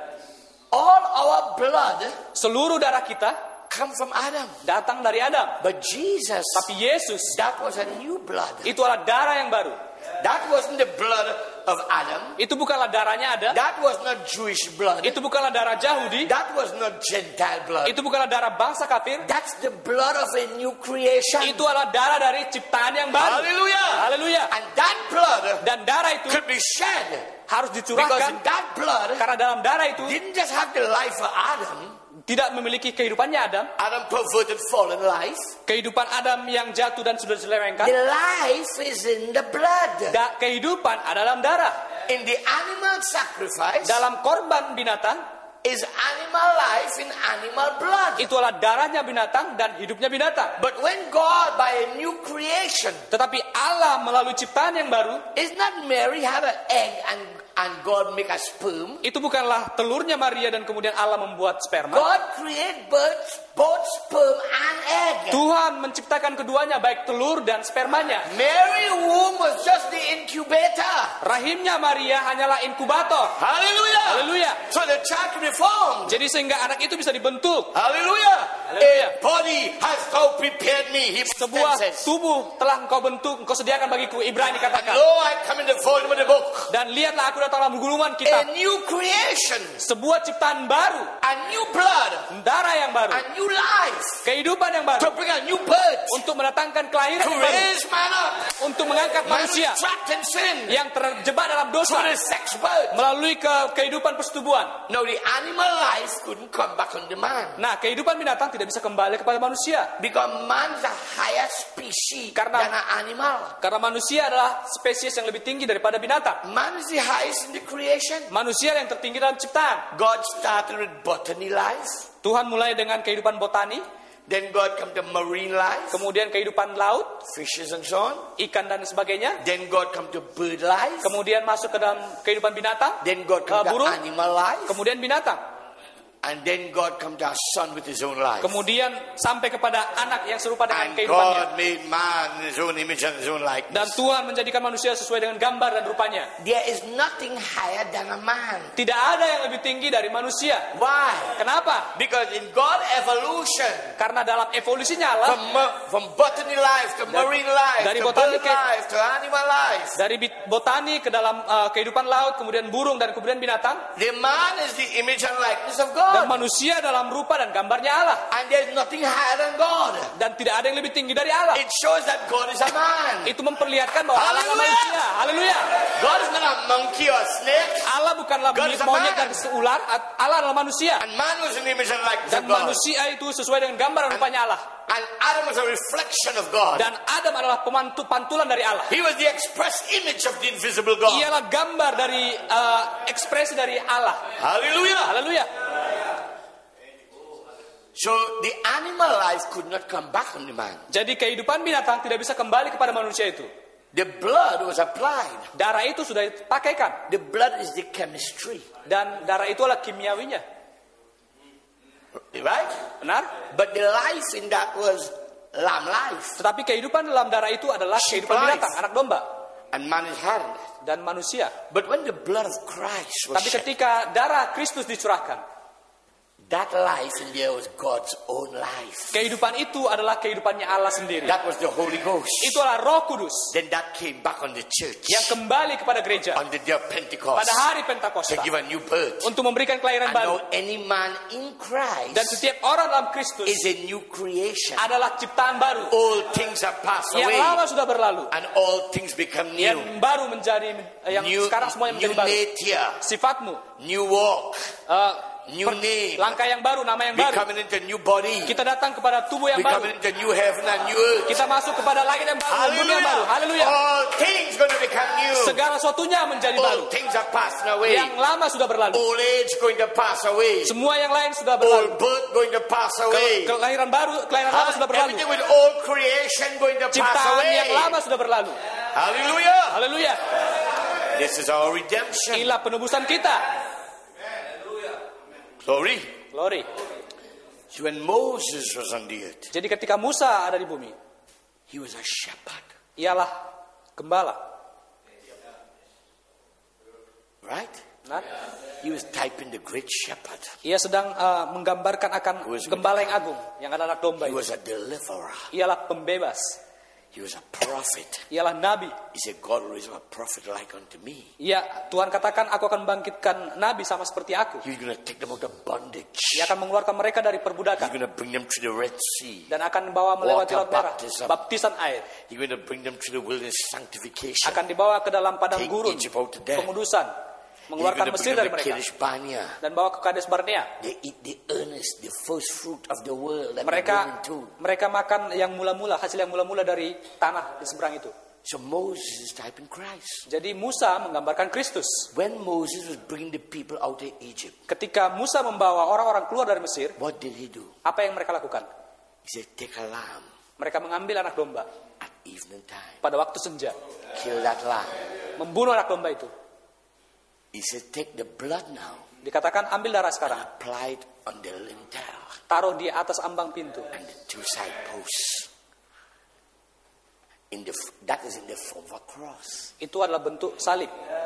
All our blood Seluruh darah kita come from Adam. datang dari Adam. But Jesus, Tapi Yesus, that was a new blood. itu adalah darah yang baru. That wasn't the blood of Adam. Itu bukanlah darahnya Adam. That was not Jewish blood. Itu bukanlah darah Yahudi. That was not Gentile blood. Itu bukanlah darah bangsa kafir. That's the blood of a new creation. Itu adalah darah dari ciptaan yang baru. Hallelujah. Haleluya. And that blood Dan darah itu could be shed. harus Because dicurahkan that blood karena dalam darah itu didn't just have the life of Adam. tidak memiliki kehidupannya Adam. Adam perverted fallen life. Kehidupan Adam yang jatuh dan sudah diselewengkan. The life is in the blood. Da, kehidupan ada dalam darah. In the animal sacrifice Dalam korban binatang, is animal life in animal blood. itu adalah darahnya binatang dan hidupnya binatang. But when God by a new creation, Tetapi Allah melalui ciptaan yang baru, is not Mary have an egg and, and God make a sperm. itu bukanlah telurnya Maria dan kemudian Allah membuat sperma. God create both, both sperm and egg. Tuhan menciptakan keduanya, baik telur dan spermanya. Mary womb was just the incubator. Rahimnya Maria hanyalah inkubator. Hallelujah. Haleluya. So the child can be formed. Jadi sehingga anak itu bisa dibentuk. Hallelujah. Hallelujah. A body has thou prepared me. He Sebuah says. tubuh telah engkau bentuk, engkau sediakan bagiku. Ibrani And katakan. lo, I come in the volume of the book. Dan lihatlah aku datang dalam gulungan A kitab. new creation. Sebuah ciptaan baru. A new blood. Darah yang baru. A new life. Kehidupan yang baru. To bring a new birth. Untuk mendatangkan kelahiran To yang baru. raise man up. Untuk mengangkat Man manusia who's trapped in sin. yang terjebak dalam dosa. To the sex birth. Melalui ke kehidupan persetubuhan. Now the animal life couldn't come back on the man. Nah, kehidupan binatang tidak bisa kembali kepada manusia. Because man is a higher species Karena- than an animal. Karena manusia adalah spesies yang lebih tinggi daripada binatang. Man is the highest in the creation. Manusia yang tertinggi dalam ciptaan. God started with botany life. Tuhan mulai dengan kehidupan botani, Then God come to marine life. kemudian kehidupan laut, Fishes and so on. ikan dan sebagainya. Then God come to bird life. Kemudian masuk ke dalam kehidupan binatang, Then God uh, come to burung, animal life. kemudian binatang. And then God come to a son with his own life. Kemudian sampai kepada anak yang serupa dengan And kehidupannya. God made man in his own image and his own Dan likeness. Tuhan menjadikan manusia sesuai dengan gambar dan rupanya. There is nothing higher than a man. Tidak ada yang lebih tinggi dari manusia. Why? Kenapa? Because in God evolution, Karena dalam evolusinya Allah, from, mo- from botany life to marine life dari to botani bird ke- life to animal life, dari bit- botani ke dalam uh, kehidupan laut, kemudian burung dan kemudian binatang, the man is the image and likeness of God. God. manusia dalam rupa dan gambarnya Allah. And there's nothing higher than God. Dan tidak ada yang lebih tinggi dari Allah. It shows that God is a man. Itu memperlihatkan bahwa Allah adalah Haleluya. manusia. Haleluya. God is not a monkey or a snake. Allah bukanlah God is a monyet man. dan seular. Allah adalah manusia. And man was in the image and likeness Dan of God. manusia itu sesuai dengan gambar dan rupanya Allah. And Adam was a reflection of God. Dan Adam adalah pemantu, pantulan dari Allah. He was the express image of the invisible God. Ialah gambar dari uh, ekspresi dari Allah. Hallelujah. Haleluya. So the animal life could not come back on the man. Jadi kehidupan binatang tidak bisa kembali kepada manusia itu. The blood was applied. Darah itu sudah dipakaikan. The blood is the chemistry. Dan darah itu adalah kimiawinya. Right? Benar? But the life in that was lamb life. Tetapi kehidupan dalam darah itu adalah Sheep kehidupan life. binatang, anak domba. And man is had. Dan manusia. But when the blood of Christ was Tapi shed, ketika darah Kristus dicurahkan, that life in there was God's own life. kehidupan itu adalah kehidupannya Allah sendiri. That was the Holy Ghost. Itulah Roh Kudus Then that came back on the church yang kembali kepada gereja on the day of Pentecost pada hari to Pentakosta give a new birth. untuk memberikan kelahiran And baru. now any man in Christ Dan setiap orang dalam Kristus is a new creation. adalah ciptaan baru. All things are passed Yang away lama sudah berlalu. and all things become Yang new. baru menjadi, yang New, sekarang semuanya new menjadi baru. nature, Sifatmu, new walk, uh, new name. langkah yang baru, nama yang We baru. coming into new body. Kita datang kepada tubuh yang We baru. coming into new heaven and new earth. Kita masuk kepada langit yang baru, bumi yang baru. Hallelujah. Haleluya. All things going to become new. Segala sesuatunya menjadi baru. All things are passing away. Yang lama sudah berlalu. Old age going to pass away. Semua yang lain sudah berlalu. Old birth going to pass away. Ke- Kelahiran baru, kelahiran lama sudah berlalu. Everything with old creation going to pass Ciptaan away. yang lama sudah berlalu. Hallelujah. Haleluya. This is our redemption. Inilah penebusan kita. Glory. Glory. So when Moses was on the earth, Jadi ketika Musa ada di bumi, he was a shepherd. ialah gembala. Right? Nah, He was typing the great shepherd. ia sedang uh, menggambarkan akan Was- gembala yang agung, yang ada anak domba He itu. was a deliverer. Ialah pembebas. He was a prophet. Ialah nabi. He said, God will raise up a prophet like unto me. Ia Tuhan katakan, aku akan bangkitkan nabi sama seperti aku. He's going to take them out of bondage. Ia akan mengeluarkan mereka dari He's perbudakan going to bring them to the Red Sea. dan akan bawa melewati Water laut merah, baptism. baptisan air. He's going to bring them to the wilderness sanctification. Akan dibawa ke dalam padang Take gurun, Egypt out of there. pengudusan, He's mengeluarkan going to Mesir bring dari them to mereka Kadesh Barnea. dan bawa ke Kades Barnea. They eat the earnest, the first fruit of the world that they're Mereka going to. mereka makan yang mula-mula, hasil yang mula-mula dari tanah di seberang itu. So Moses is typing Christ. Jadi Musa menggambarkan Kristus. When Moses was bringing the people out of Egypt, Ketika Musa membawa orang-orang keluar dari Mesir, what did he do? apa yang mereka lakukan? He said, take a lamb Mereka mengambil anak domba at evening time. pada waktu senja, Kill that lamb. membunuh anak domba itu. He said, take the blood now. Dikatakan ambil darah sekarang, Apply it on the lintel taruh di atas ambang pintu and the two side posts. In the, that is in the form of a cross. Itu adalah bentuk salib.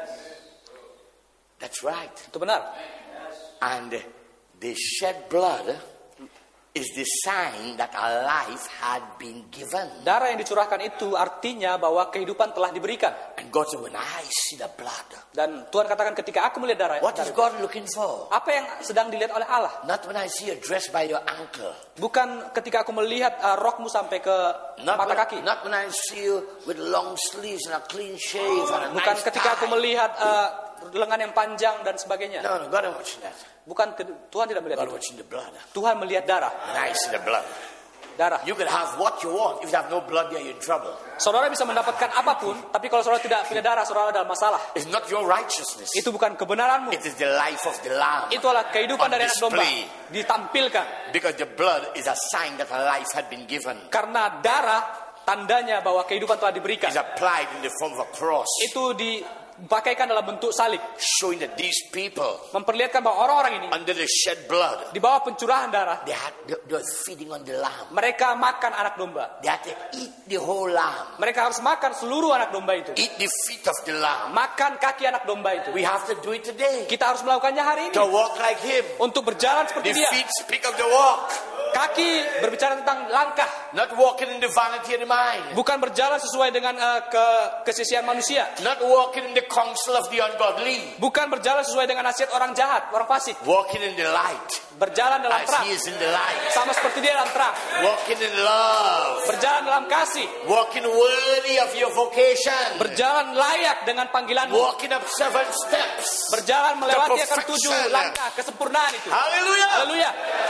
That's right. Itu benar. And the shed blood is the sign that a life had been given. Darah yang dicurahkan itu artinya bahwa kehidupan telah diberikan. And God said, when I see the blood, Dan Tuhan katakan ketika aku melihat darah, what is darah- God looking for? apa yang sedang dilihat oleh Allah? Not when I see a dress by your ankle. Bukan ketika aku melihat uh, rokmu sampai ke Not mata when, kaki. not when I see you with long sleeves and a clean shave and a Bukan nice ketika aku tie. melihat uh, lengan yang panjang dan sebagainya. No, no, God is watching that. Bukan ke- Tuhan tidak melihat God itu. watching the blood. Tuhan melihat darah. When I see the blood. Darah. You can have what you want. If you have no blood there, you're in trouble. Saudara bisa mendapatkan apapun, tapi kalau saudara tidak punya darah, saudara dalam masalah. It's not your righteousness. Itu bukan kebenaranmu. It is the life of the lamb. Itu adalah kehidupan on dari anak domba. display. Ditampilkan. Because the blood is a sign that a life had been given. Karena darah tandanya bahwa kehidupan telah diberikan. It's applied in the form of a cross. Itu dipakaikan dalam bentuk salib. Showing that these people, Memperlihatkan bahwa orang-orang ini under the shed blood, di bawah pencurahan darah, they had they, they were feeding on the lamb. mereka makan anak domba. They had to eat the whole lamb. Mereka harus makan seluruh anak domba itu. Eat the feet of the lamb. Makan kaki anak domba itu. We have to do it today. Kita harus melakukannya hari ini. To walk like him. Untuk berjalan The seperti dia. feet speak of the walk. Kaki berbicara tentang langkah. Not walking in the vanity of the mind. Bukan berjalan sesuai dengan uh, ke kesisian manusia. Not walking in the counsel of the ungodly. Bukan berjalan sesuai dengan nasihat orang jahat, orang fasik. Walking in the light. Berjalan dalam As terang. he is in the light. Sama seperti dia dalam terang. Walking in love. Berjalan dalam kasih. Walking worthy of your vocation. Berjalan layak dengan panggilanmu. Walking up seven steps. Berjalan melewati akan perfection. tujuh langkah kesempurnaan itu. Hallelujah. Haleluya.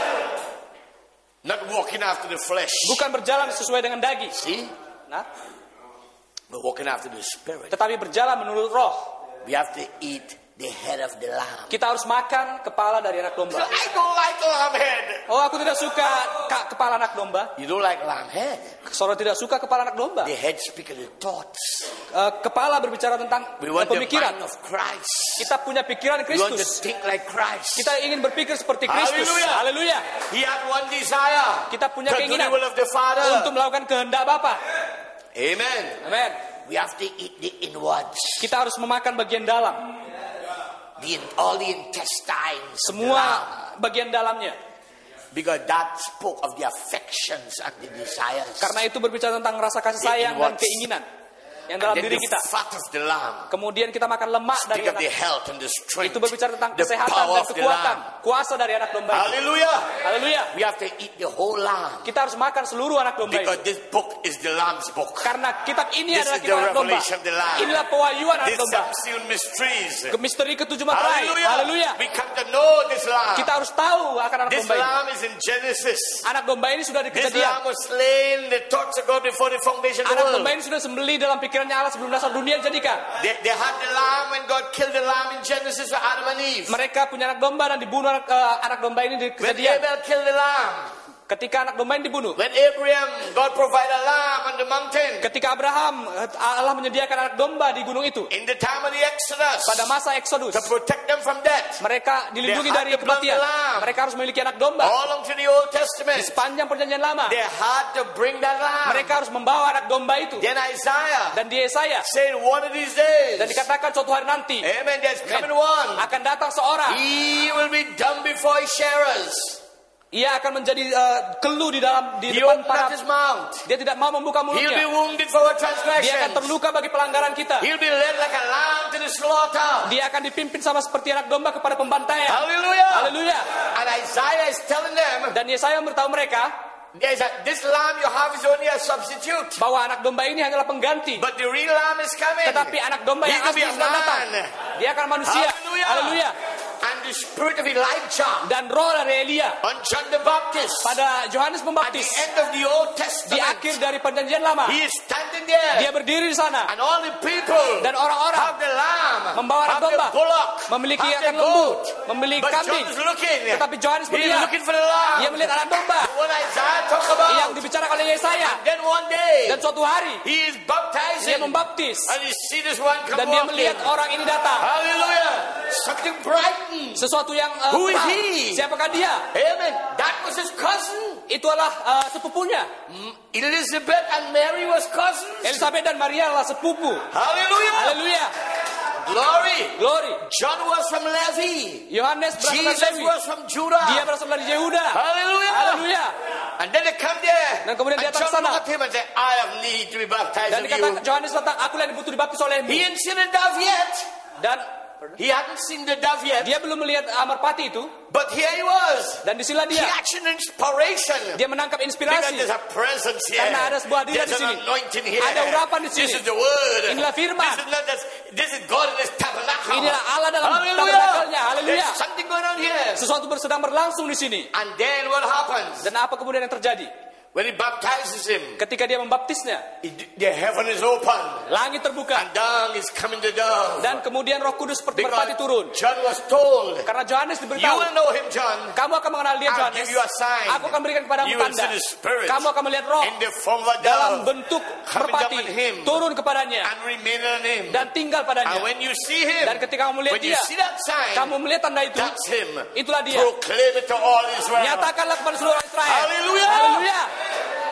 Not walking after the flesh. Bukan berjalan sesuai dengan daging. See? Nah, But walking after the spirit. tetapi berjalan menurut roh. We have to eat the head of the lamb. Kita harus makan kepala dari anak domba. I don't like lamb head. Oh, aku tidak suka ka- kepala anak domba. You don't like lamb head. Saudara tidak suka kepala anak domba. The head speaks of the thoughts. Uh, kepala berbicara tentang We want the pemikiran. mind of Christ. Kita punya pikiran We want to Kristus. think like Christ. Kita ingin berpikir seperti Kristus. Haleluya. Haleluya. He had one desire. Kita punya To do the keinginan will of the Father. untuk melakukan kehendak Bapa. Amen. Amen. We have to eat the inwards. Kita harus memakan bagian dalam, The, all the intestines. of the semua lamb. bagian dalamnya. Because that spoke of the affections and the desires. Karena itu berbicara tentang rasa kasih sayang dan keinginan yang dalam And then diri the kita. fat of the lamb. Kemudian kita makan lemak dari Speak of the anak. health and the strength. Itu berbicara tentang the kesehatan power dan of the kekuatan, lamb. kuasa dari anak domba. itu. Hallelujah. Haleluya. We have to eat the whole lamb. Kita harus makan seluruh anak domba Because itu. this book is the lamb's book. Karena kitab ini This adalah is kitab the anak domba. revelation of the Lamb. Inilah pewahyuan anak These domba. are sealed mysteries. Ke misteri ketujuh materai. Hallelujah. Haleluya. We come to know this lamb. Kita harus tahu akan anak This domba ini. lamb is in Genesis. Anak domba ini sudah di This Kejadian. lamb was slain, the thoughts of God before the foundation of the Anak world. domba ini sudah sembelih dalam pikirannya Allah sebelum dasar dunia dijadikan. They, they had the lamb when God killed the lamb in Genesis for Adam and Eve. Mereka punya anak domba dan dibunuh anak, eh, anak domba ini di When Kejadian. Abel killed the lamb. Ketika anak domba ini dibunuh. When Abraham, God provided a lamb on the mountain. Ketika Abraham, eh, Allah menyediakan anak domba di gunung itu. In the time of the Exodus. Pada masa Exodus, To protect them from death. mereka dilindungi They had dari to bring kematian. the lamb. Mereka harus memiliki anak domba. All into the Old Di Testament. sepanjang perjanjian lama, They had to bring that lamb. mereka harus membawa anak domba itu. Then Isaiah Dan di Yesaya, said one of these days. dan dikatakan suatu hari nanti, Amen. There's Amen, coming one. akan datang seorang. He will be dumb before his sharers. Ia akan menjadi eh, kelu di dalam di He depan opened not para. his mouth. Dia tidak mau membuka He'll be mulutnya. wounded for our Dia akan transgressions. terluka bagi pelanggaran kita. He'll be led like a lamb to the slaughter. Dia akan dipimpin sama seperti anak domba kepada pembantaian. Hallelujah. Haleluya. And Isaiah is telling them, Dan Yesaya memberitahu mereka there's a, this lamb you have is only a substitute. bahwa anak domba ini hanyalah pengganti. But the real lamb is coming. Tetapi anak domba He yang will asli be a sudah datang. man. Dia akan manusia. Hallelujah. Haleluya. And the spirit of Elijah Dan roh dari Elia on John the Baptist. pada Yohanes At the Pembaptis end of the Old di Testament. akhir dari perjanjian lama. He is standing there. Dia berdiri di sana And all the people dan orang-orang have the lamb, membawa anak have the domba, bullock, memiliki have the akan lembu, goat. memiliki But John kambing. is looking. Tetapi Yohanes He's melihat, looking for the lamb. ia melihat anak domba What Isaiah talk about. yang dibicarakan oleh Yesaya. Then one day, Dan suatu hari he is dia baptizing. membaptis And he see this one come dan dia walking. melihat orang ini datang. Hallelujah. Something brightened. Sesuatu yang uh, Who is terang. he? Siapakah dia? Amen. That was his cousin. Itulah uh, sepupunya. Elizabeth and Mary was cousins. Elizabeth dan Maria adalah sepupu. Hallelujah. Haleluya. Glory. Glory. John was from Levi. Yohanes berasal dari Jesus Lewi. was from Judah. Dia berasal dari Yehuda. Hallelujah. Haleluya. And then they come there. Dan kemudian and dia datang John sana. looked at him and said, I have need to be baptized Dan of dikatakan you. Yohanes datang, aku yang butuh dibaptis olehmu. He hadn't seen a dove yet. Dan He hadn't seen the dove yet. dia belum melihat amarpati itu. But here he was. Dan disinilah He dia. action inspiration. Dia menangkap Because inspirasi. there's a presence here. Karena ada sebuah hadirat There's di sini. an anointing here. Ada urapan di This sini. is the word. Inilah firman. This is not just, this is God in his tabernacle. Inilah Allah dalam Hallelujah. tabernakelnya. Haleluya. There's something going on here. Sesuatu sedang berlangsung di sini. And then what happens? Dan apa kemudian yang terjadi? When he baptizes him, Ketika dia membaptisnya, it- the heaven is open. langit terbuka. And down is coming the dove. Dan kemudian Roh Kudus seperti merpati turun. Because John was told, Karena Yohanes you diberitahu, will know him, John. kamu akan mengenal dia I'll Yohanes. give you a sign. Aku akan berikan kepadamu You will tanda. see the Spirit Kamu akan melihat Roh in the form of a dalam dove bentuk coming merpati down on him turun kepadanya and remain on him. dan tinggal And padanya. when you see him, Dan ketika kamu melihat when you dia, see that sign, kamu melihat tanda itu, that's him. itulah dia. Proclaim it to all Israel. Nyatakanlah kepada seluruh Israel. Hallelujah. Haleluya. And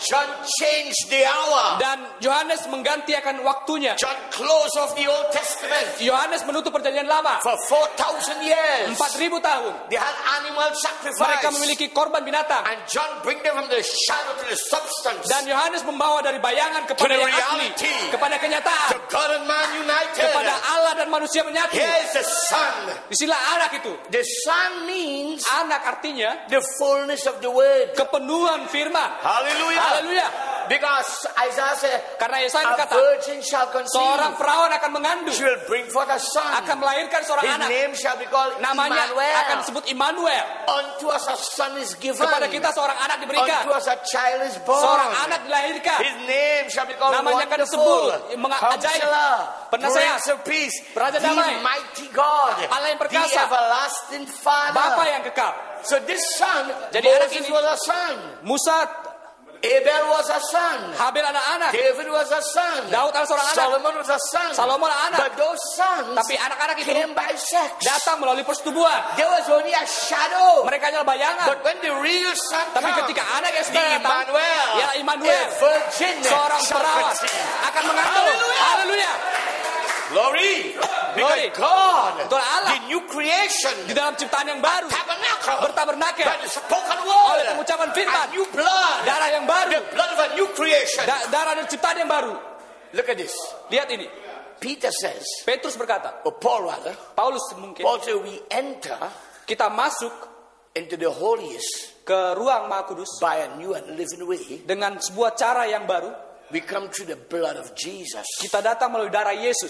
John changed the hour. Dan Yohanes menggantikan waktunya. John closed off the Old Testament. Yohanes menutup perjanjian lama. For four thousand years. empat ribu tahun. They had animal sacrifice. Mereka memiliki korban binatang. And John bring them from the shadow to the substance. Dan Yohanes membawa dari bayangan kepada To the yang asli, reality. kepada kenyataan, To God and man united. kepada Allah dan manusia menyatu. Here is the Son. Disinilah anak itu. The Son means Anak artinya the fullness of the word. kepenuhan firman. Hallelujah. Haleluya. Because Isaiah said, Karena Yesaya a berkata, virgin shall conceive. seorang perawan akan mengandung, She will bring forth a son. akan melahirkan seorang His anak. name shall be called Namanya Emmanuel. akan disebut Immanuel. Unto us a son is given. Kepada kita seorang anak diberikan. Unto us a child is born. Seorang anak dilahirkan. His name shall be called Namanya akan Wonderful, disebut mengajaib, Counselor, penasehat, Prince of Peace, Raja the damai, mighty God, Allah yang the perkasa, everlasting Father. Bapa yang kekal. So this son, Jadi anak Moses ini- was a son. Musa, Abel was a son. Habil anak-anak. David was a son. Daud adalah seorang anak. Solomon was a son. Salomo adalah anak. But those sons Tapi anak-anak itu came by sex. datang melalui persetubuhan. There was only a shadow. Mereka adalah bayangan. But when the real son Tapi comes, ketika anak yang the sudah datang, Emmanuel, ialah Immanuel, a virgin seorang shall perawan conceive. akan mengandung. Hallelujah. Haleluya. Glory. Glory. Because God, Itulah Allah. the new creation, Di dalam ciptaan yang baru, tabernacle, bertabernakel by the spoken oleh word, pengucapan firman, a new blood, darah yang baru, the blood of a new creation. da- darah dari ciptaan yang baru. Look at this. Lihat ini. Peter says, Petrus berkata, or Paul rather, Paulus mungkin, Paul said, we enter kita masuk into the holiest ke ruang Maha Kudus by a new and living way. dengan sebuah cara yang baru. We come through the blood of Jesus. Kita datang melalui darah Yesus.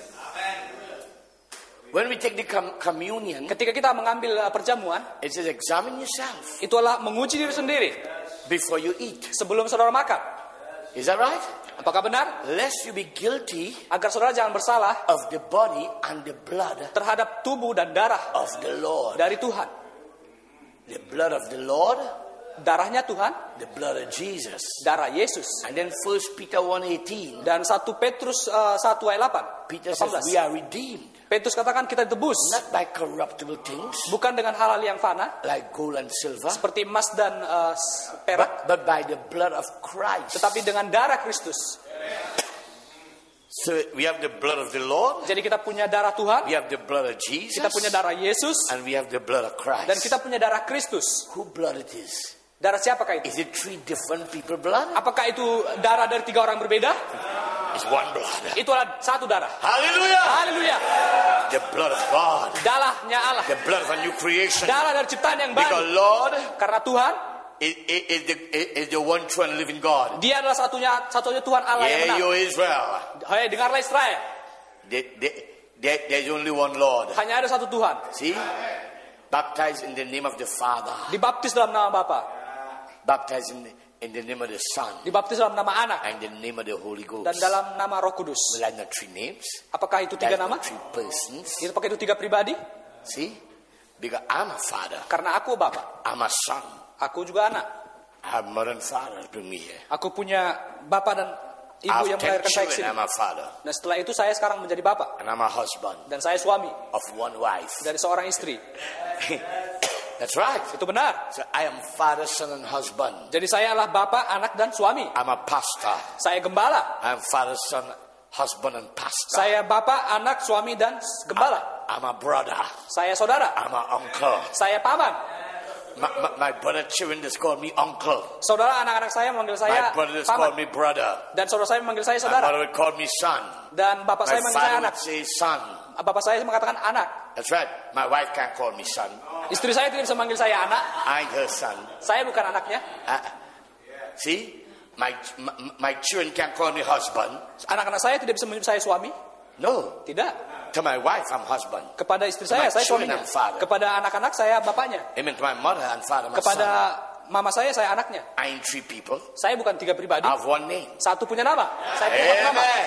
When we take the com- communion, Ketika kita mengambil uh, perjamuan, it says, examine yourself itu adalah menguji diri sendiri before you eat. sebelum saudara makan. Is that right? Apakah benar? Lest you be guilty Agar saudara jangan bersalah of the body and the blood terhadap tubuh dan darah of the Lord. dari Tuhan. The blood of the Lord, Darahnya Tuhan, the blood of Jesus. darah Yesus. And then First Peter one eighteen, Dan satu Petrus uh, satu ayat delapan. Peter delapan says belas. we are redeemed, Petrus katakan kita ditebus not by corruptible things bukan dengan hal-hal yang fana like gold and silver, seperti emas dan uh, perak, but, but by the blood of Christ. tetapi dengan darah Kristus. So we have the blood of the Lord, Jadi kita punya darah Tuhan, we have the blood of Jesus, kita punya darah Yesus, and we have the blood of Christ. dan kita punya darah Kristus. Who blood it is? Darah siapakah itu? Is it three different people blood? Apakah itu darah dari tiga orang berbeda? It's one blood. Itu adalah satu darah. Hallelujah! Haleluya. The blood of God, Darahnya Allah. the blood of a new creation. Darah dari ciptaan yang Because baru. Lord Karena Tuhan, is, is, is, the, is the one true and living God. Dia adalah satunya satunya Tuhan Allah yang Yeah, benar. you Israel. Hai, dengarlah Israel. There, there, there, there's only one Lord. Hanya ada satu Tuhan. See? Baptized in the name of the Father. Dibaptis dalam nama Bapa, Baptized in the, in the name of the Son. dibaptis dalam nama Anak, And the name of the Holy Ghost. dan dalam nama Roh Kudus. Well, that's not three names. Apakah itu tiga That's nama? not three persons. Itu pakai itu tiga pribadi? See? Because I'm a father. Karena aku Bapa, I'm a son. aku juga anak. I have mother and father bring me here. Aku punya Bapa dan I Ibu have yang ten melahirkan saya ke children. sini. I'm a father. Dan setelah itu saya sekarang menjadi Bapa, And I'm a husband dan saya suami of one wife. dari seorang istri. That's right. Itu benar. So I am father, son, and husband. Jadi saya adalah Bapa, anak, dan suami. I'm a pastor. Saya gembala. I'm father, son, husband, and pastor. Saya Bapa, anak, suami, dan gembala. I'm a brother. Saya saudara. I'm an uncle. Saya paman. My, my, my brother children just call me uncle. Saudara anak-anak saya memanggil My saya brother just call paman. me brother. Dan saudara saya memanggil saya My saudara. mother would call me son. Dan bapak My saya memanggil saya father anak. would say son. Bapak saya mengatakan anak. That's right. My wife can't call me son. Istri saya tidak bisa memanggil saya anak. I ain't her son. Saya bukan anaknya. Uh, see? My, my, my children can't call me husband. Anak-anak saya tidak bisa menyebut saya suami. No. Tidak. To my wife, I'm husband. Kepada istri saya, My saya children suaminya. and father. Kepada anak-anak saya bapaknya. Amen. To my mother and father, my Kepada son. mama saya, saya anaknya. I ain't three people. Saya bukan tiga pribadi. I have one name. Satu punya nama. Saya punya satu nama. Amen.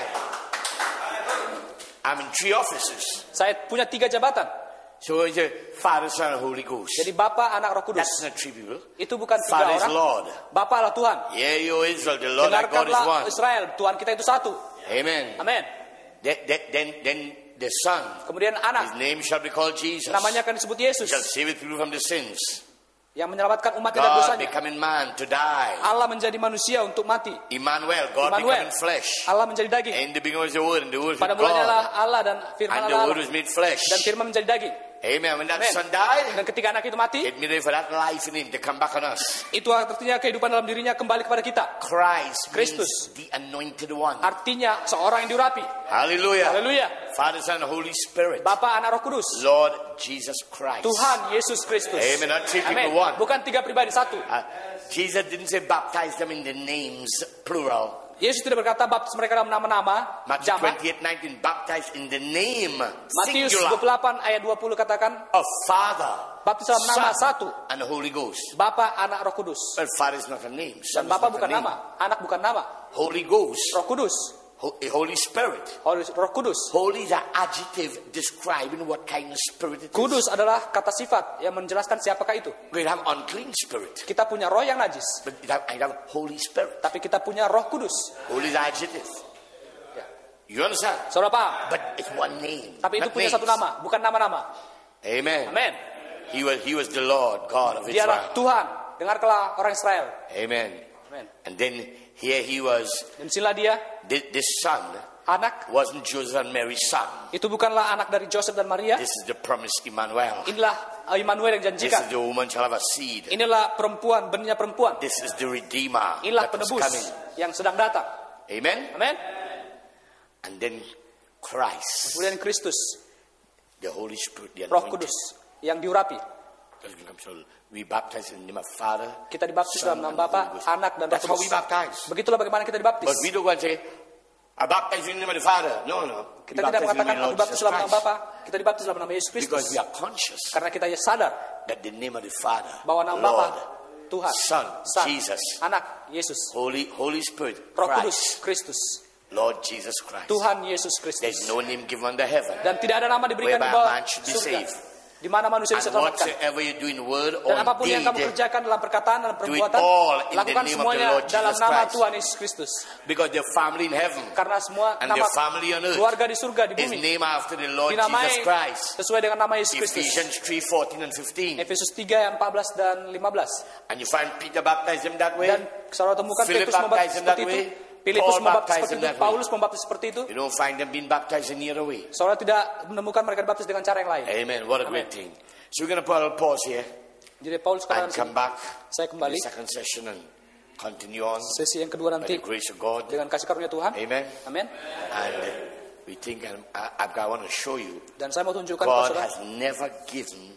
I'm in three offices. Saya punya tiga jabatan. So it's a Father, Son, and Holy Ghost. Jadi Bapa, Anak, Roh Kudus. That's not three people. Itu bukan tiga Father is orang. Lord. Bapa adalah Tuhan. Yeah, you Israel, the Lord our God is Dengarkanlah one. Israel, Tuhan kita itu satu. Amen. Amin. Then, then, then, then the Son, Kemudian His anak, name shall be called Jesus. namanya akan disebut He Yesus. shall save His people from the sins. yang menyelamatkan umat dari God dosanya. becoming man to die. Allah menjadi manusia untuk mati. Emmanuel, God Emmanuel, becoming flesh. Allah menjadi daging. In the beginning was the Word, and the Word was Pada with mulanya God. lah Allah dan firman And the Allah Word was made flesh. dan firman menjadi daging. Amen. When that Amen. Son died, Dan ketika anak itu mati, it means for that life in Him to come back on us. itu artinya kehidupan dalam dirinya kembali kepada kita. Christ Kristus. means the anointed one. Artinya seorang yang diurapi. Hallelujah. Haleluya. Father, Son, Holy Spirit. Bapa, Anak, Roh Kudus. Lord Jesus Christ. Tuhan Yesus Kristus. Amen. Not three Amen. people, one. Bukan tiga pribadi, satu. Uh, Jesus didn't say baptize them in the names, plural. Yesus tidak berkata baptis mereka dalam nama-nama Matthew jamak. twenty-eight nineteen, baptize in the name, Matius dua singular, puluh delapan ayat dua puluh katakan of Father, baptis dalam nama Son, satu, and Holy Ghost. Bapa, Anak, Roh Kudus. Well, Father is not a name. Dan Son is Bapa not bukan a name. nama, Anak bukan nama, Holy Ghost, Roh Kudus, Ho- Holy Spirit. Holy, Roh Kudus. Holy is an adjective describing what kind of spirit it is. Kudus adalah kata sifat yang menjelaskan siapakah itu. We have unclean spirit, Kita punya roh yang najis, but it have, I have Holy Spirit. tapi kita punya Roh Kudus. Holy is adjective. Ya. You understand? Saudara paham? But it's one name. Tapi itu not punya names. satu nama, bukan nama-nama. Amen. Amin. He was He was the Lord God of Dialah Israel. Tuhan. Dengarkanlah orang Israel. Amen. Amin. And then here he was. Dan sila dia, This, this son anak, wasn't Joseph and Mary's son. itu bukanlah anak dari Joseph dan Maria. This is the promised Emmanuel. Inilah Immanuel yang This is janjikan. the woman shall have a seed. Inilah perempuan, benihnya perempuan. This is the Redeemer Inilah that is penebus coming. yang sedang datang. Amen. Amin. And then Christ, Kemudian Kristus, the Holy Spirit, the Roh anointed. Kudus yang diurapi. So we baptize in the name of Father. Kita dibaptis Son, dalam nama and Bapa, Holy Ghost. Anak, dan Roh That's how we Kudus. baptize. Begitulah bagaimana kita dibaptis. But we don't go and say, I baptize you in the name of the Father. No, no. We Kita tidak baptize you in the mengatakan name aku of dibaptis Jesus dalam nama Christ. Bapa, kita dibaptis dalam nama Yesus Kristus. Because we are conscious Karena kita ya sadar that the name of the Father, bahwa nama Bapa, Lord, Tuhan, Son, Son, Jesus, Anak, Yesus, Holy Holy Spirit, Roh Kudus, Christ, Kristus, Lord Jesus Christ. Tuhan Yesus Kristus. There's no name given under heaven. Dan tidak ada nama diberikan di Whereby bawah man should be surga, saved. di mana manusia bisa And selamatkan. whatsoever you do in word or Dan in apapun yang kamu deed, kerjakan dalam perkataan dan do it perbuatan, all in the lakukan name of the semuanya Lord dalam Jesus nama Christ. Tuhan Yesus Kristus. because the family in heaven Karena semua and nama the family on earth keluarga di surga, di is bumi, named after the Lord dinamai Jesus Christ. sesuai dengan nama Yesus Kristus. Ephesians three fourteen and fifteen. Efesus tiga ayat empat belas dan lima belas. And you find Peter baptized him that way. Dan saudara temukan Philip Petrus membaptis baptized him seperti that itu. way. Filipus Paul membaptis baptized seperti him itu. that way. Paulus membaptis seperti itu. You don't find them being baptized any other way. Saudara tidak menemukan mereka dibaptis dengan cara yang lain. Amen. What a Amen. great thing. So we're going to put a pause here Jadi Paulus sekarang and come sini. back Saya in kembali the second session and continue on sesi yang kedua by nanti the grace of God. dengan kasih karunia Tuhan. Amen. Amin. And uh, we think, and I, I I want to show you, Dan saya mau tunjukkan kepada God saudara, has never given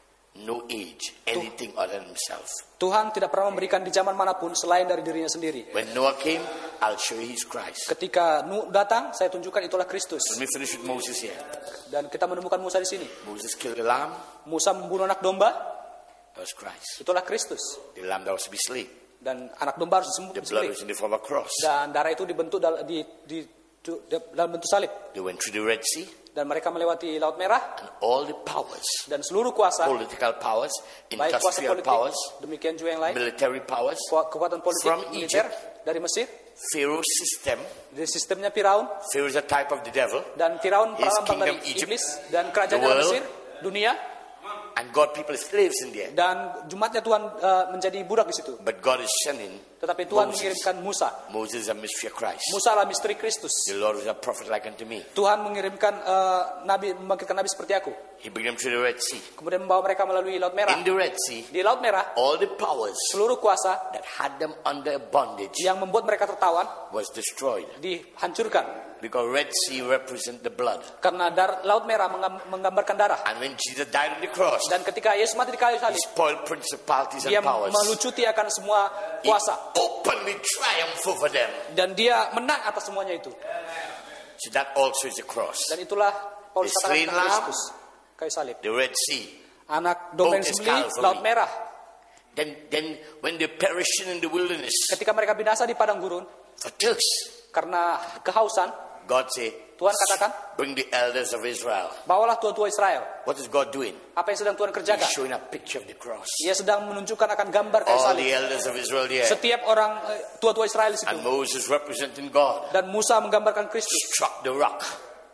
no age anything other than himself. Tuhan tidak pernah memberikan di zaman manapun selain dari dirinya sendiri. When Noah came, I'll show you his Christ. Ketika Nuh datang, saya tunjukkan itulah Kristus. Let me finish with Moses here. Dan kita menemukan Musa di sini. Moses killed the lamb. Musa membunuh anak domba, That was Christ. itulah Kristus. The lamb that was to be slain. Dan anak domba harus The blood disembelih. was in the form of a cross. Dan darah itu dibentuk dal- di, di, di- dalam bentuk salib. They went through the Red Sea, Dan mereka melewati Laut Merah. and all the powers, Dan seluruh kuasa, political powers, baik kuasa industrial politik, powers, demikian juga yang lain, military powers, ku- kekuatan politik, From militer dari Mesir, Pharaoh's system. dari sistemnya Firaun. Pharaoh is a type of the devil, Dan Firaun His perlambang dari kingdom, Egypt, iblis. Dan kerajaan the world. Mesir, dunia. and God people are slaves in there. Dan Jumatnya Tuhan uh, menjadi budak di situ. But God is sending Tetapi Tuhan Moses. mengirimkan Musa. Moses is a mystery of Christ. Musa adalah misteri Kristus. The Lord is a prophet like unto me. Tuhan mengirimkan uh, nabi, membangkitkan nabi seperti aku. He bring them through the Red Sea. Kemudian membawa mereka melalui Laut Merah. In the Red Sea, Di Laut Merah, all the powers seluruh kuasa that had them under bondage yang membuat mereka tertawan was destroyed. dihancurkan. Because Red Sea represent the blood. Karena dar, Laut Merah menggam- menggambarkan darah. And when Jesus died on the cross, Dan ketika Yesus mati di kayu he salib, spoiled principalities dia and powers. melucuti akan semua He kuasa. openly triumphed over them. Dan dia menang atas semuanya itu. So that also is the cross. Dan itulah Paulus The katakan slain tentang lamb, Kristus. Kayu salib. The Red Sea. Anak domba yang Both is disembelih, Calvary. Laut Merah. Then, then when they perishing in the wilderness Ketika mereka binasa di padang gurun for thirst, karena kehausan, God said, Tuhan katakan, bring the elders of Israel. bawalah tua-tua Israel. What is God doing? Apa yang sedang Tuhan He's kerjakan? showing a picture of the cross. Ia sedang menunjukkan akan gambar kayu All salib. the elders of Israel there. Setiap orang eh, tua-tua Israel di situ. And Moses representing God Dan Musa menggambarkan Kristus. struck the rock.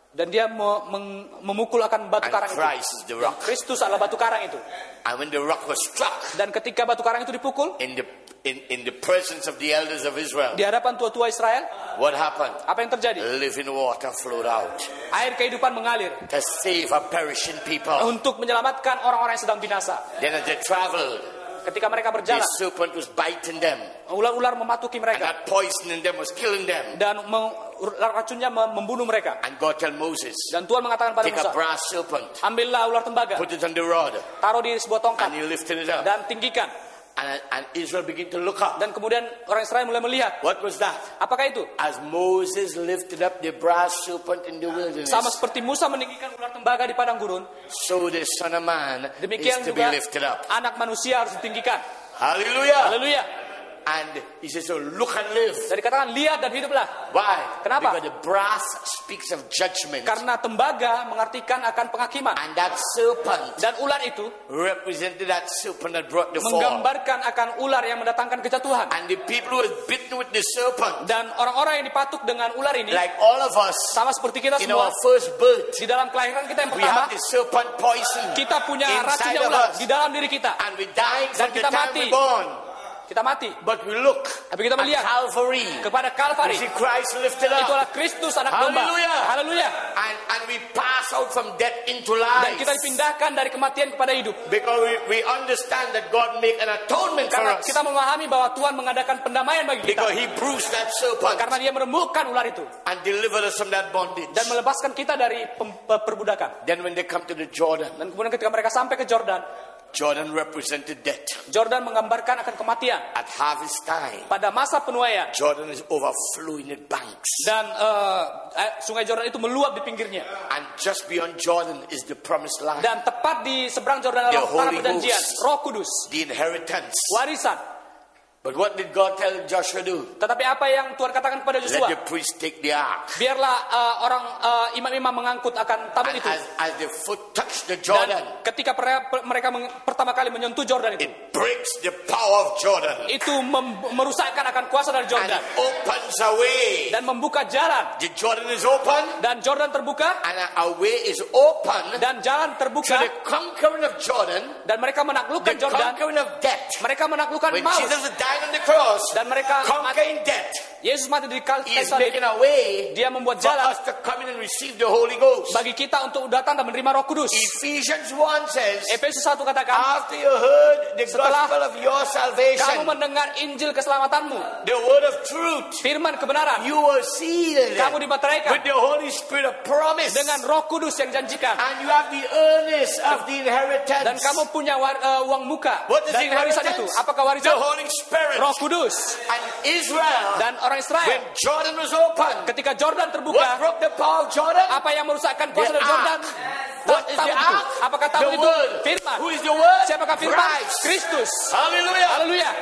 Dan dia me- meng- memukul akan batu And karang itu. Christ is the Dan rock. Kristus adalah batu karang itu. And when the rock was struck Dan ketika batu karang itu dipukul in the in, in the presence of the elders of Israel, di hadapan tua-tua Israel, what happened? apa yang terjadi? Living water flowed out Air kehidupan mengalir to save a perishing people. untuk menyelamatkan orang-orang yang sedang binasa. Then as they traveled, Ketika mereka the berjalan, serpent was biting them, ular-ular mematuki and mereka that poisoning them was killing them. dan me- racunnya mem- membunuh mereka. And God told Moses, Dan Tuhan mengatakan pada take Musa, a brass serpent, ambillah ular tembaga, put it on the rod, taruh di sebuah and tongkat he lifted it up. dan tinggikan. And, and Israel began to look up. Dan kemudian orang Israel mulai melihat. What was that? Apakah itu? As Moses lifted up the brass serpent in the wilderness, Sama seperti Musa meninggikan ular tembaga di padang gurun, so the Son of Man is demikian to be juga lifted up. anak manusia harus ditinggikan. Hallelujah. Haleluya. And he says, so look and live. Dan dikatakan lihat dan hiduplah. Why? Kenapa? Because the brass speaks of judgment. Karena tembaga mengartikan akan penghakiman. And that serpent Dan ular itu represented that serpent that brought the fall. menggambarkan akan ular yang mendatangkan kejatuhan. And the people who were bitten with the serpent, Dan orang-orang yang dipatuk dengan ular ini, like all of us, sama seperti kita in semua, our first birth, di dalam kelahiran kita yang we have pertama, the serpent poison kita punya inside racunnya of ular us. di dalam diri kita. And we dying Dan from the kita time mati. we're born. Kita mati. But we look Tapi kita at melihat Calvary. kepada We Kalvari. see Christ lifted Itu up. adalah Kristus anak domba. Haleluya. Haleluya. And, and we pass out from death into Dan life. kita dipindahkan dari kematian kepada hidup. Because we, we understand that God make an atonement for Karena us. kita memahami bahwa Tuhan mengadakan pendamaian bagi kita. Because he bruised that serpent Karena dia meremukkan ular itu. and delivered us from that bondage. Dan melepaskan kita dari pem- pe- perbudakan. Then when they come to the Jordan, Dan kemudian ketika mereka sampai ke Jordan, Jordan represented death. Jordan menggambarkan akan kematian. At harvest time, Pada masa penuaian. Jordan is overflowing its banks. Dan eh, eh, sungai Jordan itu meluap di pinggirnya. And just beyond Jordan is the promised land, Dan tepat di seberang Jordan The adalah tanah Holy perjanjian. Ghost. Roh Kudus. the inheritance. Warisan. But what did God tell Joshua do? Tetapi apa yang Tuhan katakan kepada Let Joshua? the priest take the ark. Biarlah eh, orang eh, imam-imam mengangkut akan tabut And itu. as, as the foot touched the Dan Jordan, ketika per- per- mereka meng- pertama kali menyentuh Jordan itu, it breaks the power of Jordan itu mem- merusakkan akan kuasa dari and Jordan it opens a way. dan membuka jalan. The Jordan is open Dan Jordan terbuka and a, a way is open dan jalan to terbuka the conquering of Jordan, dan mereka the menaklukkan Jordan. conquering of death. Mereka menaklukkan When maut Jesus died on the cross, dan mereka mati. conquering death, Yesus mati di kayu he is salib. making a way Dia membuat for jalan us to come in and receive the Holy Ghost. bagi kita untuk datang dan menerima Roh Kudus. Ephesians one says, Efesus satu katakan, after you heard the Setelah gospel of your kamu salvation, mendengar Injil keselamatanmu, the word of truth, firman kebenaran, you were sealed kamu dimateraikan with the Holy Spirit of promise, dengan Roh Kudus yang janjikan. and you have the earnest of the inheritance. Dan kamu punya war- uh, uang muka What is dari the warisan itu. inheritance? Apakah The warisan? Holy Spirit. Roh Kudus. And Israel, Dan orang Israel, when Jordan was open, ketika Jordan what terbuka, broke the power of Jordan? apa yang merusakkan kuasa The dari ark. Jordan? What is Tabut the itu. ark? Apakah The tabut itu? word. Firman. Who is the word? Siapakah firman? Christ. Kristus. Hallelujah. Haleluya.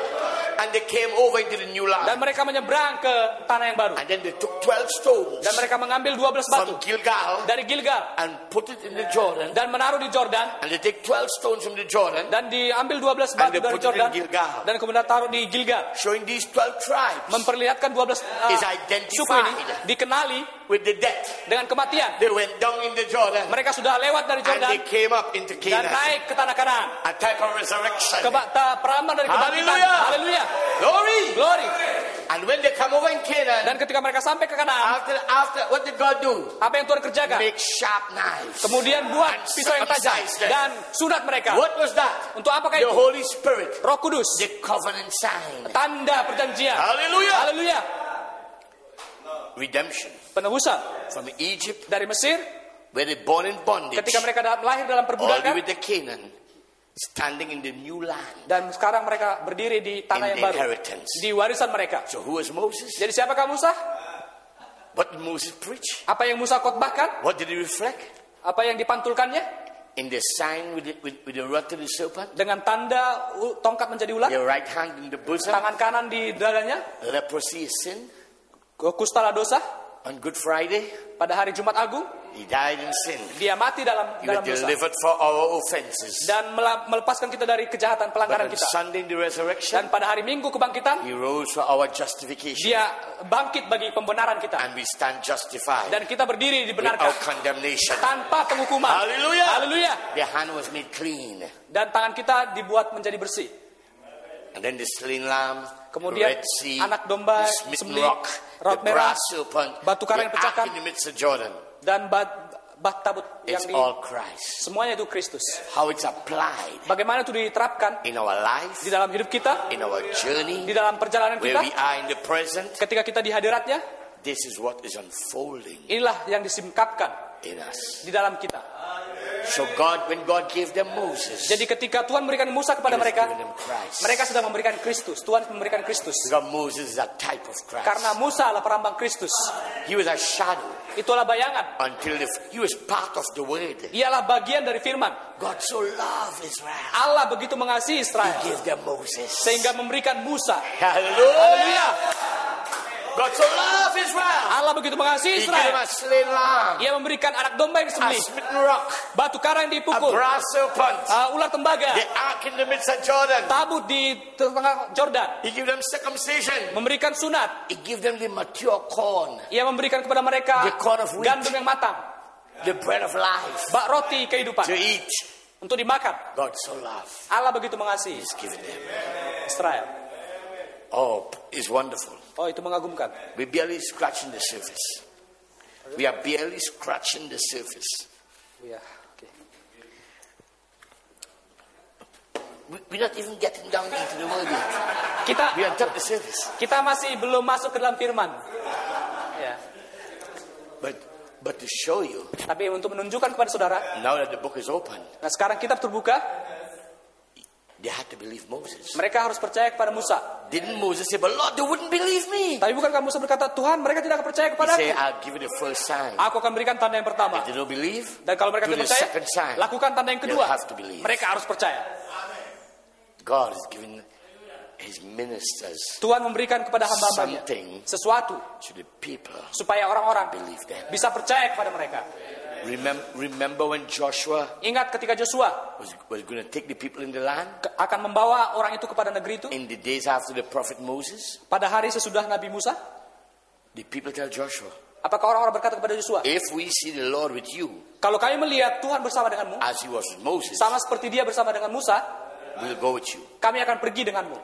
And they came over into the new Dan land. mereka menyeberang ke tanah yang baru. And then they took twelve stones Dan mereka mengambil dua belas batu from Gilgal dari Gilgal and put it in the Jordan. dan menaruh di Jordan. And they take twelve stones from the Jordan, Dan diambil dua belas And batu they dari put it in Jordan Gilgal. dan kemudian taruh di Gilgal, showing these twelve tribes memperlihatkan dua belas uh, Is suku ini identified. dikenali with the death. dengan kematian. They went down in the Jordan Mereka sudah lewat dari and Jordan they came up into dan Canaan. naik ke tanah Kanaan. A type of resurrection. Keba- ta- perambahan dari kebangkitan. Haleluya. Haleluya. Glory. Glory. And when they come over in Canaan, Dan ketika mereka sampai ke Kanaan, after after what did God do? apa yang Tuhan kerjakan? Make sharp knives. Kemudian buat And pisau yang tajam circumcise them. dan sunat mereka. What was that? Untuk apakah The itu? Holy Spirit, Roh Kudus, the covenant sign. tanda perjanjian. Hallelujah. Haleluya. Redemption Penebusan from Egypt, dari Mesir where they born in bondage, ketika mereka dalam, lahir dalam all the perbudakan, way to Canaan, standing in the new land, dan sekarang mereka berdiri di in tanah the yang baru, inheritance. di warisan mereka. So who was Moses? Jadi siapakah Musa? What did Moses preach? Apa yang Musa khotbahkan? What did he reflect? Apa yang dipantulkannya? In the sign with the, with, with the rod to the serpent, Dengan tanda u- tongkat menjadi ular, your right hand in the bosom, tangan kanan di dadanya, leprosy is sin, kustala dosa, On Good Friday, pada hari Jumat Agung, he died in sin. dia mati dalam He was dalam dosa delivered for our offenses. dan mela- melepaskan kita dari kejahatan But pelanggaran on kita. Sunday in the resurrection, Dan pada hari Minggu kebangkitan, he rose for our justification. dia bangkit bagi pembenaran kita. And we stand justified Dan kita berdiri without dibenarkan condemnation. tanpa penghukuman. Hallelujah. Haleluya. The hand was made clean. Dan tangan kita dibuat menjadi bersih. And then the slain lamb, Kemudian the Red Sea, anak domba, the smitten sembelih, rock, rot the merah, brass serpent, batu karang yang the pecahkan, ark in the midst of Jordan. dan bat, bat tabut yang It's di all Christ. semuanya itu Kristus. How it's applied Bagaimana itu diterapkan in our life, di dalam hidup kita, in our journey, di dalam perjalanan where kita, we are in the present. ketika kita di hadiratnya, This is what is unfolding inilah yang disingkapkan in us. di dalam kita. So God, when God gave them Moses, Jadi ketika Tuhan memberikan Musa He kepada was mereka, giving them Christ. mereka sedang memberikan Kristus. Tuhan memberikan Kristus. Because Moses is a type of Christ. Karena Musa adalah perambang Kristus. He was a shadow Itulah bayangan. until the, he was part of the word. Ialah bagian dari firman. God so loved Israel. Allah begitu mengasihi He Israel gave them Moses. sehingga memberikan Musa. Hallelujah. God so loved Israel. Allah begitu mengasihi He gave them Israel. a slain lamb, Ia memberikan anak domba yang a disembelih, smitten rock, batu karang yang a dipukul, brass serpent, uh, ular tembaga, the ark in the midst of Jordan. tabut di tengah Jordan, He gave them circumcision. memberikan sunat. He gave them the mature corn, Ia memberikan kepada mereka The corn of wheat. gandum yang matang, the bread of life bak roti kehidupan to eat. untuk dimakan. God so loved. Allah begitu mengasihi He's given them. Israel. Oh, it's wonderful. Oh, itu mengagumkan. We barely scratching the surface. We are barely scratching the surface. Ya, oke. We- We're not even getting down into the word yet. Kita We are on top of the surface. kita masih belum masuk ke dalam firman. Ya. But but to show you, Tapi untuk menunjukkan kepada saudara, now that the book is open, nah sekarang kitab terbuka, they had to believe Moses. mereka harus percaya kepada Musa. Didn't Moses say, but Lord, they wouldn't believe me? Tapi bukankah Musa berkata, Tuhan, mereka tidak akan percaya He kepadaku. said, I'll give you the first sign. Aku akan berikan tanda yang pertama. If they don't believe, Dan kalau mereka do tidak the percaya, second sign. lakukan tanda yang They'll kedua. have to believe. Mereka harus percaya. God is giving his ministers Tuhan memberikan kepada hamba-hambanya something sesuatu to the people. supaya orang-orang Believe them. bisa percaya kepada mereka. Remember, remember when Joshua Ingat ketika Joshua was, was going to take the people in the land? ke- akan membawa orang itu kepada negeri itu, In the days after the prophet Moses, pada hari sesudah Nabi Musa, the people tell Joshua, apakah orang-orang berkata kepada Joshua, if we see the Lord with you, kalau kami melihat Tuhan bersama denganmu, as he was with Moses, sama seperti dia bersama dengan Musa, we'll go with you. kami akan pergi denganmu.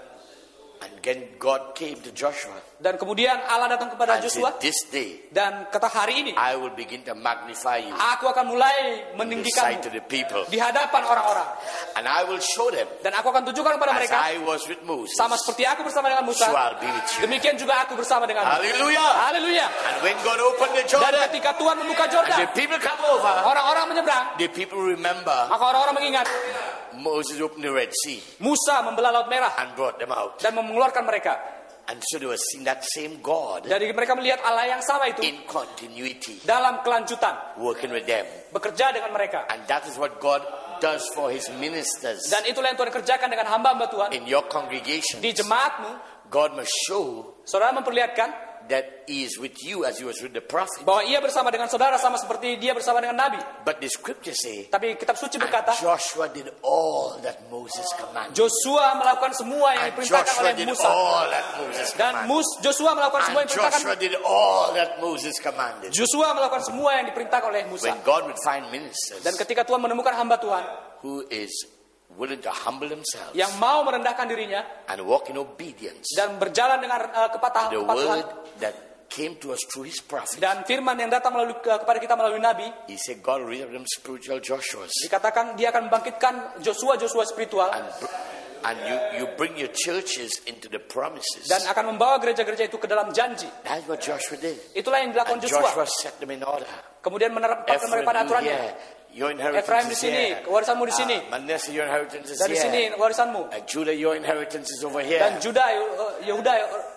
And then God came to Joshua Dan kemudian Allah datang kepada and Joshua said, this day dan kata hari ini, I will begin to magnify you aku akan mulai in the sight meninggikanmu of the people. di hadapan orang-orang. And I will show them, Dan aku akan tunjukkan kepada as mereka, I was with Moses, sama seperti aku bersama dengan Musa, so I'll be with you. demikian juga aku bersama denganmu. Hallelujah. Haleluya. And when God opened the Dan Jordan, ketika Tuhan membuka and Jordan, the people come over, orang-orang menyeberang, the people remember maka orang-orang mengingat Moses opened the Red Sea Musa membelah Laut Merah and brought them out. dan mengeluarkan mereka. And so they were seeing that same God Jadi mereka melihat Allah yang sama itu in continuity, dalam kelanjutan working with them. bekerja dengan mereka. And that is what God does for his ministers. Dan itulah yang Tuhan kerjakan dengan hamba-hamba Tuhan In your congregation, di jemaatmu. God must show Saudara memperlihatkan that he is with you as he was with the prophet. bahwa ia bersama dengan saudara sama seperti dia bersama dengan Nabi. But the scriptures say, Tapi kitab suci and berkata, Joshua did all that Moses commanded. Joshua melakukan semua yang And diperintahkan Joshua oleh did Musa. all that Moses Dan commanded. Mus, Joshua melakukan semua And yang diperintahkan. Joshua did all that Moses commanded. Joshua melakukan semua yang diperintahkan oleh Musa. When God would find ministers Dan ketika Tuhan menemukan hamba Tuhan who is willing to humble themselves yang mau merendahkan dirinya and walk in obedience dan berjalan dengan uh, kepatah- to the kepatuhan word that came to us through his prophet, dan firman yang datang melalui uh, kepada kita melalui Nabi, he said God will raise up them spiritual Joshuas. dikatakan dia akan membangkitkan Joshua-Joshua spiritual And, br- and you, you bring your churches into the promises. dan akan membawa gereja-gereja itu ke dalam janji. That's what Joshua did. Itulah yang dilakukan And Joshua. Joshua set them in order. Kemudian menerapkan mereka pada Ephraim, you aturannya. here. Your inheritance Efraim di is sini, here. warisanmu di sini. Ah, Manasseh, your inheritance is Dari here. sini warisanmu. And Judah, your inheritance is over here. Dan Juda, uh, Yehuda, uh,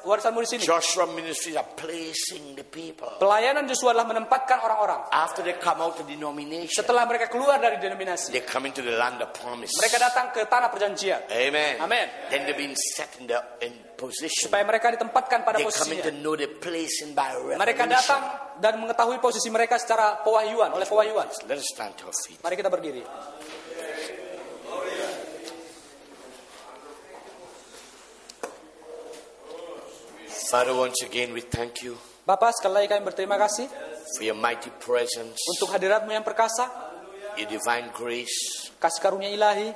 warisanmu di sini. Joshua ministries are placing the people. Pelayanan Yosua adalah menempatkan orang-orang. After they come out of denomination, Setelah mereka keluar dari denominasi, they come into the land of promise. mereka datang ke tanah perjanjian. Amen. Amen. Then they've been set in the in position. Supaya mereka ditempatkan pada They come in to posisinya. know the place in by Mereka revelation. datang dan mengetahui posisi mereka secara pewahyuan, oleh pewahyuan. Let us stand to our feet. Mari kita berdiri. Father, once again we thank you Bapa, sekali lagi kami berterima kasih for your mighty presence, untuk hadirat-Mu yang perkasa, your divine grace, kasih karunia ilahi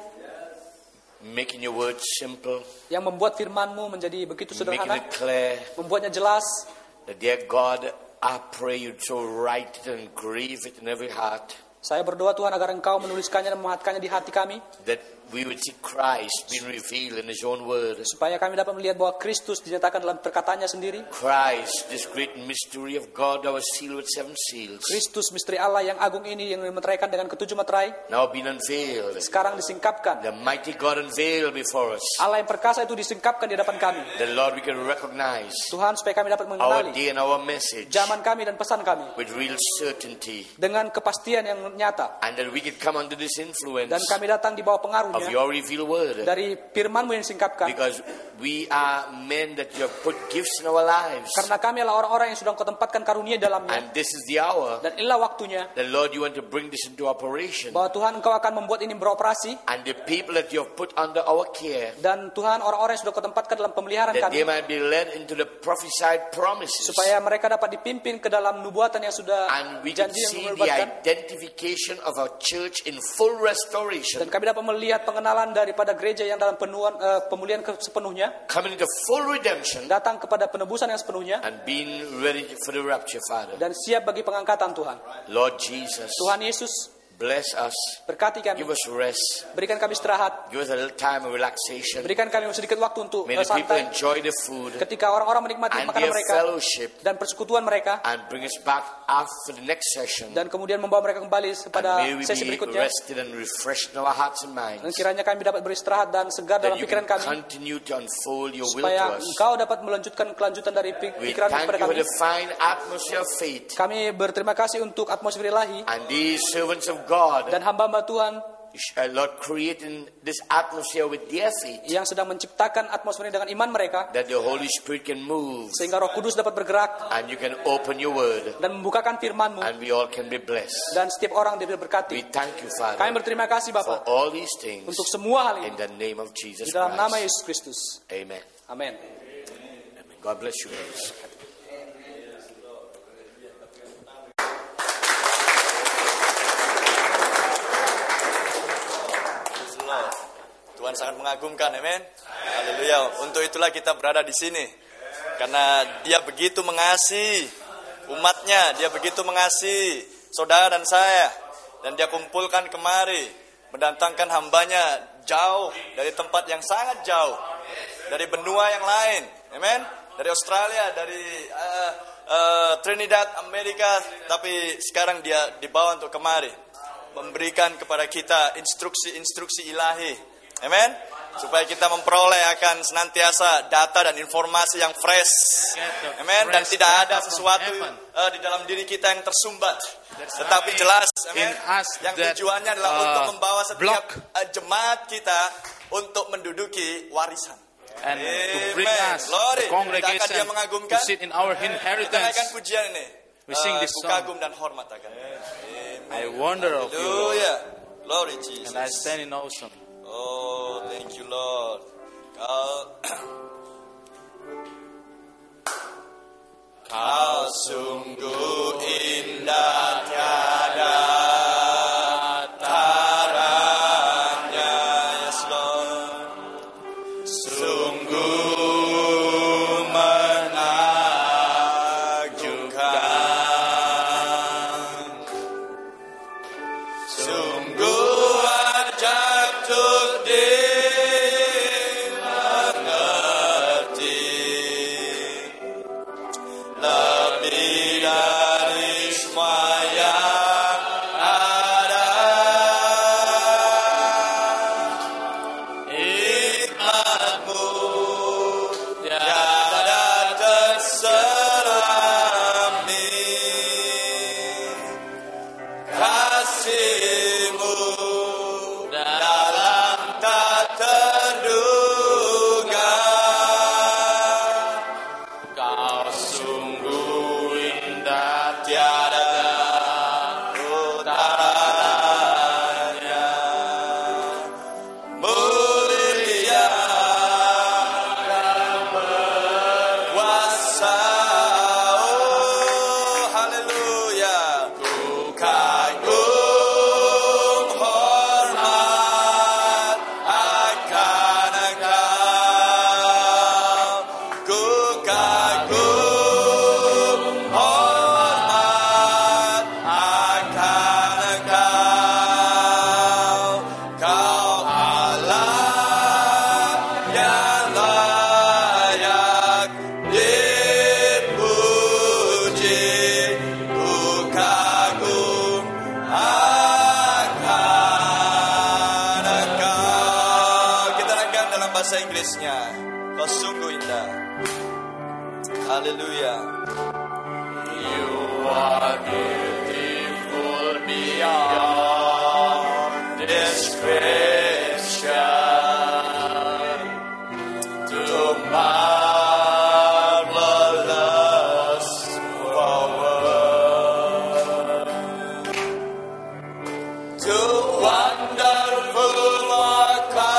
making your word simple, yang membuat firman-Mu menjadi begitu making sederhana, it clear. membuatnya jelas. That, dear God, I pray you'd so write it and engrave it in every heart. Saya berdoa Tuhan agar Engkau menuliskannya dan memahatkannya di hati kami, That we would see Christ being revealed in His own word. supaya kami dapat melihat bahwa Kristus dinyatakan dalam perkataannya sendiri. Christ, this great mystery of God, our seal with seven seals, Kristus, misteri Allah yang agung ini yang dimeteraikan dengan ketujuh meterai, now being unveiled. sekarang disingkapkan. The mighty God unveiled before us. Allah yang perkasa itu disingkapkan di hadapan kami. The Lord, we can recognize Tuhan, supaya kami dapat our mengenali day and our message zaman kami dan pesan kami with real certainty. dengan kepastian yang nyata. And that we can come under this influence Dan kami datang di bawah of pengaruhnya your revealed word. dari firman-Mu yang disingkapkan. Because we are men that you have put gifts in our lives. Karena kami adalah orang-orang yang sudah Engkau tempatkan karunia dalamnya. And this is the hour Dan inilah waktunya that, Lord, you want to bring this into operation. bahwa Tuhan Engkau akan membuat ini beroperasi. And the people that you have put under our care, Dan Tuhan, orang-orang yang sudah Kau tempatkan dalam pemeliharaan that they kami, might be led into the prophesied promises. supaya mereka dapat dipimpin ke dalam nubuatan yang sudah And we can janji yang see the menubuatkan. identification of our church in full restoration. Dan kami dapat melihat pengenalan daripada gereja yang dalam penuhan, eh, pemulihan ke- sepenuhnya, Coming into full redemption datang kepada penebusan yang sepenuhnya, and being ready for the rapture, Father. dan siap bagi pengangkatan Tuhan. Lord Jesus, Tuhan Yesus, bless us. berkati kami, Give us rest. berikan kami istirahat, Give us a little time of relaxation. berikan kami sedikit waktu untuk May eh, the people santai. enjoy the food Ketika orang-orang menikmati and makanan their mereka fellowship dan persekutuan mereka, and bring us back after the next session. dan kemudian membawa mereka kembali And pada may we sesi be berikutnya. rested and refreshed in our hearts and Dan minds. kiranya kami dapat beristirahat dan segar That dalam you pikiran can kami, continue to unfold your will supaya to us. Engkau dapat melanjutkan kelanjutan dari pik- We pikiran thank kepada you for kami. the fine atmosphere of faith. Kami berterima kasih untuk atmosfer ilahi And these servants of God, dan hamba-hamba Tuhan uh, Lord, creating this atmosphere with their faith, yang sedang menciptakan atmosfer ini dengan iman mereka, that the Holy Spirit can move sehingga Roh Kudus dapat bergerak and you can open your word dan membukakan firman-Mu, and we all can be blessed. dan setiap orang We diberkati. thank you, Kami Father, berterima kasih for Bapa all these things untuk semua hal in ini the name of Jesus di dalam nama Christ. Yesus Kristus. Amen. Amin. Amen. God bless you guys. Tuhan sangat mengagumkan, amin. Haleluya. Untuk itulah kita berada di sini. Karena Dia begitu mengasihi umatnya, Dia begitu mengasihi saudara dan saya. Dan Dia kumpulkan kemari, mendatangkan hambanya jauh dari tempat yang sangat jauh, dari benua yang lain, amin. Dari Australia, dari uh, uh, Trinidad, Amerika. Tapi sekarang Dia dibawa untuk kemari, memberikan kepada kita instruksi-instruksi ilahi. Amen. Supaya kita memperoleh akan senantiasa data dan informasi yang fresh. Amen. Dan tidak ada sesuatu uh, di dalam diri kita yang tersumbat. Tetapi jelas, amen, yang tujuannya adalah uh, untuk membawa setiap block. uh, jemaat kita untuk menduduki warisan. And to bring Amen. us, Glory. the congregation, Tidakah Dia to mengagumkan? sit in our Kita naikkan inheritance. pujian ini. We sing Uh, this ku song. kagum dan hormat akan. Amen. I wonder of you, Lord, Hallelujah. Glory Jesus. and I stand in awesome. Oh, thank you, Lord. Kau, Kau sungguh indah tiada taranya, yes Lord. Sungguh menakjubkan, sungguh ajab untuk dimengerti, lebih dari kasih-nya. Kau sungguh indah. Haleluya. You are beautiful beyond description. Too marvelous for words. Too wonderful for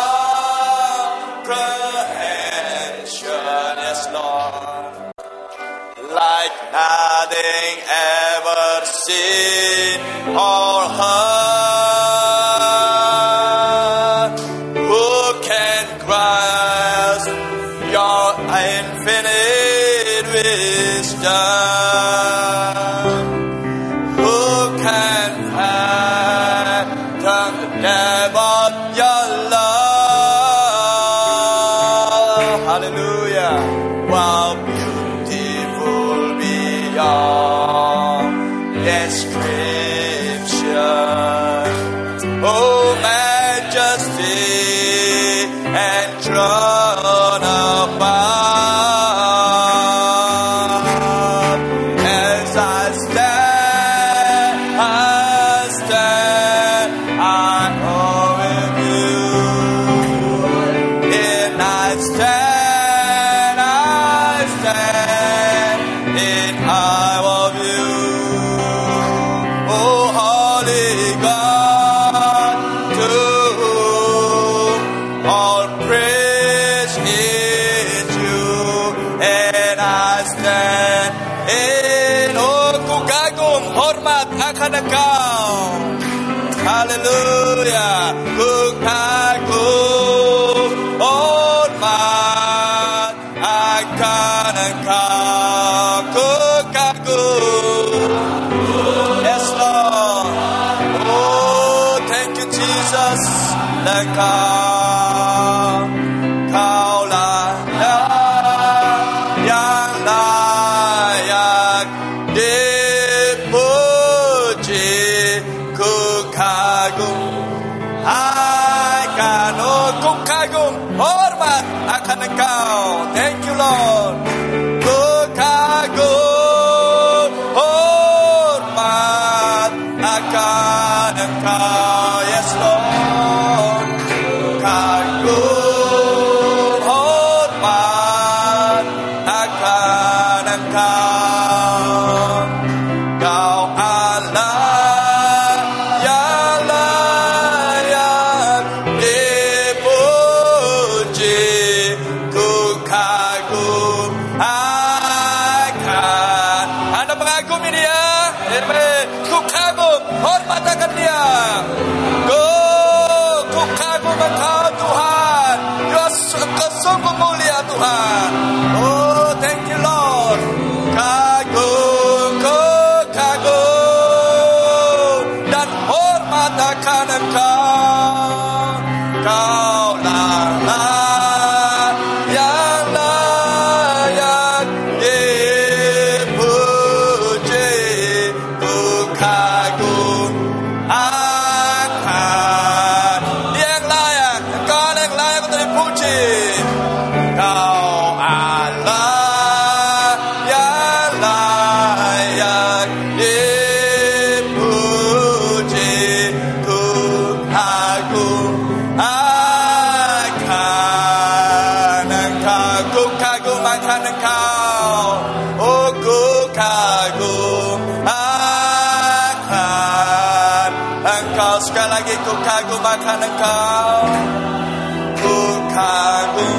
comprehension, yes, Lord. Like nothing ever seen or heard. Who can grasp your infinite wisdom? Who can fathom the depth of your love? Hallelujah. Wow, beautiful beyond description. Oh, majesty and throne above. As I stand, I stand, I owe you. And I stand, I stand in awe of you. Oh, holy God, to whom all praise is due. And I stand in oh, ku kagum hormat akan Engkau. Haleluya. Ku kagum hormat akan Engkau. Ku kagum. Yes, Lord. Oh, thank you, Jesus. Engkau, Kaulah yang layak dipuji. Ku kagum akan, oh, ku kagum hormat akan Engkau. Thank you, Lord. Ku kagum hormat akan Engkau. Yes, Lord. Kagum hormat akan Engkau. Kau Allah yang layak dipuji. Ku kagum akan. Anda mengagumi Dia. Amen. Ku kagum hormat akan Dia. Ku, ku kagum Engkau Tuhan. Engkau sungguh mulia Tuhan. Oh, thank you Lord. Kagum, ku kagum dan hormat akan Engkau. Kaulah yang layak dipuji. Ku kagum akan Dia yang layak. Engkau yang layak untuk dipuji. Kau Allah yang layak dipuji. Ku kagum akan Engkau. Ku kagum akan Engkau. Oh, ku kagum akan Engkau. Sekali lagi ku kagum akan Engkau. Ku kagum